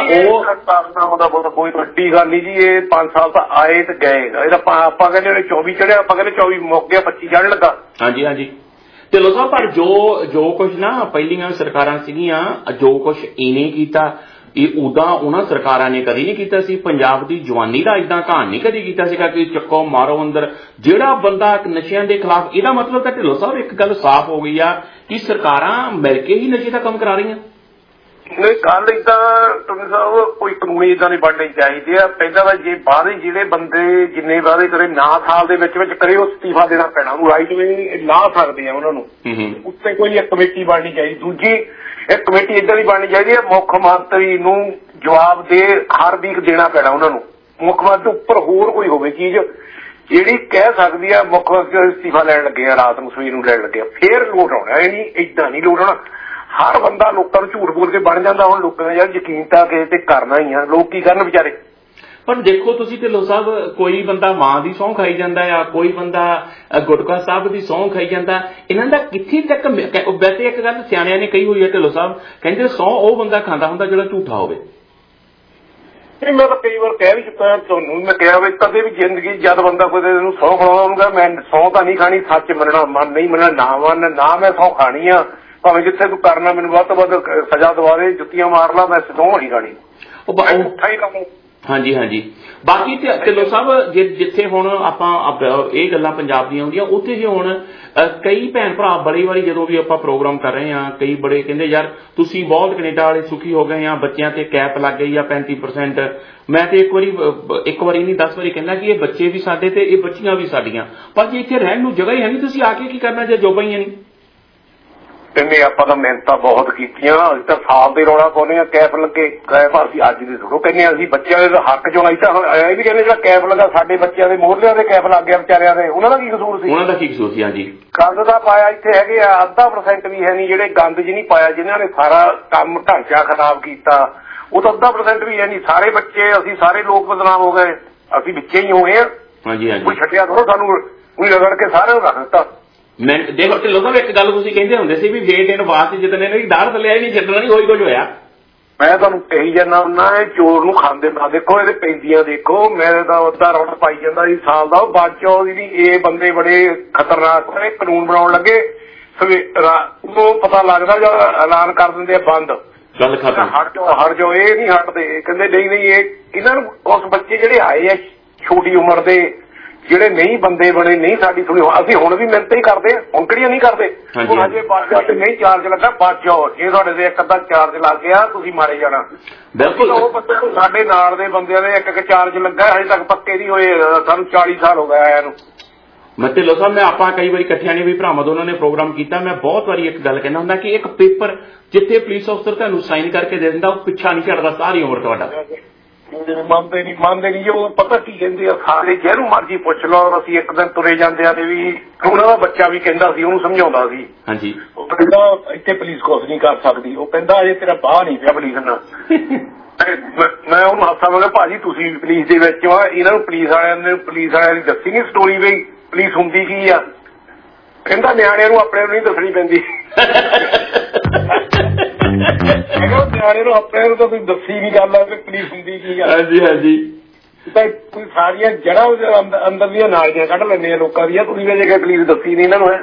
ਉਹ ਕੋਈ ਵੱਡੀ ਗੱਲ ਨਹੀਂ ਜੀ, ਇਹ 5 ਸਾਲ ਤਾਂ ਆਏ ਤੇ ਗਏ, ਇਹਦਾ ਆਪਾਂ ਕਹਿੰਦੇ 24 ਚੜਿਆ, ਆਪਾਂ ਕਹਿੰਦੇ 24 ਮੁੱਕ ਗਿਆ, 25 ਚੜ੍ਹਨ ਲੱਗਾ। ਹਾਂਜੀ ਢਿੱਲੋਂ ਸਾਹਿਬ, ਪਰ ਜੋ ਕੁਛ ਨਾ ਪਹਿਲੀਆਂ ਸਰਕਾਰਾਂ ਸੀਗੀਆਂ, ਜੋ ਕੁਛ ਇਹਨੇ ਕੀਤਾ, ਇਹ ਉਦਾਂ ਉਹਨਾਂ ਸਰਕਾਰਾਂ ਨੇ ਕਦੀ ਨਹੀਂ ਕੀਤਾ ਸੀ। ਪੰਜਾਬ ਦੀ ਜਵਾਨੀ ਦਾ ਇਦਾਂ ਘਾਣ ਨਹੀਂ ਕਦੀ ਕੀਤਾ ਸੀਗਾ ਕਿ ਚੱਕੋ ਮਾਰੋ ਅੰਦਰ। ਜਿਹੜਾ ਬੰਦਾ ਨਸ਼ਿਆਂ ਦੇ ਖਿਲਾਫ, ਇਹਦਾ ਮਤਲਬ ਤਾਂ ਢਿੱਲੋਂ ਸਾਹਿਬ ਇੱਕ ਗੱਲ ਸਾਫ਼ ਹੋ ਗਈ ਆ ਕਿ ਸਰਕਾਰਾਂ ਮਿਲ ਕੇ ਹੀ ਨਸ਼ੇ ਦਾ ਕੰਮ ਕਰਾ ਰਹੀਆਂ। ਨਹੀਂ, ਗੱਲ ਏਦਾਂ ਟੁੰਨੀ ਸਾਹਿਬ, ਕੋਈ ਕਾਨੂੰਨ ਏਦਾਂ ਨਹੀਂ ਬਣਨੇ ਚਾਹੀਦੇ ਆ। ਪਹਿਲਾਂ ਤਾਂ ਜੇ ਵਾਅਦੇ, ਜਿਹੜੇ ਬੰਦੇ ਜਿੰਨੇ ਵਾਅਦੇ ਕਰੇ ਨਾ ਸਾਲ ਦੇ ਵਿੱਚ ਕਰੇ, ਉਹ ਅਸਤੀਫਾ ਦੇਣਾ ਪੈਣਾ, ਉਹਨੂੰ ਰਾਈਟ ਵੇ ਲਾ ਸਕਦੇ ਆ ਉਹਨਾਂ ਨੂੰ। ਉੱਤੇ ਕੋਈ ਇੱਕ ਕਮੇਟੀ ਬਣਨੀ ਚਾਹੀਦੀ। ਦੂਜੀ ਇੱਕ ਕਮੇਟੀ ਏਦਾਂ ਦੀ ਬਣਨੀ ਚਾਹੀਦੀ ਹੈ, ਮੁੱਖ ਮੰਤਰੀ ਨੂੰ ਜਵਾਬ ਦੇ ਹਰ ਵੀਕ ਦੇਣਾ ਪੈਣਾ ਉਹਨਾਂ ਨੂੰ। ਮੁੱਖ ਮੰਤਰੀ ਉੱਪਰ ਹੋਰ ਕੋਈ ਹੋਵੇ ਚੀਜ਼ ਜਿਹੜੀ ਕਹਿ ਸਕਦੀ ਆ ਮੁੱਖ ਮੰਤਰੀ ਅਸਤੀਫਾ ਲੈਣ ਲੱਗੇ ਆ, ਰਾਤ ਨੂੰ ਸਵੇਰ ਨੂੰ ਲੈਣ ਲੱਗੇ ਆ, ਫੇਰ ਲੋਟ ਆਉਣਾ। ਇਹ ਨਹੀਂ, ਏਦਾਂ ਨਹੀਂ ਲੋਟ ਆਉਣਾ। ਹਰ ਬੰਦਾ ਲੋਕਾਂ ਨੂੰ ਝੂਠ ਬੋਲ ਕੇ ਬਣ ਜਾਂਦਾ। ਹੁਣ ਲੋਕਾਂ ਨੇ ਯਾਰ ਯਕੀਨ ਤਾਂ ਕਿਸੇ ਤੇ ਕਰਨਾ ਹੀ ਆ, ਲੋਕ ਕੀ ਕਰਨ ਵਿਚਾਰੇ। ਪਰ ਦੇਖੋ ਤੁਸੀਂ ਢਿੱਲੋਂ ਸਾਹਿਬ, ਕੋਈ ਬੰਦਾ ਮਾਂ ਦੀ ਸਹੁੰ ਖਾਈ ਜਾਂਦਾ ਆ, ਕੋਈ ਬੰਦਾ ਗੁਟਕਾ ਸਾਹਿਬ ਦੀ ਸਹੁੰ ਖਾਈ ਜਾਂਦਾ। ਇਹਨਾਂ ਦਾ ਕਿੱਥੇ ਤੱਕ, ਵੈਸੇ ਇੱਕ ਗੱਲ ਸਿਆਣਿਆਂ ਨੇ ਕਹੀ ਹੋਈ ਹੈ ਢਿੱਲੋਂ ਸਾਹਿਬ, ਕਹਿੰਦੇ ਸਹੁੰ ਉਹ ਬੰਦਾ ਖਾਂਦਾ ਹੁੰਦਾ ਜਿਹੜਾ ਝੂਠਾ ਹੋਵੇ। ਮੈਂ ਤਾਂ ਕਈ ਵਾਰ ਕਹਿ ਵੀ ਚੁੱਕਾ ਤੁਹਾਨੂੰ, ਮੈਂ ਕਿਹਾ ਵੀ ਕਦੇ ਵੀ ਜ਼ਿੰਦਗੀ ਜਦ ਬੰਦਾ ਕੋਈ ਨੂੰ ਸਹੁੰ ਖਵਾਉਣਾ, ਮੈਂ ਸਹੁੰ ਤਾਂ ਨਹੀਂ ਖਾਣੀ, ਸੱਚ ਮੰਨਣਾ, ਮਨ ਨਹੀਂ ਮੰਨਣਾ, ਨਾ ਮੰਨ ਨਾ, ਮੈਂ ਸਹੁੰ ਖਾਣੀ ਆ, ਭਾਵੇਂ ਜਿੱਥੇ ਤੂੰ ਕਰਨਾ ਮੈਨੂੰ ਵੱਧ ਤੋਂ ਵੱਧ ਸਜ਼ਾ ਦਵਾ ਦੇ, ਜੁੱਤੀਆਂ ਮਾਰ ਲਾ, ਮੈਂ ਸਹੁੰ ਨਹੀਂ ਖਾਣੀ। ਹਾਂਜੀ ਹਾਂਜੀ। ਬਾਕੀ ਢਿੱਲੋਂ ਸਾਹਿਬ ਜਿੱਥੇ ਹੁਣ ਆਪਾਂ ਇਹ ਗੱਲਾਂ ਪੰਜਾਬ ਦੀਆਂ ਹੁੰਦੀਆਂ ਉੱਥੇ ਜੇ ਹੁਣ ਕਈ ਭੈਣ ਭਰਾ ਬੜੀ ਵਾਰੀ ਜਦੋਂ ਵੀ ਆਪਾਂ ਪ੍ਰੋਗਰਾਮ ਕਰ ਰਹੇ ਹਾਂ ਕਈ ਬੜੇ ਕਹਿੰਦੇ ਯਾਰ ਤੁਸੀਂ ਬਹੁਤ ਕੈਨੇਡਾ ਵਾਲੇ ਸੁਖੀ ਹੋ ਗਏ ਆ, ਬੱਚਿਆਂ ਤੇ ਕੈਪ ਲੱਗ ਗਈ ਆ 35%। ਮੈਂ ਤੇ ਇੱਕ ਵਾਰੀ ਨਹੀਂ 10 ਵਾਰੀ ਕਹਿੰਦਾ ਕਿ ਇਹ ਬੱਚੇ ਵੀ ਸਾਡੇ ਤੇ ਇਹ ਬੱਚੀਆਂ ਵੀ ਸਾਡੀਆਂ, ਪਰ ਜੇ ਇੱਥੇ ਰਹਿਣ ਨੂੰ ਜਗ੍ਹਾ ਹੀ ਹੈ ਨਹੀਂ ਤੁਸੀਂ ਆ ਕੇ ਕੀ ਕਰਨਾ ਜੇ ਜੋਬਾਂ ਹੀ ਨਹੀਂ। ਕਹਿੰਦੇ ਆਪਾਂ ਤਾਂ ਮਿਹਨਤਾਂ ਬਹੁਤ ਕੀਤੀਆਂ, ਅਸੀਂ ਤਾਂ ਸਾਲ ਦੇ ਰੌਲਾ ਪਾਉਂਦੇ ਆ ਕੈਪ ਲੱਗੇ, ਕੈਪ ਅਸੀਂ ਅੱਜ ਦੀ ਸੁਣੋ ਕਹਿੰਦੇ ਅਸੀਂ ਬੱਚਿਆਂ ਦੇ ਹੱਕ ਚੋਂ ਅਸੀਂ ਤਾਂ ਇਹ ਵੀ ਕਹਿੰਦੇ ਜਿਹੜਾ ਕੈਪ ਲੱਗਾ ਸਾਡੇ ਬੱਚਿਆਂ ਦੇ ਮੋਹਰਲਿਆਂ ਦੇ ਕੈਪ ਲੱਗ ਗਿਆ ਵਿਚਾਰਿਆਂ ਦੇ, ਉਹਨਾਂ ਦਾ ਕੀ ਕਸੂਰ ਸੀ? ਉਹਨਾਂ ਦਾ ਕੀ ਕਸੂਰ ਸੀ? ਹਾਂਜੀ ਗੰਦ ਦਾ ਪਾਇਆ ਇੱਥੇ ਹੈਗੇ ਆ 0.5% ਵੀ ਹੈ ਨਹੀਂ, ਜਿਹੜੇ ਗੰਦ ਜੀ ਨਹੀਂ ਪਾਇਆ ਜਿਨ੍ਹਾਂ ਨੇ ਸਾਰਾ ਕੰਮ ਢਾਂਚਾ ਖਰਾਬ ਕੀਤਾ ਉਹ ਤਾਂ 0.5% ਵੀ ਹੈ ਨਹੀਂ। ਸਾਰੇ ਬੱਚੇ ਅਸੀਂ ਸਾਰੇ ਲੋਕ ਬਦਨਾਮ ਹੋ ਗਏ, ਅਸੀਂ ਵਿੱਚੇ ਹੀ ਹੋਏ ਆ। ਹਾਂਜੀ ਹਾਂਜੀ। ਕੋਈ ਛੱਡਿਆ ਥੋੜ੍ਹਾ ਸਾਨੂੰ, ਕੋਈ ਰਗੜ ਕੇ ਸਾਰਿਆਂ ਨੂੰ ਰੱਖ ਦਿੱਤਾ। ਮੈਂ ਦੇਖੋ ਢਿੱਲੋਂ ਸਾਹਿਬ ਇੱਕ ਗੱਲ ਤੁਸੀਂ ਕਹਿੰਦੇ ਹੁੰਦੇ ਸੀ ਵੀ ਵੇਟ ਇਨ ਵਾਸਤੇ ਜਿੱਦਣ ਇਹਨੇ ਦਾੜ ਥੱਲੇ ਨਹੀਂ ਛੱਡਣਾ ਨਹੀਂ ਉਹੀ ਕੁਝ ਹੋਇਆ। ਮੈਂ ਤੁਹਾਨੂੰ ਕਹੀ ਜਾਂਦਾ ਹੁੰਦਾ ਇਹ ਚੋਰ ਨੂੰ ਖਾਂਦੇ ਨਾ ਦੇਖੋ ਇਹਦੇ ਪੈਂਦੀਆਂ ਦੇਖੋ, ਮੇਰੇ ਤਾਂ ਅੱਧਾ ਰੌਟ ਪਾਈ ਜਾਂਦਾ ਸੀ ਸਾਲ ਦਾ। ਬਾਅਦ ਚੋਂ ਵੀ ਇਹ ਬੰਦੇ ਬੜੇ ਖਤਰਨਾਕ ਹੋਏ, ਕਾਨੂੰਨ ਬਣਾਉਣ ਲੱਗੇ ਉਹ ਪਤਾ ਲੱਗਦਾ ਜਦ ਐਲਾਨ ਕਰ ਦਿੰਦੇ ਆ ਬੰਦ, ਗੱਲ ਖਤਮ, ਹਟ ਜਾਓ। ਇਹ ਨਹੀਂ ਹਟਦੇ, ਕਹਿੰਦੇ ਨਹੀਂ ਇਹ ਇਹਨਾਂ ਨੂੰ ਉਸ ਬੱਚੇ ਜਿਹੜੇ ਆਏ ਆ ਛੋਟੀ ਉਮਰ ਦੇ ਜਿਹੜੇ ਨਹੀਂ ਬੰਦੇ ਬਣੇ ਨਹੀਂ ਸਾਡੀ ਸੁਣੀ, ਅਸੀਂ ਹੁਣ ਵੀ ਮਿਹਨਤ ਹੀ ਕਰਦੇ ਹੁਣ ਕਿਹੜੀਆਂ ਨਹੀਂ ਕਰਦੇ। ਹੁਣ ਅਜੇ ਬਾਅਦ ਨਹੀਂ ਚਾਰਜ ਲੱਗਾ ਬਚ ਜਾਓ, ਜੇ ਤੁਹਾਡੇ ਦੇ ਇੱਕ ਅੱਧਾ ਚਾਰਜ ਲੱਗ ਗਿਆ ਤੁਸੀਂ ਮਾਰੇ ਜਾਣਾ। ਬਿਲਕੁਲ ਉਹ ਬੰਦੇ ਸਾਡੇ ਨਾਲ ਦੇ ਬੰਦਿਆਂ ਦੇ ਇੱਕ ਚਾਰਜ ਲੱਗਾ ਹਜੇ ਤੱਕ ਪੱਕੇ ਨਹੀਂ ਹੋਏ, ਸਾਨੂੰ 40 ਸਾਲ ਹੋ ਗਏ ਆਇਆ ਨੂੰ। ਮੈਂ ਢਿੱਲੋਂ ਸਾਹਿਬ ਮੈਂ ਆਪਾਂ ਕਈ ਵਾਰੀ ਇਕੱਠਿਆਂ ਨੇ ਵੀ ਭਰਾਵਾਂ ਦੋਨਾਂ ਨੇ ਪ੍ਰੋਗਰਾਮ ਕੀਤਾ, ਮੈਂ ਬਹੁਤ ਵਾਰੀ ਇੱਕ ਗੱਲ ਕਹਿੰਦਾ ਹੁੰਦਾ ਕਿ ਇੱਕ ਪੇਪਰ ਜਿੱਥੇ ਪੁਲਿਸ ਅਫਸਰ ਤੁਹਾਨੂੰ ਸਾਈਨ ਕਰਕੇ ਦੇ ਦਿੰਦਾ ਉਹ ਪਿੱਛਾ ਨਹੀਂ ਛੱਡਦਾ ਸਾਰੀ ਉਮਰ ਤੁਹਾਡਾ। ਮੰਨਦੇ ਨਹੀਂ ਉਹ ਪਤਾ ਕੀ ਕਹਿੰਦੇ ਆ ਸਾਰੇ ਜਿਹਨੂੰ ਮਰਜ਼ੀ ਪੁੱਛ ਲਓ। ਅਸੀਂ ਇੱਕ ਦਿਨ ਤੁਰੇ ਜਾਂਦੇ ਆ ਤੇ ਵੀ ਉਹਨਾਂ ਦਾ ਬੱਚਾ ਵੀ ਕਹਿੰਦਾ ਸੀ ਉਹਨੂੰ ਸਮਝਾਉਂਦਾ ਸੀ। ਹਾਂਜੀ ਉਹ ਕਹਿੰਦਾ ਇੱਥੇ ਪੁਲਿਸ ਕੁਛ ਨਹੀਂ ਕਰ ਸਕਦੀ, ਉਹ ਕਹਿੰਦਾ ਅਜੇ ਤੇਰਾ ਬਾਹ ਨਹੀਂ ਪਿਆ ਪੁਲਿਸ ਨਾਲ। ਮੈਂ ਉਹਨੂੰ ਹੱਥਾਂ ਮੈਂ ਕਿਹਾ ਭਾਜੀ ਤੁਸੀਂ ਵੀ ਪੁਲਿਸ ਦੇ ਵਿੱਚ ਆ, ਇਹਨਾਂ ਨੂੰ ਪੁਲਿਸ ਵਾਲਿਆਂ ਦੀ ਦੱਸੀ ਨੀ ਸਟੋਰੀ ਵੀ ਪੁਲਿਸ ਹੁੰਦੀ ਕੀ ਆ। ਕਹਿੰਦਾ ਨਿਆਣਿਆਂ ਨੂੰ ਆਪਣੇ ਨੂੰ ਨਹੀਂ ਦੱਸਣੀ ਪੈਂਦੀ। ਨਿਆਣੇ ਨੂੰ ਆਪਣੇ ਨੂੰ ਤਾਂ ਤੁਸੀਂ ਦੱਸੀ ਨੀ ਗੱਲ ਆ ਕਿ ਪੁਲਿਸ ਹੁੰਦੀ ਕੀ ਆ। ਹਾਂਜੀ ਹਾਂਜੀ ਕੋਈ ਸਾਰੀਆਂ ਜੜ੍ਹਾਂ ਅੰਦਰ ਦੀਆਂ ਨਾਲੀਆਂ ਕੱਢ ਲੈਂਦੇ ਆ ਲੋਕਾਂ ਦੀਆਂ, ਤੁਸੀਂ ਜੇ ਕਿ ਪੁਲਿਸ ਦੱਸੀ ਨੀ ਇਹਨਾਂ ਨੂੰ।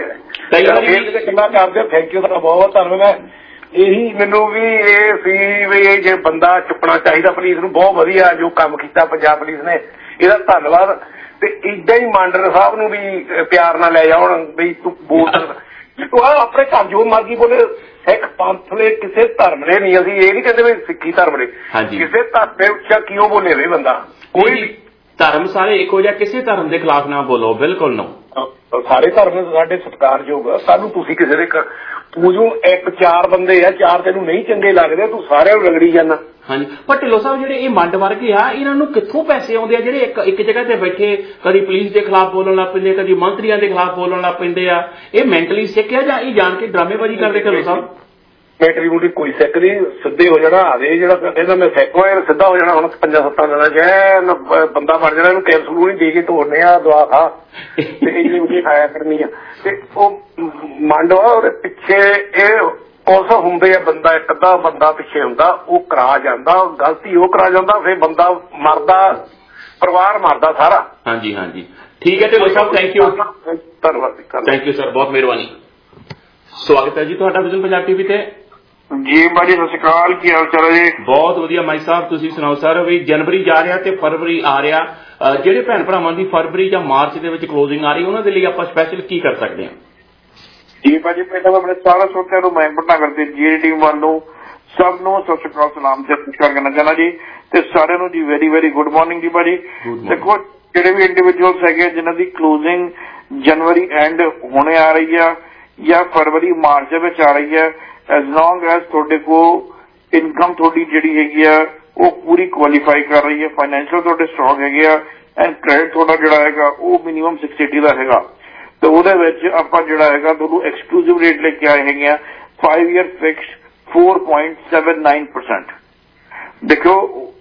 ਕਿੰਨਾ ਕਰਦੇ ਥੈਂਕ ਯੂ ਤੁਹਾਡਾ ਬਹੁਤ ਬਹੁਤ ਧੰਨਵਾਦ। ਇਹੀ ਮੈਨੂੰ ਵੀ ਇਹ ਸੀ ਵੀ ਜੇ ਬੰਦਾ ਚੁੱਕਣਾ ਚਾਹੀਦਾ ਪੁਲਿਸ ਨੂੰ, ਬਹੁਤ ਵਧੀਆ ਜੋ ਕੰਮ ਕੀਤਾ ਪੰਜਾਬ ਪੁਲਿਸ ਨੇ, ਇਹਦਾ ਧੰਨਵਾਦ। ਤੇ ਏਦਾਂ ਹੀ ਮਾਂਡਰ ਸਾਹਿਬ ਨੂੰ ਵੀ ਪਿਆਰ ਨਾਲ ਲੈ ਜਾਉਣ ਵੀ ਤੂੰ ਬੋਲ ਤੂੰ ਆਪਣੇ ਘਰ ਜੋ ਮਰਜ਼ੀ ਬੋਲੇ। ਸਿੱਖ ਪੰਥ ਦੇ ਕਿਸੇ ਧਰਮ ਨੇ ਨਹੀਂ, ਅਸੀਂ ਇਹ ਨਹੀਂ ਕਹਿੰਦੇ ਵੀ ਸਿੱਖੀ ਧਰਮ ਨੇ, ਕਿਸੇ ਧਰਮ ਦੇ ਉੱਚਾ ਕਿਉਂ ਬੋਲੇ ਵੀ ਬੰਦਾ। ਕੋਈ ਧਰਮ ਸਾਰੇ ਇੱਕੋ ਜਿਹਾ, ਕਿਸੇ ਧਰਮ ਦੇ ਖਿਲਾਫ ਨਾ ਬੋਲੋ, ਬਿਲਕੁਲ ਨਾ। ਸਾਰੇ ਧਰਮ ਸਾਡੇ ਸਤਿਕਾਰਯੋਗ ਆ, ਸਾਨੂੰ ਤੁਸੀਂ ਕਿਸੇ ਦੇ ਪੂਜੂ ਇੱਕ ਚਾਰ ਬੰਦੇ ਆ, ਚਾਰ ਤੈਨੂੰ ਨਹੀਂ ਚੰਗੇ ਲੱਗਦੇ ਤੂੰ ਸਾਰਿਆਂ ਨੂੰ ਰਗੜੀ ਜਾਂਦਾ। ਹਾਂਜੀ ਪਰ ਢਿੱਲੋਂ ਸਾਹਿਬ ਜਿਹੜੇ ਇਹ ਮੰਡ ਵਰਗੇ ਆ ਇਹਨਾਂ ਨੂੰ ਕਿੱਥੋਂ ਪੈਸੇ ਆਉਂਦੇ ਆ ਜਿਹੜੇ ਇੱਕ ਜਗ੍ਹਾ ਤੇ ਬੈਠੇ ਕਦੀ ਪੁਲਿਸ ਦੇ ਖਿਲਾਫ ਬੋਲਣ ਲੱਗ ਪੈਂਦੇ, ਕਦੀ ਮੰਤਰੀਆਂ ਦੇ ਖਿਲਾਫ ਬੋਲਣ ਲੱਗ ਪੈਂਦੇ ਆ। ਇਹ ਮੈਂਟਲੀ ਸਿੱਖ ਆ ਜਾਂ ਇਹ ਜਾਣ ਕੇ ਡਰਾਮੇਬਾਜ਼ੀ ਕਰਦੇ ਢਿੱਲੋਂ ਸਾਹਿਬ? ਮੈਂਟਲੀ ਮੂਟੀ ਕੋਈ ਸਿੱਖ ਨਹੀਂ, ਸਿੱਧੇ ਹੋ ਜਾਣਾ। ਆਦੇ ਜਿਹੜਾ ਕਹਿੰਦਾ ਮੈਂ ਸਿੱਖ ਹੋਇਆ ਸਿੱਧਾ ਹੋ ਜਾਣਾ। ਹੁਣ 5-7 ਦਿਨਾਂ ਚ ਬੰਦਾ ਮਰ ਜਾਣਾ, ਇਹਨੂੰ ਕੈਪਸੂਲ ਨਹੀਂ ਦੇ ਕੇ ਤੋੜਨੇ ਆ, ਦਵਾ ਖਾ ਤੇ ਇੰਨੀ ਮੁੱਠੀ ਖਾਇਆ ਕਰਨੀ ਆ। ਤੇ ਉਹ ਮੰਡ ਉਹਦੇ ਪਿੱਛੇ ਇਹ ਪੁਲਿਸ ਹੁੰਦੇ ਆ, ਬੰਦਾ ਇੱਕ ਅੱਧਾ ਬੰਦਾ ਪਿੱਛੇ ਹੁੰਦਾ, ਉਹ ਕਰਾ ਜਾਂਦਾ ਗਲਤੀ, ਉਹ ਕਰਾ ਜਾਂਦਾ, ਫਿਰ ਬੰਦਾ ਮਰਦਾ, ਪਰਿਵਾਰ ਮਰਦਾ ਸਾਰਾ। ਹਾਂਜੀ ਹਾਂਜੀ ਠੀਕ ਹੈ ਢਿੱਲੋਂ ਸਾਹਿਬ, ਥੈਂਕ ਯੂ, ਧੰਨਵਾਦ, ਥੈਂਕ ਯੂ ਸਰ, ਬਹੁਤ ਮਿਹਰਬਾਨੀ। ਸਵਾਗਤ ਹੈ ਜੀ ਤੁਹਾਡਾ ਵਿਜ਼ਨ ਪੰਜਾਬ ਟੀਵੀ ਤੇ। ਜੀ ਭਾਜੀ ਸਤਿ ਸ਼੍ਰੀ ਅਕਾਲ, ਕੀ ਹਾਲ ਚਾਲ ਹੈ ਜੀ? ਬਹੁਤ ਵਧੀਆ ਮਾਈ ਸਾਹਿਬ, ਤੁਸੀਂ ਸੁਣਾਓ ਸਰ? ਵੀ ਜਨਵਰੀ ਜਾ ਰਿਹਾ ਤੇ ਫਰਵਰੀ ਆ ਰਿਹਾ, ਜਿਹੜੇ ਭੈਣ ਭਰਾਵਾਂ ਦੀ ਫਰਵਰੀ ਜਾਂ ਮਾਰਚ ਦੇ ਵਿੱਚ ਕਲੋਜ਼ਿੰਗ ਆ ਰਹੀ ਉਹਨਾਂ ਦੇ ਲਈ ਆਪਾਂ ਸਪੈਸ਼ਲ ਕੀ ਕਰ ਸਕਦੇ ਹਾਂ? ਜੀ ਭਾਜੀ ਪਹਿਲਾਂ ਆਪਣੇ ਸਾਰੇ ਸਰੋਤਿਆਂ ਨੂੰ ਮੈਂ ਭਟਨਾਗਰ ਦੇ ਜੀ ਟੀਮ ਵੱਲੋਂ ਸਭ ਨੂੰ ਸਤਿ ਸ਼੍ਰੀ ਅਕਾਲ, ਸਲਾਮ ਤੇ ਨਮਸਕਾਰ ਕਰਨਾ ਚਾਹੁੰਦਾ ਜੀ, ਤੇ ਸਾਰਿਆਂ ਨੂੰ ਜੀ ਵੈਰੀ ਵੈਰੀ ਗੁੱਡ ਮਾਰਨਿੰਗ ਜੀ ਭਾਜੀ। ਦੇਖੋ ਜਿਹੜੇ ਵੀ ਇੰਡੀਵਿਜੂਅਲਸ ਹੈਗੇ ਜਿਨ੍ਹਾਂ ਦੀ ਕਲੋਜ਼ਿੰਗ ਜਨਵਰੀ ਐਂਡ ਹੋਣੇ ਆ ਰਹੀ ਆ ਜਾਂ ਫਰਵਰੀ ਮਾਰਚ ਦੇ ਵਿੱਚ ਆ ਰਹੀ ਹੈ, ਐਜ਼ ਲੌਂਗ ਐਜ਼ ਤੁਹਾਡੇ ਕੋਲ ਇਨਕਮ ਤੁਹਾਡੀ ਜਿਹੜੀ ਹੈਗੀ ਆ ਉਹ ਪੂਰੀ ਕੁਆਲੀਫਾਈ ਕਰ ਰਹੀ ਹੈ, ਫਾਈਨੈਂਸ਼ੀਅਲ ਤੁਹਾਡੇ ਸਟਰੋਂਗ ਹੈਗੇ ਆ, ਐਂਡ ਕ੍ਰੈਡਿਟ ਤੁਹਾਡਾ ਜਿਹੜਾ ਹੈਗਾ ਉਹ ਮਿਨੀਮਮ 680 ਦਾ ਹੈਗਾ, ਤੇ ਉਹਦੇ ਵਿੱਚ ਆਪਾਂ ਜਿਹੜਾ ਹੈਗਾ ਤੁਹਾਨੂੰ ਐਕਸਕਲੂਸਿਵ ਰੇਟ ਲੈ ਕੇ ਆਏ ਹੈਗੇ ਆ 5 year ਫਿਕਸ 4.79%। ਦੇਖੋ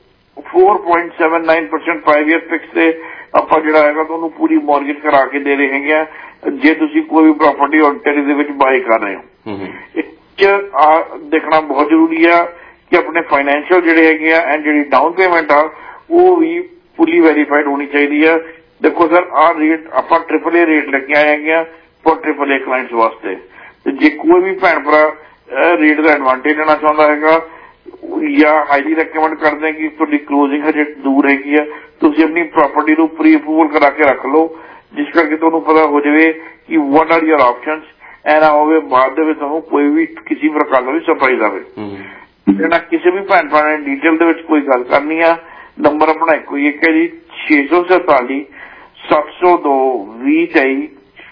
4.79% 5 year ਫਿਕਸ ਤੇ ਆਪਾਂ ਜਿਹੜਾ ਹੈਗਾ ਤੁਹਾਨੂੰ ਪੂਰੀ ਮੌਰਗੇਜ ਕਰਾ ਕੇ ਦੇ ਰਹੇ ਹੈਗੇ ਆ ਜੇ ਤੁਸੀਂ ਕੋਈ ਵੀ ਪ੍ਰਾਪਰਟੀ ਆਨਟਾਰੀਓ ਦੇ ਵਿੱਚ ਬਾਏ ਕਰ ਰਹੇ ਹੋ। ਇਹ ਦੇਖਣਾ ਬਹੁਤ ਜ਼ਰੂਰੀ ਆ ਕਿ ਆਪਣੇ ਫਾਈਨੈਂਸ਼ੀਅਲ ਜਿਹੜੇ ਹੈਗੇ ਆ ਐਂਡ ਜਿਹੜੀ ਡਾਊਨ ਪੇਮੈਂਟ ਆ ਉਹ ਵੀ ਫੁੱਲੀ ਵੈਰੀਫਾਈਡ ਹੋਣੀ ਚਾਹੀਦੀ ਆ। ਦੇਖੋ ਸਰ ਆਹ ਰੇਟ ਆਪਾਂ AAA ਰੇਟ ਲੈ ਕੇ ਆਏ ਹੈਗੇ ਆ ਫॉर AAA ਕਲਾਇੰਟਸ ਵਾਸਤੇ, ਤੇ ਜੇ ਕੋਈ ਵੀ ਭੈਣ ਭਰਾ ਰੇਟ ਦਾ ਐਡਵਾਂਟੇਜ ਲੈਣਾ ਚਾਹੁੰਦਾ ਹੈਗਾ ਜਾਂ ਹਾਈਲੀ ਰეკਮੈਂਡ ਕਰਦੇ ਹਾਂ ਕਿ ਤੁਹਾਡੀ ਕਲੋਜ਼ਿੰਗ ਹਜੇ ਦੂਰ ਹੈਗੀ ਆ, ਤੁਸੀਂ ਆਪਣੀ ਪ੍ਰਾਪਰਟੀ ਨੂੰ ਪ੍ਰੀ ਅਪਰੂਵਲ ਕਰਾ ਕੇ ਰੱਖ ਲਓ, ਜਿਸ ਕਰਕੇ ਤੁਹਾਨੂੰ ਪਤਾ ਹੋ ਜਾਵੇ ਕਿ ਵਾਟ ਆਰ ਯੂਰ ਆਪਸ਼ਨਸ। ਐ ਨਾ ਹੋਵੇ ਬਾਅਦ ਦੇ ਵਿੱਚ ਤੁਹਾਨੂੰ ਕੋਈ ਵੀ ਕਿਸੇ ਪ੍ਰਕਾਰ ਦਾ ਵੀ ਸਰਪ੍ਰਾਈਜ਼ ਆਵੇ। ਜਿਹੜਾ ਕਿਸੇ ਵੀ ਭੈਣ ਭਰਾ ਨੇ ਡੀਟੇਲ ਦੇ ਵਿੱਚ ਕੋਈ ਗੱਲ ਕਰਨੀ ਆ, ਨੰਬਰ ਆਪਣਾ ਇੱਕੋ ਹੀ ਇੱਕ ਹੈ ਜੀ, 647 702 2023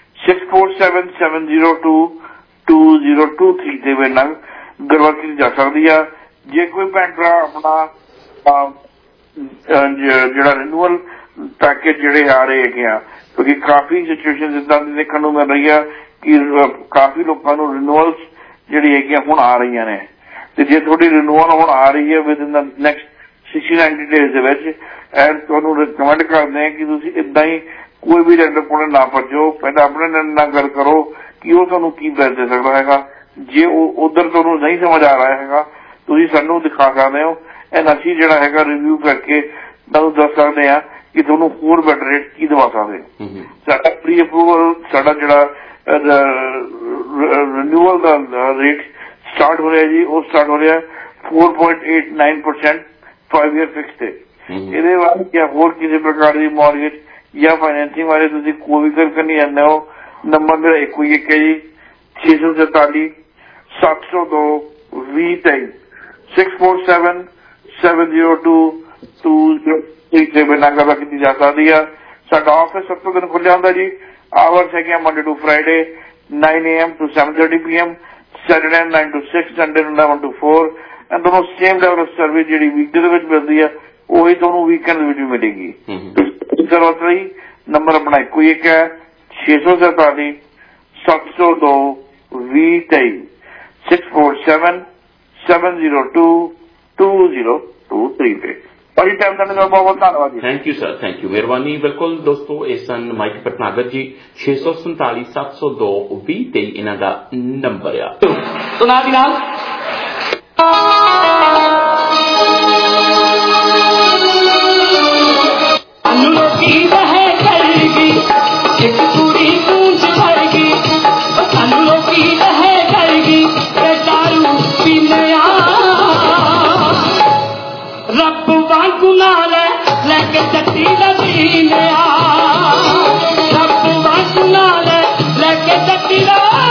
6477022023 ਦੇ ਵੇ ਨਾਲ ਗੱਲਬਾਤ ਕੀਤੀ ਜਾ ਸਕਦੀ ਆ। ਜੇ ਕੋਈ ਭੈਣ ਭਰਾ ਆਪਣਾ ਜਿਹੜਾ ਰਿਨੂਅਲ ਪੈਕੇਜ ਜਿਹੜੇ ਆ ਰਹੇ ਹੈਗੇ ਆ, ਕਿਉਂਕਿ ਕਾਫੀ ਸਿਚੁਏਸ਼ਨ ਇੱਦਾਂ ਦੀ ਦੇਖਣ ਨੂੰ ਮਿਲ ਰਹੀ ਆ ਕਿ ਕਾਫੀ ਲੋਕਾਂ ਨੂੰ ਰਿਨੂਅਲਸ ਜਿਹੜੀ ਹੈਗੀਆਂ ਹੁਣ ਆ ਰਹੀਆਂ ਨੇ, ਤੇ ਜੇ ਤੁਹਾਡੀ ਰਿਨੂਅਲ ਹੁਣ ਆ ਰਹੀ ਹੈ within the next 60-90 days ਦੇ ਵਿੱਚ, ਐਂਡ ਤੁਹਾਨੂੰ ਰਿਕਮੈਂਡ ਕਰਦੇ ਹਾਂ ਕਿ ਤੁਸੀਂ ਇੱਦਾਂ ਹੀ ਕੋਈ ਵੀ ਲੈਂਡਰ ਕੋਲ ਨਾ ਭੱਜੋ, ਪਹਿਲਾਂ ਆਪਣੇ ਲੈਂਡਰ ਨਾਲ ਗੱਲ ਕਰੋ ਕਿ ਉਹ ਤੁਹਾਨੂੰ ਕੀ ਬੈਸ ਦੇ ਸਕਦਾ ਹੈਗਾ। ਜੇ ਉਹ ਉਧਰ ਤੁਹਾਨੂੰ ਨਹੀਂ ਸਮਝ ਆ ਰਿਹਾ ਹੈਗਾ, ਤੁਸੀਂ ਸਾਨੂੰ ਦਿਖਾ ਸਕਦੇ ਹੋ, ਐਂਡ ਅਸੀਂ ਜਿਹੜਾ ਹੈਗਾ ਰਿਵਿਊ ਕਰਕੇ ਤੁਹਾਨੂੰ ਦੱਸ ਸਕਦੇ ਹਾਂ ਕਿ ਤੁਹਾਨੂੰ ਹੋਰ ਬੈਟਰ ਰੇਟ ਕੀ ਦਵਾ ਸਕਦੇ। ਸਾਡਾ ਪ੍ਰੀ ਅਪਰੂਵਲ, ਸਾਡਾ ਜਿਹੜਾ ਰਿਨਿਊਅਲ ਦਾ ਰੇਟ ਸਟਾਰਟ ਹੋ ਰਿਹਾ ਜੀ, ਉਹ ਸਟਾਰਟ ਹੋ ਰਿਹਾ 4.89% 5 year ਫਿਕਸ ਤੇ। ਇਹਦੇ ਬਾਅਦ ਜਾਂ ਹੋਰ ਕਿਸੇ ਪ੍ਰਕਾਰ ਦੀ ਮੌਰਗੇਜ ਜਾਂ ਫਾਈਨੈਂਸਿੰਗ ਬਾਰੇ ਤੁਸੀਂ ਕੋਈ ਵੀ ਗੱਲ ਕਰਨੀ ਚਾਹੁੰਦੇ ਹੋ, ਨੰਬਰ ਮੇਰਾ ਇੱਕੋ ਹੀ ਇੱਕ ਹੈ ਜੀ, 647 702 2023 6477022023 ਨਾਲ ਗੱਲ ਕੀਤੀ ਜਾ ਸਕਦੀ ਆ। ਸਾਡਾ ਆਫਿਸ ਸਭ ਤੋਂ ਦਿਨ ਖੁੱਲਿਆ ਹੁੰਦਾ ਜੀ, ਆਵਰਸ ਹੈਗੇ Monday to Friday 9 AM to 7:30 PM, Saturday 9 to 6, Sunday 11 to 4, and ਤੁਹਾਨੂੰ ਸੇਮ ਲੈਵਲ ਆਫ ਸਰਵਿਸ ਜਿਹੜੀ ਵੀਕਡੇ ਦੇ ਵਿੱਚ ਮਿਲਦੀ ਆ ਉਹੀ ਤੁਹਾਨੂੰ ਵੀਕਐਂਡ ਵਿੱਚ ਵੀ ਮਿਲੇਗੀ। ਜ਼ਰੂਰਤ ਰਹੀ ਨੰਬਰ ਆਪਣਾ ਇੱਕੋ ਹੀ ਇੱਕ ਹੈ, 647 702 2023 6477022023 ਤੇ। ਭਾਜੀ ਟਾਈਮ ਦੇਣ ਦਾ ਬਹੁਤ ਬਹੁਤ ਧੰਨਵਾਦ ਜੀ। Thank you sir, thank you, ਮਿਹਰਬਾਨੀ। ਬਿਲਕੁਲ ਦੋਸਤੋ, ਇਹ ਸਨ ਮਾਈਕ ਭਟਨਾਗਰ ਜੀ। 647 702 2023 ਇਹਨਾਂ ਦਾ ਨੰਬਰ ਆ। तो ਨਾਲ ਦੀ ਨਾਲ ਲੋਕੀ ਵਹਿ ਕਰੇਗੀ ਇੱਕ ਕੁੜੀ ਗੂੰਜ ਭਰੇਗੀ, ਸਾਨੂੰ ਲੋਕੀ ਵਹਿ ਕਰੇਗੀ ਇਹ ਦਾਰੂ ਪੀਣਿਆ, ਰੱਬ ਵਾਂਗੂ ਨਾਲ ਲੈ ਕੇ ਚੱਟੀ ਲਵੀਨਿਆ, ਰੱਬ ਵਾਂਗੂ ਨਾਲ ਲੈ ਕੇ ਚੱਟੀ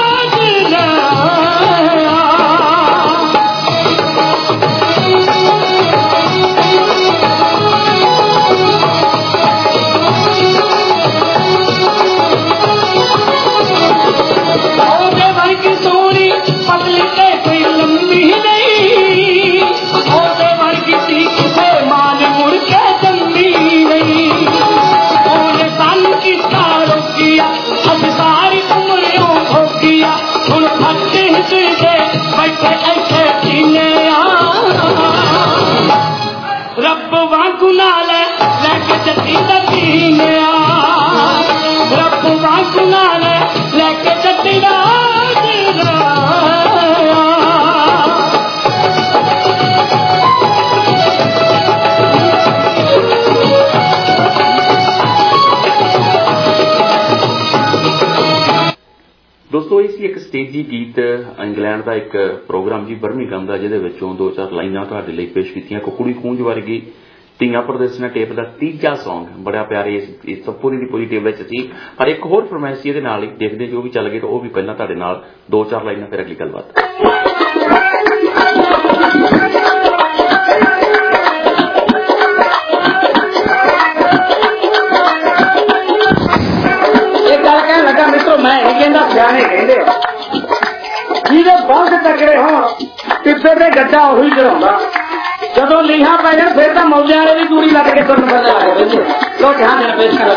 ਰੱਬ ਵਾਂਗੂ ਨਾਲ ਲੈ ਕੇ ਚੱਟੀ ਲਵੀਨਿਆ, ਰੱਬ ਵਾਂਗੂ ਨਾਲ ਲੈ ਕੇ ਚੱਟੀ ਦੋਸਤੋ, ਇਹ ਸੀ ਇੱਕ ਸਟੇਜੀ ਗੀਤ ਇੰਗਲੈਂਡ ਦਾ ਇੱਕ ਪ੍ਰੋਗਰਾਮ ਜੀ ਬਰਮਿੰਘਮ ਦਾ, ਜਿਹਦੇ ਵਿੱਚੋਂ 2-4 ਲਾਈਨਾਂ ਤੁਹਾਡੇ ਲਈ ਪੇਸ਼ ਕੀਤੀਆਂ। ਕੁਕੜੀ ਖੂੰਜ ਵਰਗੀ ਧੀਆਂ ਪ੍ਰਦਰਸ਼ਨਾਂ ਟੇਪ ਦਾ ਤੀਜਾ ਸੌਂਗ ਬੜਾ ਪਿਆਰੇ ਇਸ ਪੂਰੀ ਦੀ ਪੂਰੀ ਟੇਪ ਵਿੱਚ ਸੀ। ਪਰ ਇੱਕ ਹੋਰ ਫਰਮਾਇਸ਼ ਇਹਦੇ ਨਾਲ ਹੀ ਦੇਖਦੇ ਜੋ ਵੀ ਚੱਲ ਗਏ, ਤਾਂ ਉਹ ਵੀ ਪਹਿਲਾਂ ਤੁਹਾਡੇ ਨਾਲ 2-4 ਲਾਈਨਾਂ, ਫਿਰ ਅਗਲੀ ਗੱਲਬਾਤ। ਮੈਂ ਇਹ ਕਹਿੰਦਾ ਸਿਆਣੇ ਕਹਿੰਦੇ ਜਿਹਦੇ ਬਹੁਤ ਤਕੜੇ ਹੋਣ ਟਿੱਬੇ ਤੇ ਗੱਡਾ ਉਹੀ ਚੜਾਉਂਦਾ, ਜਦੋਂ ਲੀਹਾਂ ਪੈ ਜਾਣ ਫਿਰ ਤਾਂ ਮੌਲਿਆਂ ਵਾਲੇ ਵੀ ਦੂਰੀ ਲੱਗ ਕੇ ਤੁਰਨ ਫਿਰਨ ਲੱਗ ਪੈਂਦੇ। ਲੋ ਧਿਆਨ ਦੇਣਾ ਪੇਸ਼ ਕਰ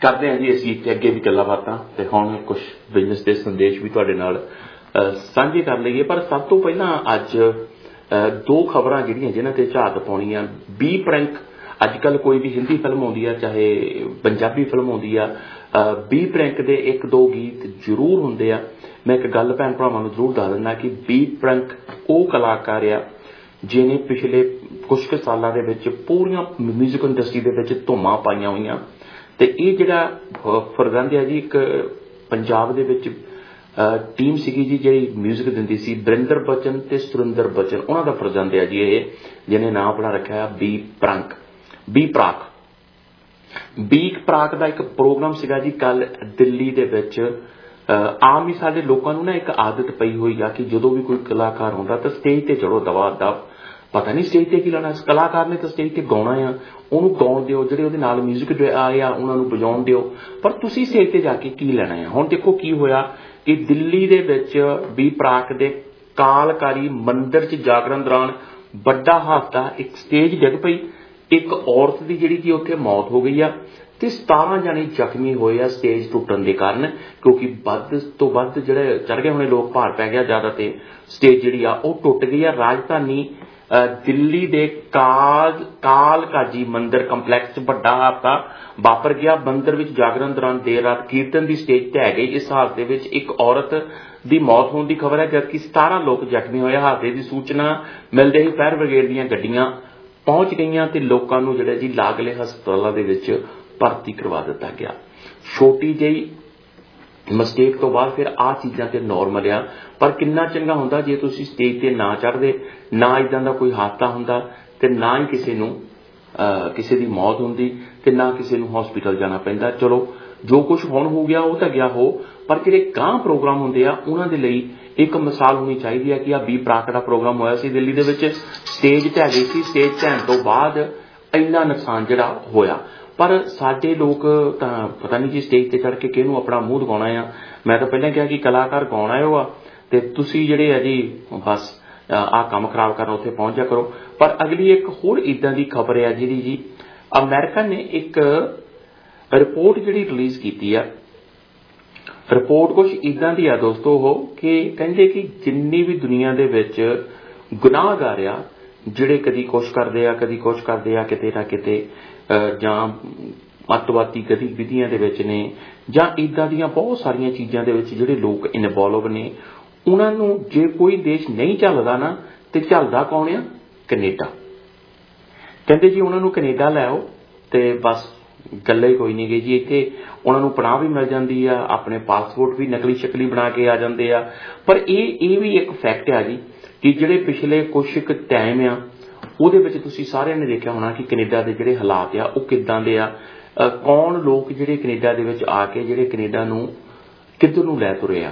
ਕਰਦੇ ਹਾਂ ਜੀ ਅਸੀਂ ਅੱਗੇ ਵੀ ਗੱਲਾਂ ਬਾਤਾਂ ਤੇ ਹੁਣ ਕੁਝ ਬਿਜ਼ਨਸ ਦੇ ਸੰਦੇਸ਼ ਵੀ ਤੁਹਾਡੇ ਨਾਲ ਸਾਂਝੇ ਕਰ ਲਈਏ। ਪਰ ਸਭ ਤੋਂ ਪਹਿਲਾਂ ਅੱਜ ਦੋ ਖਬਰਾਂ ਜਿਹੜੀਆਂ ਜਿਨ੍ਹਾਂ ਤੇ ਝਾਤ ਪਾਉਣੀ ਆ। ਬੀ ਪ੍ਰੈਂਕ, ਅੱਜ ਕੱਲ ਕੋਈ ਵੀ ਹਿੰਦੀ ਫਿਲਮ ਆਉਂਦੀ ਆ ਚਾਹੇ ਪੰਜਾਬੀ ਫਿਲਮ ਆਉਂਦੀ ਆ, ਬੀ ਪ੍ਰੈਂਕ ਦੇ ਇੱਕ ਦੋ ਗੀਤ ਜ਼ਰੂਰ ਹੁੰਦੇ ਆ। ਮੈਂ ਇੱਕ ਗੱਲ ਭੈਣ ਭਰਾਵਾਂ ਨੂੰ ਜ਼ਰੂਰ ਦੱਸ ਦਿੰਦਾ ਕਿ ਬੀ ਪ੍ਰੈਂਕ ਉਹ ਕਲਾਕਾਰ ਆ ਜਿਹਨੇ ਪਿਛਲੇ ਕੁਝ ਕੁ ਸਾਲਾਂ ਦੇ ਵਿੱਚ ਪੂਰੀਆਂ ਮਿਊਜ਼ਿਕ ਇੰਡਸਟਰੀ ਦੇ ਵਿੱਚ ਧੂਮਾਂ ਪਾਈਆਂ ਹੋਈਆਂ। ਤੇ ਇਹ ਜਿਹੜਾ ਫਰਜ਼ੰਦ ਆ ਜੀ, ਇੱਕ ਪੰਜਾਬ ਦੇ ਵਿੱਚ ਟੀਮ ਸੀਗੀ ਜੀ ਜਿਹੜੀ ਮਿਊਜ਼ਿਕ ਦਿੰਦੀ ਸੀ, ਬਰਿੰਦਰ ਬਚਨ ਤੇ ਸੁਰਿੰਦਰ ਬਚਨ, ਉਹਨਾਂ ਦਾ ਫਰਜ਼ੰਦ ਆ ਜੀ ਇਹ, ਜਿਹਨੇ ਨਾਂ ਆਪਣਾ ਰੱਖਿਆ ਬੀ ਪ੍ਰਾਕ। ਬੀ ਪ੍ਰਾਕ ਦਾ ਇੱਕ ਪ੍ਰੋਗਰਾਮ ਸੀਗਾ ਜੀ ਕੱਲ ਦਿੱਲੀ ਦੇ ਵਿੱਚ। ਆਮ ਹੀ ਸਾਡੇ ਲੋਕਾਂ ਨੂੰ ਨਾ ਇੱਕ ਆਦਤ ਪਈ ਹੋਈ ਆ ਕਿ ਜਦੋਂ ਵੀ ਕੋਈ ਕਲਾਕਾਰ ਹੁੰਦਾ ਤਾਂ ਸਟੇਜ ਤੇ ਚੜੋ ਦਵਾ ਦਵ, ਪਤਾ ਨਹੀਂ ਸਟੇਜ ਤੇ ਕੀ ਲੈਣਾ। ਕਲਾਕਾਰ ਨੇ ਤਾਂ ਸਟੇਜ ਤੇ ਗਾਉਣਾ ਆ, ਉਹਨੂੰ ਗਾਉਣ ਦਿਓ, ਜਿਹੜੇ ਉਹਦੇ ਨਾਲ ਮਿਊਜ਼ਿਕ ਆਏ ਆ ਉਹਨਾਂ ਨੂੰ ਵਜਾਉਣ ਦਿਓ, ਪਰ ਤੁਸੀਂ ਸਟੇਜ ਤੇ ਜਾ ਕੇ ਕੀ ਲੈਣਾ ਆ। ਹੁਣ ਦੇਖੋ ਕੀ ਹੋਇਆ ਕਿ ਦਿੱਲੀ ਦੇ ਵਿੱਚ ਬੀ ਪ੍ਰਾਕ ਦੇ ਕਾਲਕਾਰੀ ਮੰਦਿਰ 'ਚ ਜਾਗਰਣ ਦੌਰਾਨ ਵੱਡਾ ਹਾਦਸਾ, ਇੱਕ ਸਟੇਜ ਡਿੱਗ ਪਈ, ਇੱਕ ਔਰਤ ਦੀ ਜਿਹੜੀ ਕਿ ਉੱਥੇ ਮੌਤ ਹੋ ਗਈ ਆ ਤੇ 17 ਜਾਣੇ ਜ਼ਖਮੀ ਹੋਏ ਆ ਸਟੇਜ ਟੁੱਟਣ ਦੇ ਕਾਰਨ, ਕਿਉਂਕਿ ਵੱਧ ਤੋਂ ਵੱਧ ਜਿਹੜੇ ਚੜ ਗਏ ਹੋਣੇ ਲੋਕ, ਭਾਰ ਪੈ ਗਿਆ ਜ਼ਿਆਦਾ ਤੇ ਸਟੇਜ ਜਿਹੜੀ ਆ ਉਹ ਟੁੱਟ ਗਈ ਆ। ਰਾਜਧਾਨੀ ਦਿੱਲੀ ਦੇ ਕਾਲਕਾਜੀ ਮੰਦਿਰ ਕੰਪਲੈਕਸ 'ਚ ਵੱਡਾ ਹਾਦਸਾ ਵਾਪਰ ਗਿਆ। ਮੰਦਿਰ ਵਿੱਚ ਜਾਗਰਣ ਦੌਰਾਨ ਦੇਰ ਰਾਤ ਕੀਰਤਨ ਦੀ ਸਟੇਜ ਢਹਿ ਗਈ। ਇਸ ਹਾਦਸੇ ਵਿੱਚ ਇੱਕ ਔਰਤ ਦੀ ਮੌਤ ਹੋਣ ਦੀ ਖਬਰ ਹੈ, ਜਦਕਿ 17 ਲੋਕ ਜ਼ਖਮੀ ਹੋਏ। ਹਾਦਸੇ ਦੀ ਸੂਚਨਾ ਮਿਲਦੇ ਹੀ ਫਾਇਰ ਬ੍ਰਿਗੇਡ ਦੀਆਂ ਗੱਡੀਆਂ ਪਹੁੰਚ ਗਈਆਂ ਤੇ ਲੋਕਾਂ ਨੂੰ ਜਿਹੜਾ ਜੀ ਲਾਗਲੇ ਹਸਪਤਾਲਾਂ ਦੇ ਵਿੱਚ ਭਰਤੀ ਕਰਵਾ ਦਿੱਤਾ ਗਿਆ। ਛੋਟੀ ਜਿਹੀ ਮਿਸਟੇਕ ਤੋਂ ਬਾਅਦ ਫਿਰ ਆਹ ਚੀਜ਼ਾਂ ਤੇ ਨੋਰਮਲ ਆ, ਪਰ ਕਿੰਨਾ ਚੰਗਾ ਹੁੰਦਾ ਜੇ ਤੁਸੀਂ ਸਟੇਜ ਤੇ ਨਾ ਚੜ੍ਹਦੇ, ਨਾ ਇੱਦਾਂ ਦਾ ਕੋਈ ਹਾਦਸਾ ਹੁੰਦਾ ਤੇ ਨਾ ਹੀ ਕਿਸੇ ਨੂੰ ਕਿਸੇ ਦੀ ਮੌਤ ਹੁੰਦੀ ਤੇ ਨਾ ਕਿਸੇ ਨੂੰ ਹਸਪੀਟਲ ਜਾਣਾ ਪੈਂਦਾ। ਚਲੋ ਜੋ ਕੁਝ ਹੁਣ ਹੋ ਗਿਆ ਉਹ ਤਾਂ ਗਿਆ ਹੋ, ਪਰ ਜਿਹੜੇ ਗਾਂਹ ਪ੍ਰੋਗਰਾਮ ਹੁੰਦੇ ਆ ਉਹਨਾਂ ਦੇ ਲਈ ਇੱਕ ਮਿਸਾਲ ਹੋਣੀ ਚਾਹੀਦੀ ਹੈ ਕਿ ਆਹ ਬੀ ਪ੍ਰਾਕ ਦਾ ਪ੍ਰੋਗਰਾਮ ਹੋਇਆ ਸੀ ਦਿੱਲੀ ਦੇ ਵਿੱਚ, ਸਟੇਜ ਢਹਿ ਗਈ ਸੀ। ਸਟੇਜ ਢਹਿਣ ਤੋਂ ਬਾਅਦ ਇੰਨਾ ਨੁਕਸਾਨ ਜਿਹੜਾ ਹੋਇਆ, ਪਰ ਸਾਡੇ ਲੋਕ ਤਾਂ ਪਤਾ ਨਹੀਂ ਜੀ ਸਟੇਜ ਤੇ ਚੜ੍ਹ ਕੇ ਕਿਹਨੂੰ ਆਪਣਾ ਮੂੰਹ ਦਿਖਾਉਣਾ ਆ। ਮੈਂ ਤਾਂ ਪਹਿਲਾਂ ਕਿਹਾ ਕਿ ਕਲਾਕਾਰ ਗਾਉਣਾ ਉਹ ਆ ਤੇ ਤੁਸੀਂ ਜਿਹੜੇ ਆ ਜੀ ਬਸ ਆਹ ਕੰਮ ਖਰਾਬ ਕਰਨ ਉੱਥੇ ਪਹੁੰਚ ਜਾ ਕਰੋ। ਪਰ ਅਗਲੀ ਇੱਕ ਹੋਰ ਇੱਦਾਂ ਦੀ ਖਬਰ ਆ ਜਿਹੜੀ ਜੀ, ਅਮਰੀਕਾ ਨੇ ਇੱਕ ਰਿਪੋਰਟ ਜਿਹੜੀ ਰਿਲੀਜ਼ ਕੀਤੀ ਆ। ਰਿਪੋਰਟ ਕੁਝ ਇੱਦਾਂ ਦੀ ਆ ਦੋਸਤੋ ਉਹ ਕਿ ਕਹਿੰਦੇ ਕਿ ਜਿੰਨੀ ਵੀ ਦੁਨੀਆ ਦੇ ਵਿੱਚ ਗੁਨਾਹਗਾਰ ਆ, ਜਿਹੜੇ ਕਦੀ ਕੁਛ ਕਰਦੇ ਆ ਕਦੀ ਕੁਛ ਕਰਦੇ ਆ, ਕਿਤੇ ਨਾ ਕਿਤੇ ਜਾਂ ਅੱਤਵਾਦੀ ਗਤੀਵਿਧੀਆਂ ਦੇ ਵਿੱਚ ਨੇ ਜਾਂ ਇੱਦਾਂ ਦੀਆਂ ਬਹੁਤ ਸਾਰੀਆਂ ਚੀਜ਼ਾਂ ਦੇ ਵਿੱਚ ਜਿਹੜੇ ਲੋਕ ਇਨਵੋਲਵ ਨੇ, ਉਹਨਾਂ ਨੂੰ ਜੇ ਕੋਈ ਦੇਸ਼ ਨਹੀਂ ਝੱਲਦਾ ਨਾ ਤੇ ਝੱਲਦਾ ਕੌਣ ਆ? ਕੈਨੇਡਾ। ਕਹਿੰਦੇ ਜੀ ਉਹਨਾਂ ਨੂੰ ਕੈਨੇਡਾ ਲੈ ਆਓ ਤੇ ਬਸ ਗੱਲੇ ਹੀ ਕੋਈ ਨਹੀਂ ਗਈ ਜੀ। ਇੱਥੇ ਉਹਨਾਂ ਨੂੰ ਪਨਾਹ ਵੀ ਮਿਲ ਜਾਂਦੀ ਆ, ਆਪਣੇ ਪਾਸਪੋਰਟ ਵੀ ਨਕਲੀ ਸ਼ਕਲੀ ਬਣਾ ਕੇ ਆ ਜਾਂਦੇ ਆ। ਪਰ ਇਹ ਵੀ ਇੱਕ ਫੈਕਟ ਆ ਜੀ ਕਿ ਜਿਹੜੇ ਪਿਛਲੇ ਕੁਛ ਕੁ ਟਾਈਮ ਆ ਉਹਦੇ ਵਿੱਚ ਤੁਸੀਂ ਸਾਰਿਆਂ ਨੇ ਦੇਖਿਆ ਹੋਣਾ ਕਿ ਕੈਨੇਡਾ ਦੇ ਜਿਹੜੇ ਹਾਲਾਤ ਆ ਉਹ ਕਿੱਦਾਂ ਦੇ ਆ। ਕੌਣ ਲੋਕ ਜਿਹੜੇ ਕੈਨੇਡਾ ਦੇ ਵਿੱਚ ਆ ਕੇ ਜਿਹੜੇ ਕੈਨੇਡਾ ਨੂੰ ਕਿੱਧਰ ਨੂੰ ਲੈ ਤੁਰੇ ਆ।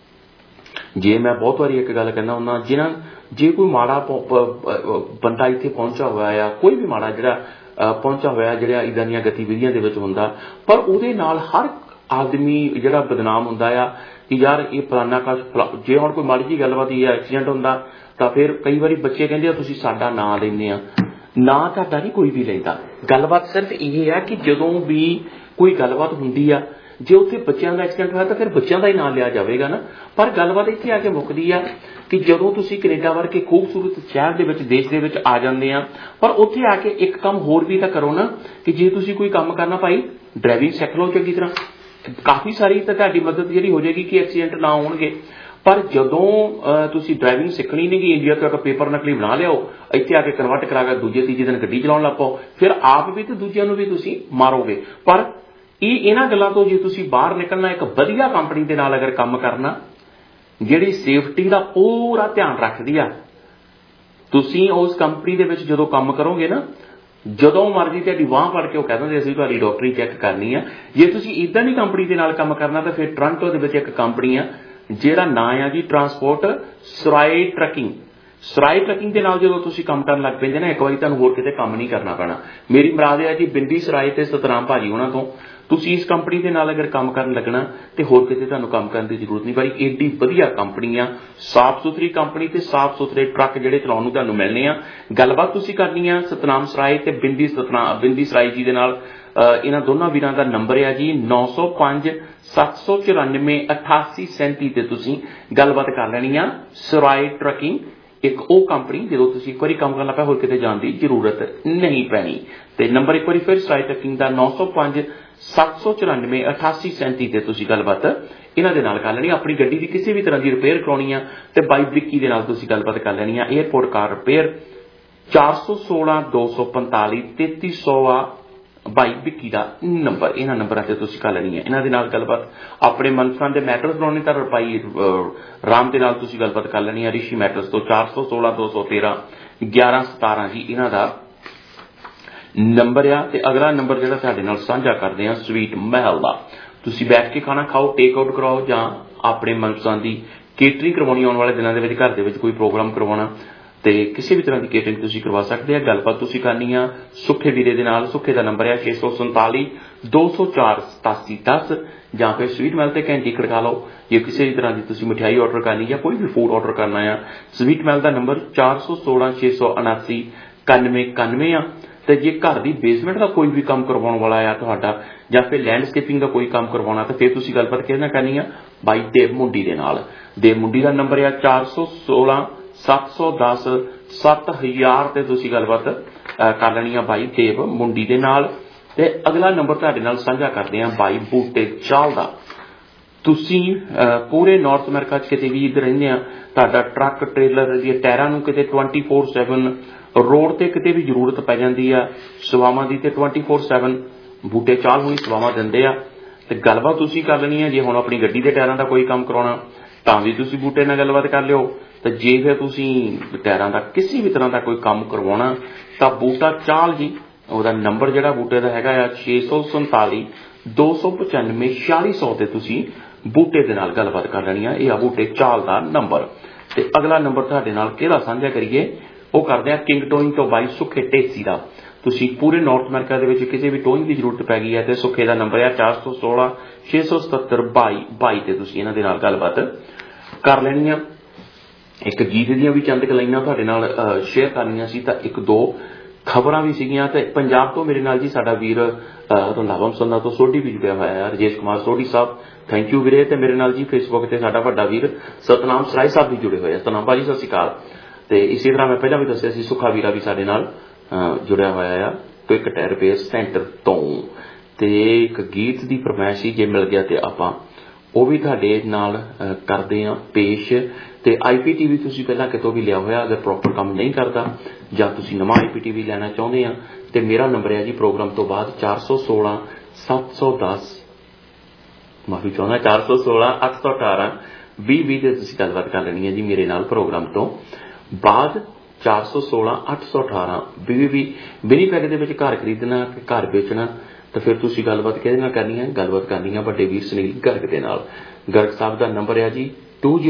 ਜੇ ਮੈਂ ਬਹੁਤ ਵਾਰੀ ਇੱਕ ਗੱਲ ਕਹਿੰਦਾ ਹੁੰਦਾ, ਜੇ ਕੋਈ ਮਾੜਾ ਬੰਦਾ ਇੱਥੇ ਪਹੁੰਚਿਆ ਹੋਇਆ ਆ, ਕੋਈ ਵੀ ਮਾੜਾ ਜਿਹੜਾ ਪਹੁੰਚਿਆ ਹੋਇਆ ਜਿਹੜਾ ਇੱਦਾਂ ਦੀਆਂ ਗਤੀਵਿਧੀਆਂ ਦੇ ਵਿੱਚ ਹੁੰਦਾ, ਪਰ ਉਹਦੇ ਨਾਲ ਹਰ ਆਦਮੀ ਜਿਹੜਾ ਬਦਨਾਮ ਹੁੰਦਾ ਆ ਕਿ ਯਾਰ ਇਹ ਫਲਾਨਾ ਕਾ। ਜੇ ਹੁਣ ਕੋਈ ਮਾੜੀ ਜਿਹੀ ਗੱਲਬਾਤ ਜਾਂ ਐਕਸੀਡੈਂਟ ਹੁੰਦਾ ਤਾਂ ਫਿਰ ਕਈ ਵਾਰੀ ਬੱਚੇ ਕਹਿੰਦੇ ਆ ਤੁਸੀਂ ਸਾਡਾ ਨਾਂ ਲੈਂਦੇ ਆ। ਨਾਂ ਤੁਹਾਡਾ ਨਹੀਂ ਕੋਈ ਵੀ ਲੈਂਦਾ। ਗੱਲਬਾਤ ਸਿਰਫ ਇਹ ਆ ਕਿ ਜਦੋਂ ਵੀ ਕੋਈ ਗੱਲਬਾਤ ਹੁੰਦੀ ਆ, ਜੇ ਉੱਥੇ ਬੱਚਿਆਂ ਦਾ ਐਕਸੀਡੈਂਟ ਹੋਇਆ ਤਾਂ ਫਿਰ ਬੱਚਿਆਂ ਦਾ ਹੀ ਨਾਂ ਲਿਆ ਜਾਵੇਗਾ ਨਾ। ਪਰ ਗੱਲਬਾਤ ਇੱਥੇ ਆ ਕੇ ਮੁੱਕਦੀ ਆ ਕਿ ਜਦੋਂ ਤੁਸੀਂ ਕੈਨੇਡਾ ਵਰਗੇ ਖੂਬਸੂਰਤ ਸ਼ਹਿਰ ਦੇ ਵਿੱਚ, ਦੇਸ਼ ਦੇ ਵਿੱਚ ਆ ਜਾਂਦੇ ਆ, ਪਰ ਉੱਥੇ ਆ ਕੇ ਇੱਕ ਕੰਮ ਹੋਰ ਵੀ ਤਾਂ ਕਰੋ ਨਾ ਕਿ ਜੇ ਤੁਸੀਂ ਕੋਈ ਕੰਮ ਕਰਨਾ ਭਾਈ, ਡਰਾਈਵਿੰਗ ਸਿੱਖ ਲਓ ਚੰਗੀ ਤਰ੍ਹਾਂ। ਕਾਫੀ ਸਾਰੀ ਤਾਂ ਤੁਹਾਡੀ ਮਦਦ ਜਿਹੜੀ ਹੋ ਜਾਏਗੀ ਕਿ ਐਕਸੀਡੈਂਟ ਨਾ ਹੋਣਗੇ। ਪਰ ਜਦੋਂ ਤੁਸੀਂ ਡਰਾਈਵਿੰਗ ਸਿੱਖਣੀ ਨਹੀਂ ਗੀ, ਇੰਡੀਆ ਤੋਂ ਇੱਕ ਪੇਪਰ ਨਕਲੀ ਬਣਾ ਲਿਆਓ, ਇੱਥੇ ਆ ਕੇ ਕਨਵਰਟ ਕਰਾ ਕੇ ਦੂਜੇ ਤੀਜੇ ਦਿਨ ਗੱਡੀ ਚਲਾਉਣ ਲੱਗ ਪਾਓ, ਫਿਰ ਆਪ ਵੀ ਤੇ ਦੂਜਿਆਂ ਨੂੰ ਵੀ ਤੁਸੀਂ ਮਾਰੋਗੇ। ਪਰ ਇਹਨਾਂ ਗੱਲਾਂ ਤੋਂ ਜੇ ਤੁਸੀਂ ਬਾਹਰ ਨਿਕਲਣਾ, ਇੱਕ ਵਧੀਆ ਕੰਪਨੀ ਦੇ ਨਾਲ ਅਗਰ ਕੰਮ ਕਰਨਾ ਜਿਹੜੀ ਸੇਫਟੀ ਦਾ ਪੂਰਾ ਧਿਆਨ ਰੱਖਦੀ ਆ, ਤੁਸੀਂ ਉਸ ਕੰਪਨੀ ਦੇ ਵਿੱਚ ਜਦੋਂ ਕੰਮ ਕਰੋਗੇ ਨਾ, ਜਦੋਂ ਮਰਜ਼ੀ ਤੁਹਾਡੀ ਬਾਂਹ ਫੜ ਕੇ ਉਹ ਕਹਿ ਦਿੰਦੇ ਅਸੀਂ ਤੁਹਾਡੀ ਡਾਕਟਰੀ ਚੈੱਕ ਕਰਨੀ ਆ। ਜੇ ਤੁਸੀਂ ਇੱਦਾਂ ਦੀ ਕੰਪਨੀ ਦੇ ਨਾਲ ਕੰਮ ਕਰਨਾ ਤਾਂ ਫਿਰ ਟੋਰਾਂਟੋ ਦੇ ਵਿੱਚ ਇੱਕ ਕੰਪਨੀ ਆ ਜਿਹੜਾ ਨਾਂ ਆ ਜੀ transport Sarai trucking. Sarai trucking ਦੇ ਨਾਲ ਜਦੋਂ ਤੁਸੀਂ ਕੰਮ ਕਰਨ ਲੱਗ ਪੈਂਦੇ ਨਾ, ਇੱਕ ਵਾਰੀ ਤੁਹਾਨੂੰ ਹੋਰ ਕਿਤੇ ਕੰਮ ਨਹੀਂ ਕਰਨਾ ਪੈਣਾ। ਮੇਰੀ ਮੁਰਾਦ ਹੈ ਜੀ ਬਿੰਦੀ ਸਰਾਏ ਤੇ ਸਤਨਾਮ ਭਾਜੀ ਉਹਨਾਂ ਤੋਂ। ਤੁਸੀਂ ਇਸ ਕੰਪਨੀ ਦੇ ਨਾਲ ਅਗਰ ਕੰਮ ਕਰਨ ਲੱਗਣਾ ਤੇ ਹੋਰ ਕਿਤੇ ਤੁਹਾਨੂੰ ਕੰਮ ਕਰਨ ਦੀ ਜ਼ਰੂਰਤ ਨਹੀਂ ਭਾਈ। ਏਡੀ ਵਧੀਆ ਕੰਪਨੀ ਆ, ਸਾਫ਼ ਸੁਥਰੀ ਕੰਪਨੀ ਤੇ ਸਾਫ਼ ਸੁਥਰੇ ਟਰੱਕ ਜਿਹੜੇ ਚਲਾਉਣ ਨੂੰ ਤੁਹਾਨੂੰ ਮਿਲਣੇ ਆ। ਗੱਲਬਾਤ ਤੁਸੀਂ ਕਰਨੀ ਆ ਸਤਨਾਮ ਸਰਾਏ ਤੇ ਬਿੰਦੀ ਸਰਾਏ ਜੀ ਦੇ ਨਾਲ। ਇਹਨਾਂ ਦੋਨਾਂ ਵੀਰਾਂ ਦਾ ਨੰਬਰ ਹੈ ਜੀ 905 794 8837 ਤੇ ਤੁਸੀਂ ਗੱਲਬਾਤ ਕਰ ਲੈਣੀ ਆ। ਸਰਾਏ ਟਰੱਕਿੰਗ ਇੱਕ ਉਹ ਕੰਪਨੀ ਜਦੋਂ ਤੁਸੀਂ ਇੱਕ ਵਾਰੀ ਕੰਮ ਕਰਨਾ ਪਿਆ ਹੋਰ ਕਿਤੇ ਜਾਣ ਦੀ ਜ਼ਰੂਰਤ ਨਹੀਂ ਪੈਣੀ। ਤੇ ਨੰਬਰ ਇੱਕ ਵਾਰੀ ਫਿਰ ਸਰਾਏ ਟਰੱਕਿੰਗ ਦਾ 905 794 8837 ਤੇ ਤੁਸੀਂ ਗੱਲਬਾਤ ਇਹਨਾਂ ਦੇ ਨਾਲ ਕਰ ਲੈਣੀ। ਆਪਣੀ ਗੱਡੀ ਦੀ ਕਿਸੇ ਵੀ ਤਰ੍ਹਾਂ ਦੀ ਰਿਪੇਅਰ ਕਰਾਉਣੀ ਆ ਤੇ ਬਾਈ ਵਿੱਕੀ ਦੇ ਨਾਲ ਤੁਸੀਂ ਗੱਲਬਾਤ ਕਰ ਲੈਣੀ ਆ। ਏਅਰਪੋਰਟ ਕਾਰ ਰਿਪੇਅਰ 416 245 3300 ਆ ਬਾਈ ਵਿੱਕੀ ਦਾ ਨੰਬਰ। ਇਹਨਾਂ ਨੰਬਰਾਂ ਤੇ ਤੁਸੀਂ ਕਰ ਲੈਣੀ ਹੈ। ਇਹਨਾਂ ਦੇ ਨਾਲ ਗੱਲਬਾਤ ਆਪਣੇ ਮਨਪਸੰਦ ਦੇ ਮੈਟਰਸ ਬਣਾਉਣੇ ਤਾਂ ਰੁਪਾਈ ਰਾਮ ਦੇ ਨਾਲ ਤੁਸੀਂ ਗੱਲਬਾਤ ਕਰ ਲੈਣੀ ਹੈ। ਰਿਸ਼ੀ ਮੈਟਰਸ ਤੋਂ 416 213 1117 ਜੀ ਇਹਨਾਂ ਦਾ ਨੰਬਰ ਆ। ਤੇ ਅਗਲਾ ਨੰਬਰ ਜਿਹੜਾ ਤੁਹਾਡੇ ਨਾਲ ਸਾਂਝਾ ਕਰਦੇ ਆ ਸਵੀਟ ਮਹਿਲ ਦਾ। ਤੁਸੀਂ ਬੈਠ ਕੇ ਖਾਣਾ ਖਾਓ, ਟੇਕ ਆਊਟ ਕਰਾਓ ਜਾਂ ਆਪਣੇ ਮਨਪਸੰਦ ਦੀ ਕੇਟਰਿੰਗ ਕਰਵਾਉਣੀ ਆਉਣ ਵਾਲੇ ਦਿਨਾਂ ਦੇ ਵਿੱਚ ਘਰ ਦੇ ਵਿੱਚ ਕੋਈ ਪ੍ਰੋਗਰਾਮ ਕਰਵਾਉਣਾ ਤੇ ਕਿਸੇ ਵੀ ਤਰ੍ਹਾਂ ਦੀ ਕੇਟਰਿੰਗ ਤੁਸੀਂ ਕਰਵਾ ਸਕਦੇ ਆ। ਗੱਲਬਾਤ ਤੁਸੀਂ ਕਰਨੀ ਆ ਸੁੱਖੇ ਵੀਰੇ ਦੇ ਨਾਲ। ਸੁੱਖੇ ਦਾ ਨੰਬਰ ਹੈ 647 204 8710 ਜਾਂ ਫਿਰ ਸਵੀਟ ਮਹਿਲ ਤੇ ਘੰਟੀ ਖੜਕਾ ਲਓ। ਜੇ ਕਿਸੇ ਵੀ ਤਰ੍ਹਾਂ ਦੀ ਤੁਸੀਂ ਮਿਠਾਈ ਆਰਡਰ ਕਰਨੀ ਜਾਂ ਕੋਈ ਵੀ ਫੂਡ ਆਰਡਰ ਕਰਨਾ ਆ ਸਵੀਟ ਮਹਿਲ ਦਾ ਨੰਬਰ 416 679 9191 ਆ। ਤੇ ਜੇ ਘਰ ਦੀ ਬੇਸਮੈਂਟ ਦਾ ਕੋਈ ਵੀ ਕੰਮ ਕਰਵਾਉਣ ਵਾਲਾ ਆ ਤੁਹਾਡਾ ਜਾਂ ਫਿਰ ਲੈਂਡਸਕੇਪਿੰਗ ਦਾ ਕੋਈ ਕੰਮ ਕਰਵਾਉਣਾ ਤਾਂ ਫਿਰ ਤੁਸੀਂ ਗੱਲਬਾਤ ਕਿਹਦੇ ਨਾਲ ਕਰਨੀ ਆ ਬਾਈ ਦੇਵ ਮੁੰਡੀ ਦੇ ਨਾਲ। ਦੇਵ ਮੁੰਡੀ ਦਾ ਨੰਬਰ ਆ 416 710 7000 ਤੇ ਤੁਸੀਂ ਗੱਲਬਾਤ ਕਰ ਲੈਣੀ ਆ ਬਾਈ ਦੇਵ ਮੁੰਡੀ ਦੇ ਨਾਲ। ਤੇ ਅਗਲਾ ਨੰਬਰ ਤੁਹਾਡੇ ਨਾਲ ਸਾਂਝਾ ਕਰਦੇ ਆ ਬਾਈ ਬੂਟੇ ਚਾਲ ਦਾ। ਤੁਸੀਂ ਪੂਰੇ ਨਾਰਥ ਅਮਰੀਕਾ 'ਚ ਕਿਤੇ ਵੀ ਇੱਧਰ ਰਹਿੰਦੇ ਆ ਤੁਹਾਡਾ ਟਰੱਕ ਟ੍ਰੇਲਰ ਦੀਆਂ ਟਾਇਰਾਂ ਨੂੰ ਕਿਤੇ 24/7 ਰੋਡ ਤੇ ਕਿਤੇ ਵੀ ਜ਼ਰੂਰਤ ਪੈ ਜਾਂਦੀ ਆ ਸੇਵਾਵਾਂ ਦੀ ਤੇ 24/7 ਬੂਟੇ ਚਾਲ ਹੋਈ ਸੇਵਾਵਾਂ ਦਿੰਦੇ ਆ। ਤੇ ਗੱਲਬਾਤ ਤੁਸੀਂ ਕਰ ਲੈਣੀ ਆ। ਜੇ ਹੁਣ ਆਪਣੀ ਗੱਡੀ ਦੇ ਟਾਇਰਾਂ ਦਾ ਕੋਈ ਕੰਮ ਕਰਾਉਣਾ ਤਾਂ ਵੀ ਤੁਸੀਂ ਬੂਟੇ ਨਾਲ ਗੱਲਬਾਤ ਕਰ ਲਿਓ। ਤੇ ਜੇ ਫਿਰ ਤੁਸੀਂ ਟਾਇਰਾਂ ਦਾ ਕਿਸੇ ਵੀ ਤਰ੍ਹਾਂ ਦਾ ਕੋਈ ਕੰਮ ਕਰਵਾਉਣਾ ਤਾਂ ਬੂਟਾ ਚਾਲ ਜੀ ਉਹਦਾ ਨੰਬਰ ਜਿਹੜਾ ਬੂਟੇ ਦਾ ਹੈਗਾ ਆ 647 295 4600 ਤੇ ਤੁਸੀਂ ਬੂਟੇ ਦੇ ਨਾਲ ਗੱਲਬਾਤ ਕਰ ਲੈਣੀ ਆ। ਇਹ ਆ ਬੂਟੇ ਚਾਲ ਦਾ ਨੰਬਰ। ਤੇ ਅਗਲਾ ਨੰਬਰ ਤੁਹਾਡੇ ਨਾਲ ਕਿਹੜਾ ਸਾਂਝਾ ਕਰੀਏ ਉਹ ਕਰਦੇ ਆ ਕਿੰਗ ਟੋਇੰਗ ਤੋਂ ਬਾਈ ਸੁੱਖੇ ਢੇਸੀ ਦਾ। ਤੁਸੀਂ ਪੂਰੇ ਨਾਰਥ ਅਮਰੀਕਾ ਦੇ ਵਿੱਚ ਕਿਸੇ ਵੀ ਟੋਇੰਗ ਦੀ ਜ਼ਰੂਰਤ ਪੈ ਗਈ ਹੈ ਤੇ ਸੁੱਖੇ ਦਾ ਨੰਬਰ ਆ 416 677 22 ਤੇ ਤੁਸੀਂ ਇਹਨਾਂ ਦੇ ਨਾਲ ਗੱਲਬਾਤ ਕਰ ਲੈਣੀ ਆ। ਇੱਕ ਗੀਤ ਦੀਆਂ ਵੀ ਚੰਦ ਲਾਈਨਾਂ ਤੁਹਾਡੇ ਨਾਲ ਸ਼ੇਅਰ ਕਰਨੀਆਂ ਸੀ ਤਾਂ ਇੱਕ ਦੋ ਖਬਰਾਂ ਵੀ ਸੀਗੀਆਂ। ਤੇ ਪੰਜਾਬ ਤੋਂ ਮੇਰੇ ਨਾਲ ਜੀ ਸਾਡਾ ਵੀਰ ਰੰਧਾਵਾ ਮਸੰਦਾ ਤੋਂ ਸੋਢੀ ਵੀ ਜੁੜਿਆ ਹੋਇਆ ਹੈ ਰਜੇਸ਼ ਕੁਮਾਰ ਸੋਢੀ ਸਾਹਿਬ, ਥੈਂਕ ਯੂ ਵੀਰੇ। ਤੇ ਮੇਰੇ ਨਾਲ ਜੀ ਫੇਸਬੁੱਕ ਤੇ ਸਾਡਾ ਵੱਡਾ ਵੀਰ ਸਤਨਾਮ ਸਰਾਏ ਸਾਹਿਬ ਵੀ ਜੁੜੇ ਹੋਏ ਆ। ਸਤਨਾਮ ਭਾਜੀ ਸਤਿ ਸ਼੍ਰੀ ਅਕਾਲ। ਤੇ ਇਸੇ ਤਰ੍ਹਾਂ ਮੈਂ ਪਹਿਲਾਂ ਵੀ ਦੱਸਿਆ ਸੀ ਸੁੱਖਾ ਵੀਰਾ ਵੀ ਸਾਡੇ ਨਾਲ ਜੁੜਿਆ ਹੋਇਆ ਆ ਕੁਇਕ ਟਾਇਰ ਰਿਪੇਅਰ ਸੈਂਟਰ ਤੋਂ। ਤੇ ਇੱਕ ਗੀਤ ਦੀ ਫਰਮਾਇਸ਼ ਸੀ ਜੇ ਮਿਲ ਗਿਆ ਤੇ ਆਪਾਂ ਉਹ ਵੀ ਤੁਹਾਡੇ ਨਾਲ ਕਰਦੇ ਆ ਪੇਸ਼। ਤੇ IPTV ਤੁਸੀਂ ਪਹਿਲਾਂ ਕਿਤੋਂ ਵੀ ਲਿਆ ਹੋਇਆ ਅਗਰ ਪ੍ਰੋਪਰ ਕੰਮ ਨਹੀਂ ਕਰਦਾ ਜਾਂ ਤੁਸੀਂ ਨਵਾਂ IPTV ਲੈਣਾ ਚਾਹੁੰਦੇ ਆ ਤੇ ਮੇਰਾ ਨੰਬਰ ਹੈ ਜੀ ਪ੍ਰੋਗਰਾਮ ਤੋਂ ਬਾਅਦ 416 710 ਮਾਫੀ ਚਾਹੁੰਦਾ 416 818 20 ਤੇ ਤੁਸੀਂ ਗੱਲਬਾਤ ਕਰ ਲੈਣੀ ਹੈ ਜੀ ਮੇਰੇ ਨਾਲ ਪ੍ਰੋਗਰਾਮ ਤੋਂ ਬਾਅਦ 416 818 20 ਵਿਨੀਪੈਗ ਦੇ ਵਿੱਚ ਘਰ ਖਰੀਦਣਾ ਕਿ ਘਰ ਵੇਚਣਾ ਤਾਂ ਫਿਰ ਤੁਸੀਂ ਗੱਲਬਾਤ ਕਿਹਦੇ ਨਾਲ ਕਰਨੀ ਹੈ ਗੱਲਬਾਤ ਕਰਨੀ ਹੈ ਵੱਡੇ ਵੀਰ ਸੁਨੀਲ ਗਰਗ ਦੇ ਨਾਲ। ਗਰਗ ਸਾਹਿਬ ਦਾ ਨੰਬਰ ਹੈ ਜੀ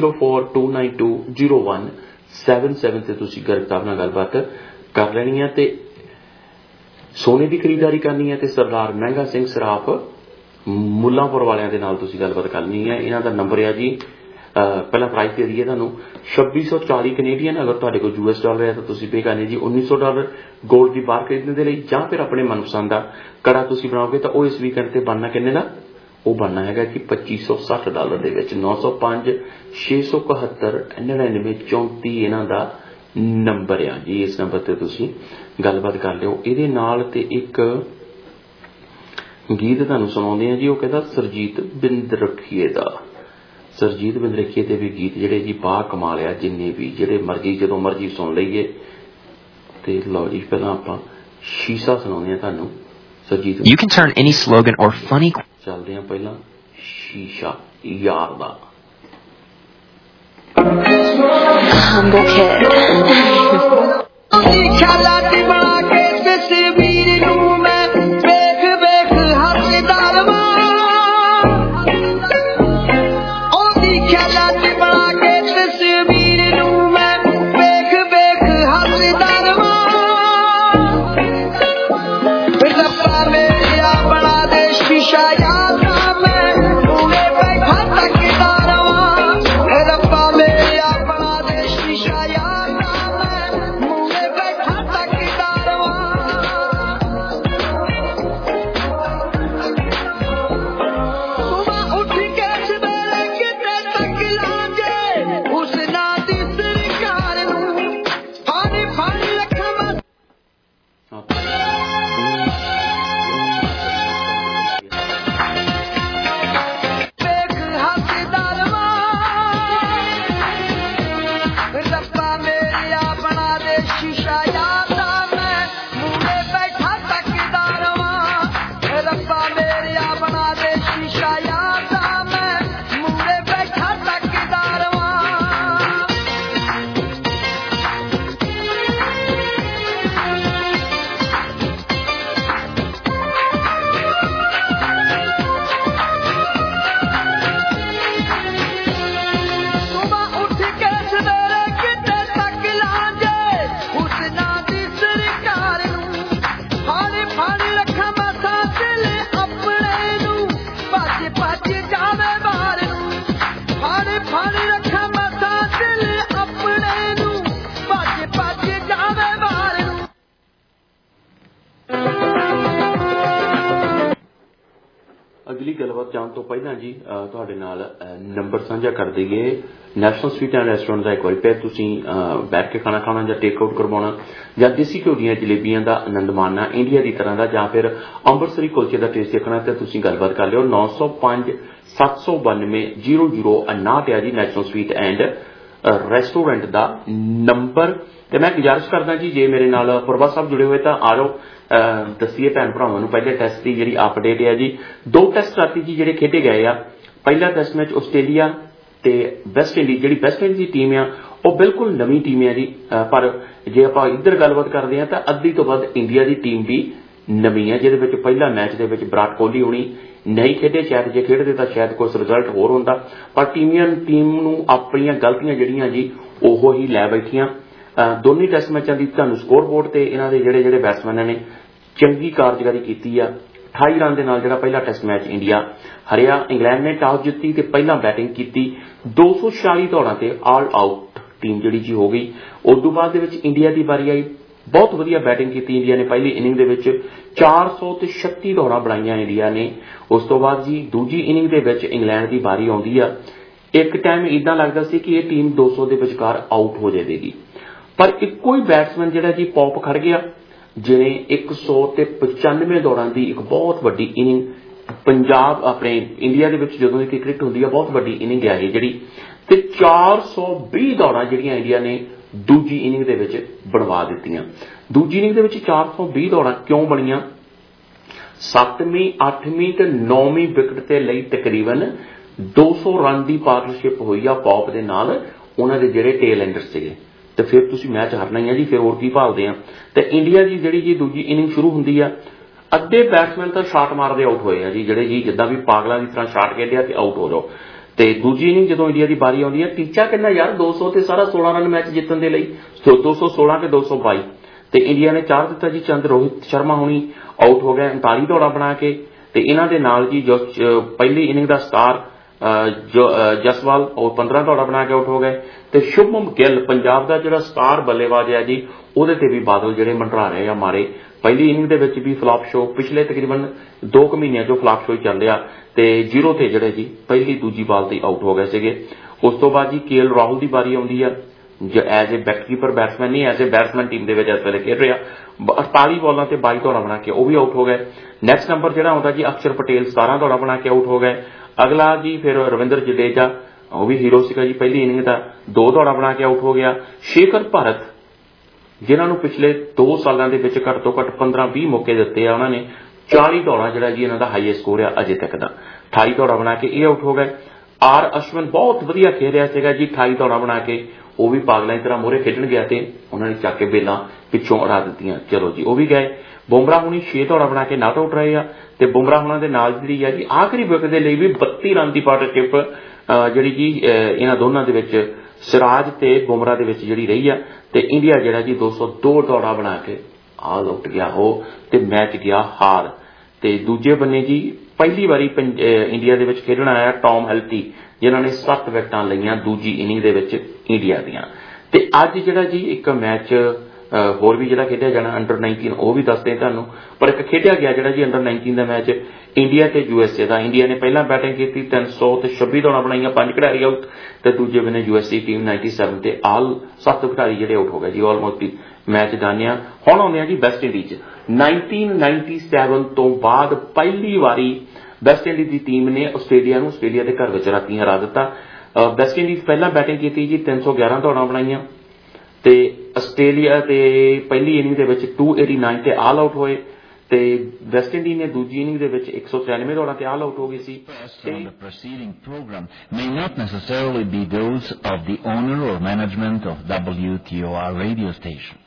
2042920177 ਤੇ ਤੁਸੀਂ ਗਰਗ ਸਾਹਿਬ ਨਾਲ ਗੱਲਬਾਤ ਕਰ ਲੈਣੀ ਹੈ। ਤੇ ਸੋਨੇ ਦੀ ਖਰੀਦਦਾਰੀ ਕਰਨੀ ਹੈ ਤੇ ਸਰਦਾਰ ਮਹਿੰਗਾ ਸਿੰਘ ਸਰਾਫ ਮੁੱਲਾਂਪੁਰ ਵਾਲਿਆਂ ਦੇ ਨਾਲ ਤੁਸੀਂ ਗੱਲਬਾਤ ਕਰਨੀ ਹੈ। ਇਹਨਾਂ ਦਾ ਨੰਬਰ ਹੈ ਜੀ ਪਹਿਲਾਂ ਪ੍ਰਾਈਸ ਦੇ ਦਈਏ ਤੁਹਾਨੂੰ 2640 ਕੈਨੇਡੀਅਨ। ਅਗਰ ਤੁਹਾਡੇ ਕੋਲ US ਡਾਲਰ ਹੈ ਤਾਂ ਤੁਸੀਂ ਪੇ ਕਰਨੇ ਜੀ $1900 ਗੋਲਡ ਦੀ ਬਾਰ ਖਰੀਦਣ ਦੇ ਲਈ ਜਾਂ ਫਿਰ ਆਪਣੇ ਮਨਪਸੰਦ ਦਾ ਕੜਾ ਤੁਸੀਂ ਬਣਾਓਗੇ ਤਾਂ ਉਹ ਇਸ ਵੀਕਐਂਡ ਤੇ ਬਣਨਾ ਕਿੰਨੇ ਦਾ ਉਹ ਬਣਨਾ ਹੈਗਾ ਕਿ $2560 ਦੇ ਵਿੱਚ। 905 671 99 34 ਇਹਨਾਂ ਦਾ ਨੰਬਰ ਆ ਜੀ। ਇਸ ਨੰਬਰ ਤੇ ਤੁਸੀਂ ਗੱਲਬਾਤ ਕਰ ਲਿਓ। ਇਹਦੇ ਨਾਲ ਤੇ ਇੱਕ ਗੀਤ ਤੁਹਾਨੂੰ ਸੁਣਾਉਂਦੇ ਆ ਜੀ ਉਹ ਕਹਿੰਦਾ ਸਰਜੀਤ ਬਿੰਦ ਰੱਖੀਏ ਦਾ। ਸਰਜੀਤ ਬਿੰਦ ਰੱਖੀਏ ਤੇ ਵੀ ਗੀਤ ਜਿਹੜੇ ਜੀ ਬਾ ਕਮਾਲ ਆ ਜਿੰਨੇ ਵੀ ਜਿਹੜੇ ਮਰਜੀ ਜਦੋਂ ਮਰਜੀ ਸੁਣ ਲਈਏ। ਤੇ ਲਓ ਜੀ ਪਹਿਲਾਂ ਆਪਾਂ ਸ਼ੀਸ਼ਾ ਸੁਣਾਉਂਦੇ ਆ ਤੁਹਾਨੂੰ Surjit. You can turn any slogan or funny ਚੱਲਦੇ ਆ ਪਹਿਲਾਂ ਸ਼ੀਸ਼ਾ ਯਾਰ ਦਾ। Humble kid ਅਗਲੀ ਗੱਲਬਾਤ ਜਾਣ ਤੋਂ ਪਹਿਲਾਂ ਜੀ ਤੁਹਾਡੇ ਨਾਲ ਨੰਬਰ ਸਾਂਝਾ ਕਰ ਦਈਏ। ਨੈਸ਼ਨਲ ਸਵੀਟ ਐਂਡ ਰੈਸਟੋਰੈਂਟ ਦਾ ਇੱਕ ਵਾਰੀ ਫਿਰ ਤੁਸੀਂ ਬੈਠ ਕੇ ਖਾਣਾ ਖਾਣਾ ਜਾਂ ਟੇਕ ਆਊਟ ਕਰਵਾਉਣਾ ਜਾਂ ਦੇਸੀ ਘਿਓ ਦੀਆਂ ਜਲੇਬੀਆਂ ਦਾ ਆਨੰਦ ਮਾਣਨਾ ਇੰਡੀਆ ਦੀ ਤਰ੍ਹਾਂ ਦਾ ਜਾਂ ਫਿਰ ਅੰਮ੍ਰਿਤਸਰੀ ਕੁਲਚੇ ਦਾ ਟੇਸਟ ਦੇਖਣਾ ਤੇ ਤੁਸੀਂ ਗੱਲਬਾਤ ਕਰ ਲਿਓ। 905 792 0059 ਆ ਜੀ ਨੈਸ਼ਨਲ ਸਵੀਟ ਐਂਡ ਰੈਸਟੋਰੈਂਟ ਦਾ ਨੰਬਰ। ਤੇ ਮੈਂ ਗੁਜ਼ਾਰਿਸ਼ ਕਰਦਾ ਜੀ ਜੇ ਮੇਰੇ ਨਾਲ ਪੁਰਵਾ ਸਾਹਿਬ ਜੁੜੇ ਹੋਏ ਤਾਂ ਆ ਜਾਓ, ਦੱਸੀਏ ਭੈਣ ਭਰਾਵਾਂ ਨੂੰ ਪਹਿਲੇ ਟੈਸਟ ਦੀ ਜਿਹੜੀ ਅਪਡੇਟ ਹੈ ਜੀ। 2 ਟੈਸਟ ਰਾਤੀ ਜੀ ਜਿਹੜੇ ਖੇਡੇ ਗਏ ਆ। ਪਹਿਲਾ ਟੈਸਟ ਮੈਚ ਆਸਟ੍ਰੇਲੀਆ ਤੇ ਵੈਸਟ ਇੰਡੀਜ਼, ਜਿਹੜੀ ਵੈਸਟ ਇੰਡੀਜ਼ ਦੀ ਟੀਮ ਆ ਉਹ ਬਿਲਕੁਲ ਨਵੀਂ ਟੀਮ ਹੈ ਜੀ, ਪਰ ਜੇ ਆਪਾਂ ਇੱਧਰ ਗੱਲਬਾਤ ਕਰਦੇ ਹਾਂ ਤਾਂ ਅੱਧੀ ਤੋਂ ਵੱਧ ਇੰਡੀਆ ਦੀ ਟੀਮ ਵੀ ਨਵੀਂ ਹੈ, ਜਿਹਦੇ ਵਿੱਚ ਪਹਿਲਾ ਮੈਚ ਦੇ ਵਿੱਚ ਵਿਰਾਟ ਕੋਹਲੀ ਹੋਣੀ ਨਹੀਂ ਖੇਡੇ। ਸ਼ਾਇਦ ਜੇ ਖੇਡਦੇ ਤਾਂ ਸ਼ਾਇਦ ਕੁਝ ਰਿਜ਼ਲਟ ਹੋਰ ਹੁੰਦਾ, ਪਰ ਟੀਮ ਨੂੰ ਆਪਣੀਆਂ ਗਲਤੀਆਂ ਜਿਹੜੀਆਂ ਜੀ ਉਹੋ ਹੀ ਲੈ ਬੈਠੀਆਂ। ਦੋਨੇ ਟੈਸਟ ਮੈਚਾਂ ਦੀ ਤੁਹਾਨੂੰ ਸਕੋਰ ਬੋਰਡ ਤੇ ਇਹਨਾਂ ਦੇ ਜਿਹੜੇ ਬੈਟਸਮੈਨਾਂ ਨੇ ਚੰਗੀ ਕਾਰਜਕਾਰੀ ਕੀਤੀ ਆ। 28 ਰਨ ਦੇ ਨਾਲ ਜਿਹੜਾ ਪਹਿਲਾ ਟੈਸਟ ਮੈਚ ਇੰਡੀਆ ਹਰਿਆ। ਇੰਗਲੈਂਡ ਨੇ ਟਾਸ ਜਿੱਤੀ ਤੇ ਪਹਿਲਾਂ ਬੈਟਿੰਗ ਕੀਤੀ, 246 ਦੌੜਾਂ ਤੇ ਆਲ ਆਊਟ ਟੀਮ ਜਿਹੜੀ ਜੀ ਹੋ ਗਈ। ਉਸ ਤੋਂ ਬਾਅਦ ਦੇ ਵਿੱਚ ਇੰਡੀਆ ਦੀ ਵਾਰੀ ਆਈ, ਬਹੁਤ ਵਧੀਆ ਬੈਟਿੰਗ ਕੀਤੀ ਇੰਡੀਆ ਨੇ। ਪਹਿਲੀ ਇਨਿੰਗ ਦੇ ਵਿੱਚ 436 ਦੌੜਾਂ ਬਣਾਈਆਂ ਇੰਡੀਆ ਨੇ। ਉਸ ਤੋਂ ਬਾਅਦ ਜੀ ਦੂਜੀ ਇਨਿੰਗ ਦੇ ਵਿੱਚ ਇੰਗਲੈਂਡ ਦੀ ਵਾਰੀ ਆਉਂਦੀ ਆ। ਇੱਕ ਟਾਈਮ ਇੱਦਾਂ ਲੱਗਦਾ ਸੀ ਕਿ ਇਹ ਟੀਮ 200 ਦੇ ਵਿਚਕਾਰ ਆਊਟ ਹੋ ਜਾਵੇਗੀ, ਪਰ ਇੱਕੋ ਹੀ ਬੈਟਸਮੈਨ ਜਿਹੜਾ ਜੀ ਪੌਪ ਖੜ ਗਿਆ, ਜਿਹਨੇ 195 ਦੌੜਾਂ ਦੀ ਇੱਕ ਬਹੁਤ ਵੱਡੀ ਇਨਿੰਗ ਪੰਜਾਬ ਆਪਣੇ ਇੰਡੀਆ ਦੇ ਵਿੱਚ ਜਦੋਂ ਦੀ ਕ੍ਰਿਕਟ ਹੁੰਦੀ ਆ ਬਹੁਤ ਵੱਡੀ ਇਨਿੰਗ ਹੈ ਇਹ ਜਿਹੜੀ, ਤੇ 420 ਦੌੜਾਂ ਜਿਹੜੀਆਂ ਇੰਡੀਆ ਨੇ ਦੂਜੀ ਇਨਿੰਗ ਦੇ ਵਿੱਚ ਬਣਵਾ ਦਿੱਤੀਆਂ। ਦੂਜੀ ਇਨਿੰਗ ਦੇ ਵਿੱਚ 420 ਦੌੜਾਂ ਕਿਉਂ ਬਣੀਆਂ? 7ਵੀਂ 8ਵੀਂ ਤੇ 9ਵੀਂ ਵਿਕਟ ਤੇ ਲਈ ਤਕਰੀਬਨ 200 ਰਨ ਦੀ ਪਾਰਟਨਰਸ਼ਿਪ ਹੋਈ ਆ ਪੌਪ ਦੇ ਨਾਲ ਉਹਨਾਂ ਦੇ ਜਿਹੜੇ ਟੇਲ ਐਂਡਰ ਸੀਗੇ, ਤੇ ਫਿਰ ਤੁਸੀਂ ਮੈਚ ਹਾਰਨਾ ਹੀ ਆ ਜੀ, ਫਿਰ ਹੋਰ ਕੀ ਭਾਲਦੇ ਆ। ਤੇ ਇੰਡੀਆ ਦੀ ਜਿਹੜੀ ਜੀ ਦੂਜੀ ਇਨਿੰਗ ਸ਼ੁਰੂ ਹੁੰਦੀ ਆ, ਅੱਧੇ ਬੈਟਸਮੈਨ ਤਾਂ ਸ਼ਾਟ ਮਾਰਦੇ ਆਊਟ ਹੋਏ ਆ ਜੀ, ਜਿਹੜੇ ਜੀ ਜਿੱਦਾਂ ਵੀ ਪਾਗਲਾਂ ਦੀ ਤਰ੍ਹਾਂ ਸ਼ਾਟ ਖੇਡਿਆ ਤੇ ਆਊਟ ਹੋ ਜਾਓ। ਤੇ ਦੂਜੀ ਇਨਿੰਗ ਜਦੋਂ ਇੰਡੀਆ ਦੀ ਬਾਰੀ ਆਉਂਦੀ ਹੈ, ਟੀਚਾ ਕਿੰਨਾ ਯਾਰ 200 ਤੇ ਸਾਰਾ 16 ਰਨ ਮੈਚ ਜਿੱਤਣ ਦੇ ਲਈ, 216 ਤੇ 222 ਤੇ ਇੰਡੀਆ ਨੇ 4 ਦਿੱਤਾ ਜੀ। ਚੰਦ ਰੋਹਿਤ ਸ਼ਰਮਾ ਹੋਣੀ ਆਊਟ ਹੋ ਗਏ 39 ਦੌੜਾਂ ਬਣਾ ਕੇ, ਤੇ ਇਹਨਾਂ ਦੇ ਨਾਲ ਜੀ ਜੋ ਪਹਿਲੀ ਇਨਿੰਗ ਦਾ ਸਟਾਰ ਜਸਵਾਲ ਉਹ 15 ਦੌੜਾਂ ਬਣਾ ਕੇ ਆਊਟ ਹੋ ਗਏ, ਤੇ ਸ਼ੁਭਮਨ ਗਿੱਲ ਪੰਜਾਬ ਦਾ ਜਿਹੜਾ ਸਟਾਰ ਬੱਲੇਬਾਜ਼ ਹੈ ਜੀ ਉਹਦੇ ਤੇ ਵੀ ਬਾਦਲ ਜਿਹੜੇ ਮੰਡਰਾ ਰਹੇ ਆ ਮਾਰੇ। ਪਹਿਲੀ ਇਨਿੰਗ ਦੇ ਵਿੱਚ ਵੀ ਫਲਾਪ ਸ਼ੋ, ਪਿਛਲੇ ਤਕਰੀਬਨ 2 ਮਹੀਨਿਆਂ ਚੋਂ ਫਲਾਪ ਸ਼ੋ ਹੀ ਚੱਲ ਰਿਹਾ, ਤੇ 0 ਤੇ ਜਿਹੜੇ ਜੀ ਪਹਿਲੀ ਦੂਜੀ ਬਾਲ ਤੇ ਆਊਟ ਹੋ ਗਏ ਸੀਗੇ। ਉਸ ਤੋਂ ਬਾਅਦ ਜੀ KL ਰਾਹੁਲ ਦੀ ਵਾਰੀ ਆਉਂਦੀ ਆ, ਐਜ਼ ਏ ਵਿਕਟਕੀਪਰ ਬੈਟਸਮੈਨ ਨਹੀਂ, ਐਜ਼ ਏ ਬੈਟਸਮੈਨ ਟੀਮ ਦੇ ਵਿੱਚ ਇਸ ਵੇਲੇ ਖੇਡ ਰਿਹਾ। 48 ਬਾਲਾਂ ਤੇ 22 ਦੌੜਾਂ ਬਣਾ ਕੇ ਉਹ ਵੀ ਆਊਟ ਹੋ ਗਏ। ਨੈਕਸਟ ਨੰਬਰ ਜਿਹੜਾ ਆਉਂਦਾ ਜੀ ਅਕਸ਼ਰ ਪਟੇਲ 17 ਦੌੜਾਂ ਬਣਾ ਕੇ ਆਊਟ ਹੋ ਗਏ। ਅਗਲਾ ਜੀ ਫਿਰ ਰਵਿੰਦਰ ਜਡੇਜਾ, ਉਹ ਵੀ ਹੀਰੋ ਸੀਗਾ ਜੀ ਪਹਿਲੀ ਇਨਿੰਗ ਦਾ, 2 ਦੌੜਾਂ ਬਣਾ ਕੇ ਆਊਟ ਹੋ ਗਿਆ। ਸ਼ੇਖਰ ਭਾਰਤ ਜਿਨ੍ਹਾਂ ਨੂੰ ਪਿਛਲੇ 2 ਸਾਲਾਂ ਦੇ ਵਿੱਚ ਘੱਟ ਤੋਂ ਘੱਟ 15-20 ਮੌਕੇ ਦਿੱਤੇ ਆ, ਉਹਨਾਂ ਨੇ 40 ਦੌੜਾਂ ਜਿਹੜਾ ਜੀ ਇਹਨਾਂ ਦਾ ਹਾਈਐਸਟ ਸਕੋਰ ਆ ਅਜੇ ਤੱਕ ਦਾ, 28 ਦੌੜਾਂ ਬਣਾ ਕੇ ਇਹ ਆਊਟ ਹੋ ਗਏ। ਅਸ਼ਵਿਨ ਬਹੁਤ ਵਧੀਆ ਖੇਡ ਰਿਹਾ ਸੀਗਾ ਜੀ, 28 ਦੌੜਾਂ ਬਣਾ ਕੇ ਉਹ ਵੀ ਪਾਗਲਾਂ ਦੀ ਤਰ੍ਹਾਂ ਮੋਹਰੇ ਖੇਡਣ ਗਿਆ ਤੇ ਉਹਨਾਂ ਨੇ ਚੱਕ ਕੇ ਬੇਲਾਂ ਪਿੱਛੋਂ ਉਡਾ ਦਿੱਤੀਆਂ, ਚਲੋ ਜੀ ਉਹ ਵੀ ਗਏ। ਬੁਮਰਾਹ ਹੁਣੀ 6 ਦੌੜਾਂ ਬਣਾ ਕੇ ਨਾਟ ਆਊਟ ਰਹੇ ਆ, ਤੇ ਬੁਮਰਾਹ ਹੁਣਾਂ ਦੇ ਨਾਲ ਜਿਹੜੀ ਆ ਜੀ ਆਖਰੀ ਵਿਕਟ ਦੇ ਲਈ ਵੀ 32 ਰਨ ਦੀ ਪਾਰਟਨਰਸ਼ਿਪ ਜਿਹੜੀ ਜੀ ਇਹਨਾਂ ਦੋਨਾਂ ਦੇ ਵਿੱਚ ਸਿਰਾਜ ਤੇ ਬੁਮਰਾਹ ਦੇ ਵਿੱਚ ਜਿਹੜੀ ਰਹੀ ਆ, ਤੇ ਇੰਡੀਆ ਜਿਹੜਾ ਜੀ 202 ਦੌੜਾਂ ਬਣਾ ਕੇ ਆਲ ਆਊਟ ਗਿਆ ਹੋ ਤੇ ਮੈਚ ਗਿਆ ਹਾਰ। ਤੇ ਦੂਜੇ ਬੰਨੇ ਜੀ ਪਹਿਲੀ ਵਾਰੀ ਇੰਡੀਆ ਦੇ ਵਿੱਚ ਖੇਡਣ ਆਇਆ ਟੌਮ ਹੈਲਟੀ, ਜਿਨ੍ਹਾਂ ਨੇ 7 ਵਿਕਟਾਂ ਲਈਆਂ ਦੂਜੀ ਇਨਿੰਗ ਦੇ ਵਿੱਚ ਇੰਡੀਆ ਦੀਆਂ। ਤੇ ਅੱਜ ਜਿਹੜਾ ਜੀ ਇੱਕ ਮੈਚ ਹੋਰ ਵੀ ਜਿਹੜਾ ਖੇਡਿਆ ਜਾਣਾ ਅੰਡਰ 19 ਉਹ ਵੀ ਦੱਸਦੇ ਤੁਹਾਨੂੰ, ਪਰ ਇੱਕ ਖੇਡਿਆ ਗਿਆ ਜਿਹੜਾ ਜੀ ਅੰਡਰ 19 ਦਾ ਮੈਚ ਇੰਡੀਆ ਤੇ USA ਦਾ। ਇੰਡੀਆ ਨੇ ਪਹਿਲਾਂ ਬੈਟਿੰਗ ਕੀਤੀ, 326 ਦੌੜਾਂ ਬਣਾਈਆਂ, 5 ਖਿਡਾਰੀ ਆਊਟ, ਤੇ ਦੂਜੇ ਬੰਨੇ USA ਟੀਮ 97 ਤੇ ਆਲ 7 ਖਿਡਾਰੀ ਜਿਹੜੇ ਆਊਟ ਹੋ ਗਏ ਜੀ ਆਲਮੋਸਟ ਮੈਚ ਜਾਣਿਆ। ਹੁਣ ਆਉਂਦੇ ਆ ਜੀ ਵੈਸਟ ਇੰਡੀਜ਼। 1997 ਤੋਂ ਬਾਅਦ ਪਹਿਲੀ ਵਾਰੀ ਵੈਸਟ ਇੰਡੀਜ਼ ਦੀ ਟੀਮ ਨੇ ਆਸਟ੍ਰੇਲੀਆ ਨੂੰ ਆਸਟ੍ਰੇਲੀਆ ਦੇ ਘਰ ਵਿੱਚ ਰਾਤੀ ਹਰਾ ਦਿੱਤਾ। ਵੈਸਟ ਇੰਡੀਜ਼ ਪਹਿਲਾਂ ਬੈਟਿੰਗ ਕੀਤੀ ਜੀ, 311 ਦੌੜਾਂ ਬਣਾਈਆਂ, ਤੇ ਆਸਟ੍ਰੇਲੀਆ ਦੇ ਪਹਿਲੀ ਇਨਿੰਗ ਦੇ ਵਿੱਚ 289 ਤੇ ਆਲ ਆਊਟ ਹੋਏ, ਤੇ ਵੈਸਟ ਇੰਡੀਜ਼ ਨੇ ਦੂਜੀ ਇਨਿੰਗ ਦੇ ਵਿੱਚ 193 ਦੌੜਾਂ ਤੇ ਆਲ ਆਊਟ ਹੋ ਗਈ ਸੀ। The preceding program may not necessarily be those of the owner or management of WTOR radio station.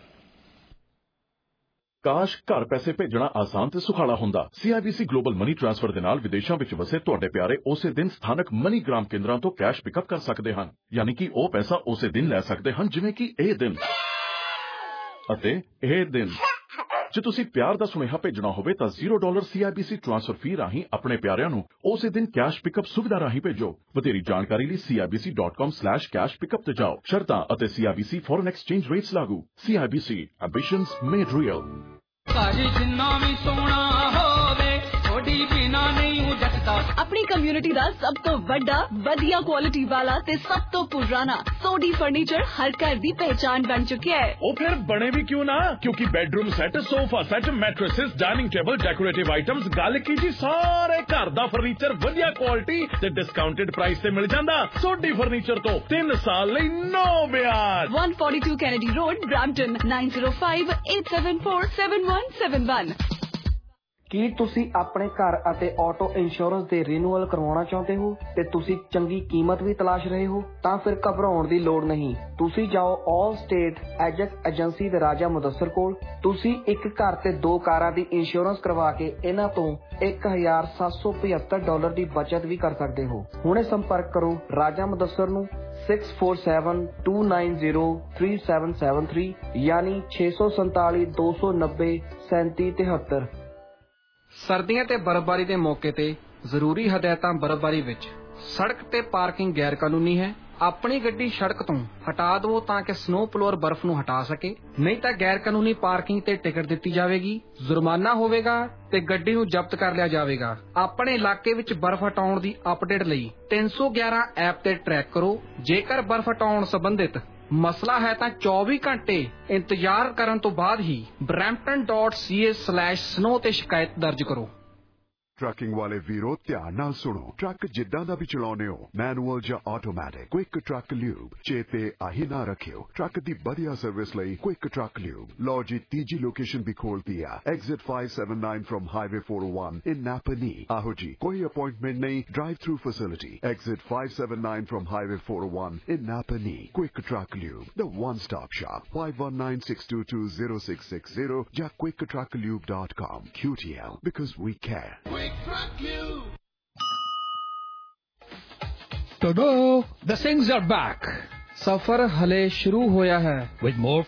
ਕਾਸ਼ ਘਰ ਪੈਸੇ ਭੇਜਣਾ ਆਸਾਨ ਤੇ ਸੁਖਾਲਾ ਹੁੰਦਾ। CIBC ਗਲੋਬਲ ਮਨੀ ਟ੍ਰਾਂਸਫਰ ਦੇ ਨਾਲ ਵਿਦੇਸ਼ਾਂ ਵਿੱਚ ਵਸੇ ਤੁਹਾਡੇ ਪਿਆਰੇ ਉਸੇ ਦਿਨ ਸਥਾਨਕ ਮਨੀਗ੍ਰਾਮ ਕੇਂਦਰਾਂ ਤੋਂ ਕੈਸ਼ ਪਿਕਅਪ ਕਰ ਸਕਦੇ ਹਨ, ਯਾਨੀ ਕਿ ਉਹ ਪੈਸਾ ਉਸੇ ਦਿਨ ਲੈ ਸਕਦੇ ਹਨ ਜਿਵੇਂ ਕਿ ਇਹ ਦਿਨ ਅਤੇ ਇਹ ਦਿਨ। ਜੇ ਤੁਸੀਂ ਪਿਆਰ ਦਾ ਸੁਨੇਹਾ ਭੇਜਣਾ ਹੋਵੇ ਤਾਂ $0 CIBC ਟ੍ਰਾਂਸਫਰ ਫੀ ਰਾਹੀਂ ਆਪਣੇ ਪਿਆਰਿਆਂ ਨੂੰ ਉਸੇ ਦਿਨ ਕੈਸ਼ ਪਿਕਅਪ ਸੁਵਿਧਾ ਰਾਹੀਂ ਭੇਜੋ। ਵਧੇਰੀ ਜਾਣਕਾਰੀ ਲਈ CIBC.com/cash pickup ਤੇ ਜਾਓ। ਸ਼ਰਤਾਂ ਅਤੇ CIBC ਫੋਰਨ ਐਕਸਚੇਂਜ ਰੇਟਸ ਲਾਗੂ। CIBC Ambitions made real। ਘਰ ਜਿੰਨਾ ਵੀ ਸੋਹਣਾ ਹੋਵੇ ਥੋੜੀ ਬਿਨਾ ਨਹੀਂ ਨਹੀਂ ਜੱਟਦਾ ਆਪਣੀ ਕਮਿਊਨਿਟੀ ਦਾ ਸਭ ਤੋਂ ਵੱਡਾ ਵਧੀਆ ਕੁਆਲਿਟੀ ਵਾਲਾ ਤੇ ਸਭ ਤੋਂ ਪੁਰਾਣਾ ਸੋਡੀ ਫਰਨੀਚਰ ਹਰ ਘਰ ਦੀ ਪਹਿਚਾਨ ਬਣ ਚੁੱਕਿਆ ਹੈ। ਉਹ ਫਿਰ ਬਣੇ ਵੀ ਕਿਉਂ ਨਾ, ਕਿਉਂਕਿ bedroom set, sofa set, mattresses, dining table, decorative items, ਗੱਲ ਕੀ ਜੀ ਸਾਰੇ ਘਰ ਦਾ ਫਰਨੀਚਰ ਵਧੀਆ ਕੁਆਲਿਟੀ ਤੇ ਡਿਸਕਾਊਂਟਡ ਪ੍ਰਾਈਸ ਤੇ ਮਿਲ ਜਾਂਦਾ। ਸੋਡੀ ਫਰਨੀਚਰ ਤੋਂ 3 ਸਾਲ ਲਈ ਨੋ ਵਿਆਜ। 142 ਕੈਨੇਡੀ ਰੋਡ, ਬ੍ਰੈਂਪਟਨ 9058747171। ਕੀ ਤੁਸੀਂ ਆਪਣੇ ਘਰ ਅਤੇ ਆਟੋ ਇੰਸ਼ੋਰੈਂਸ ਦੇ ਰੀਨਿਊਅਲ ਕਰਵਾਉਣਾ ਚਾਹੁੰਦੇ ਹੋ ਤੇ ਤੁਸੀਂ ਚੰਗੀ ਕੀਮਤ ਵੀ ਤਲਾਸ਼ ਰਹੇ ਹੋ? ਤਾਂ ਫਿਰ ਘਬਰਾਉਣ ਦੀ ਲੋੜ ਨਹੀਂ। ਤੁਸੀਂ ਜਾਓ ਆਲ ਸਟੇਟ ਐਜੈਕਟ ਏਜੰਸੀ ਦੇ ਰਾਜਾ ਮੁਦੱਸਰ ਕੋਲ। ਤੁਸੀਂ ਇੱਕ ਘਰ ਤੇ 2 ਕਾਰਾਂ ਦੀ ਇੰਸ਼ੋਰੈਂਸ ਕਰਵਾ ਕੇ ਇਹਨਾਂ ਤੋਂ $1,775 ਦੀ ਬਚਤ ਵੀ ਕਰ ਸਕਦੇ ਹੋ। ਹੁਣੇ ਸੰਪਰਕ ਕਰੋ ਰਾਜਾ ਮੁਦੱਸਰ ਨੂੰ 6472903773 ਯਾਨੀ 647-290-3773। ਸਰਦੀਆਂ ਤੇ ਬਰਫ਼ਬਾਰੀ ਦੇ ਮੌਕੇ ਤੇ ਜ਼ਰੂਰੀ ਹਦਾਇਤਾਂ। ਬਰਫ਼ਬਾਰੀ ਵਿੱਚ ਸੜਕ ਤੇ ਪਾਰਕਿੰਗ ਗੈਰ ਕਾਨੂੰਨੀ ਹੈ। ਆਪਣੀ ਗੱਡੀ ਸੜਕ ਤੋਂ ਹਟਾ ਦਿਓ ਤਾਂ ਕਿ ਸਨੋ ਪਲੋਅਰ ਬਰਫ਼ ਨੂੰ ਹਟਾ ਸਕੇ, ਨਹੀਂ ਤਾਂ ਗੈਰ ਕਾਨੂੰਨੀ ਪਾਰਕਿੰਗ ਤੇ ਟਿਕਟ ਦਿੱਤੀ ਜਾਵੇਗੀ, ਜੁਰਮਾਨਾ ਹੋਵੇਗਾ ਤੇ ਗੱਡੀ ਨੂੰ ਜ਼ਬਤ ਕਰ ਲਿਆ ਜਾਵੇਗਾ। ਆਪਣੇ ਇਲਾਕੇ ਵਿੱਚ ਬਰਫ਼ ਹਟਾਉਣ ਦੀ ਅਪਡੇਟ ਲਈ 311 ਐਪ ਤੇ ਟਰੈਕ ਕਰੋ। ਜੇਕਰ ਬਰਫ਼ ਹਟਾਉਣ ਸੰਬੰਧਿਤ ਮਸਲਾ ਹੈ ਤਾਂ 24 ਘੰਟੇ ਇੰਤਜ਼ਾਰ ਕਰਨ ਤੋਂ ਬਾਅਦ ਹੀ brampton.ca/snow ਤੇ ਸ਼ਿਕਾਇਤ ਦਰਜ ਕਰੋ। ਟਰੱਕਿੰਗ ਵਾਲੇ ਵੀਰੋ ਧਿਆਨ ਨਾਲ ਸੁਣੋ। ਟਰੱਕ ਜਿੱਦਾਂ ਦਾ ਵੀ ਚਲਾਉਣੇ ਹੋ, ਮੈਨੂਅਲ ਜਾਂ ਆਟੋਮੈਟਿਕ, ਕੁਇਕ ਟਰੱਕ ਲਿਊਬ ਚੇਤੇ ਆਹੀ ਨਾ ਰੱਖਿਓ। ਟਰੱਕ ਦੀ ਵਧੀਆ ਸਰਵਿਸ ਲਈ ਕੁਇਕ ਟਰੱਕ ਲਿਊਬ। ਲਓ ਜੀ, ਤੀਜੀ ਲੋਕੇਸ਼ਨ ਵੀ ਖੋਲਤੀ ਆ, exit 579 from highway 401 in Napanee. ਆਹੋ ਜੀ, ਕੋਈ ਅਪਾਇੰਟਮੈਂਟ ਨਹੀਂ, drive through facility. Exit 579 from highway 401 in Napanee. Quick truck lube, the one stop shop। 5196220660 ਜਾਂ quicktrucklube.com। QTL, because we care। Ta-da! The Singhs are back. ਸਫ਼ਰ ਹਲੇ ਸ਼ੁਰੂ ਹੋਇਆ ਹੈ। With more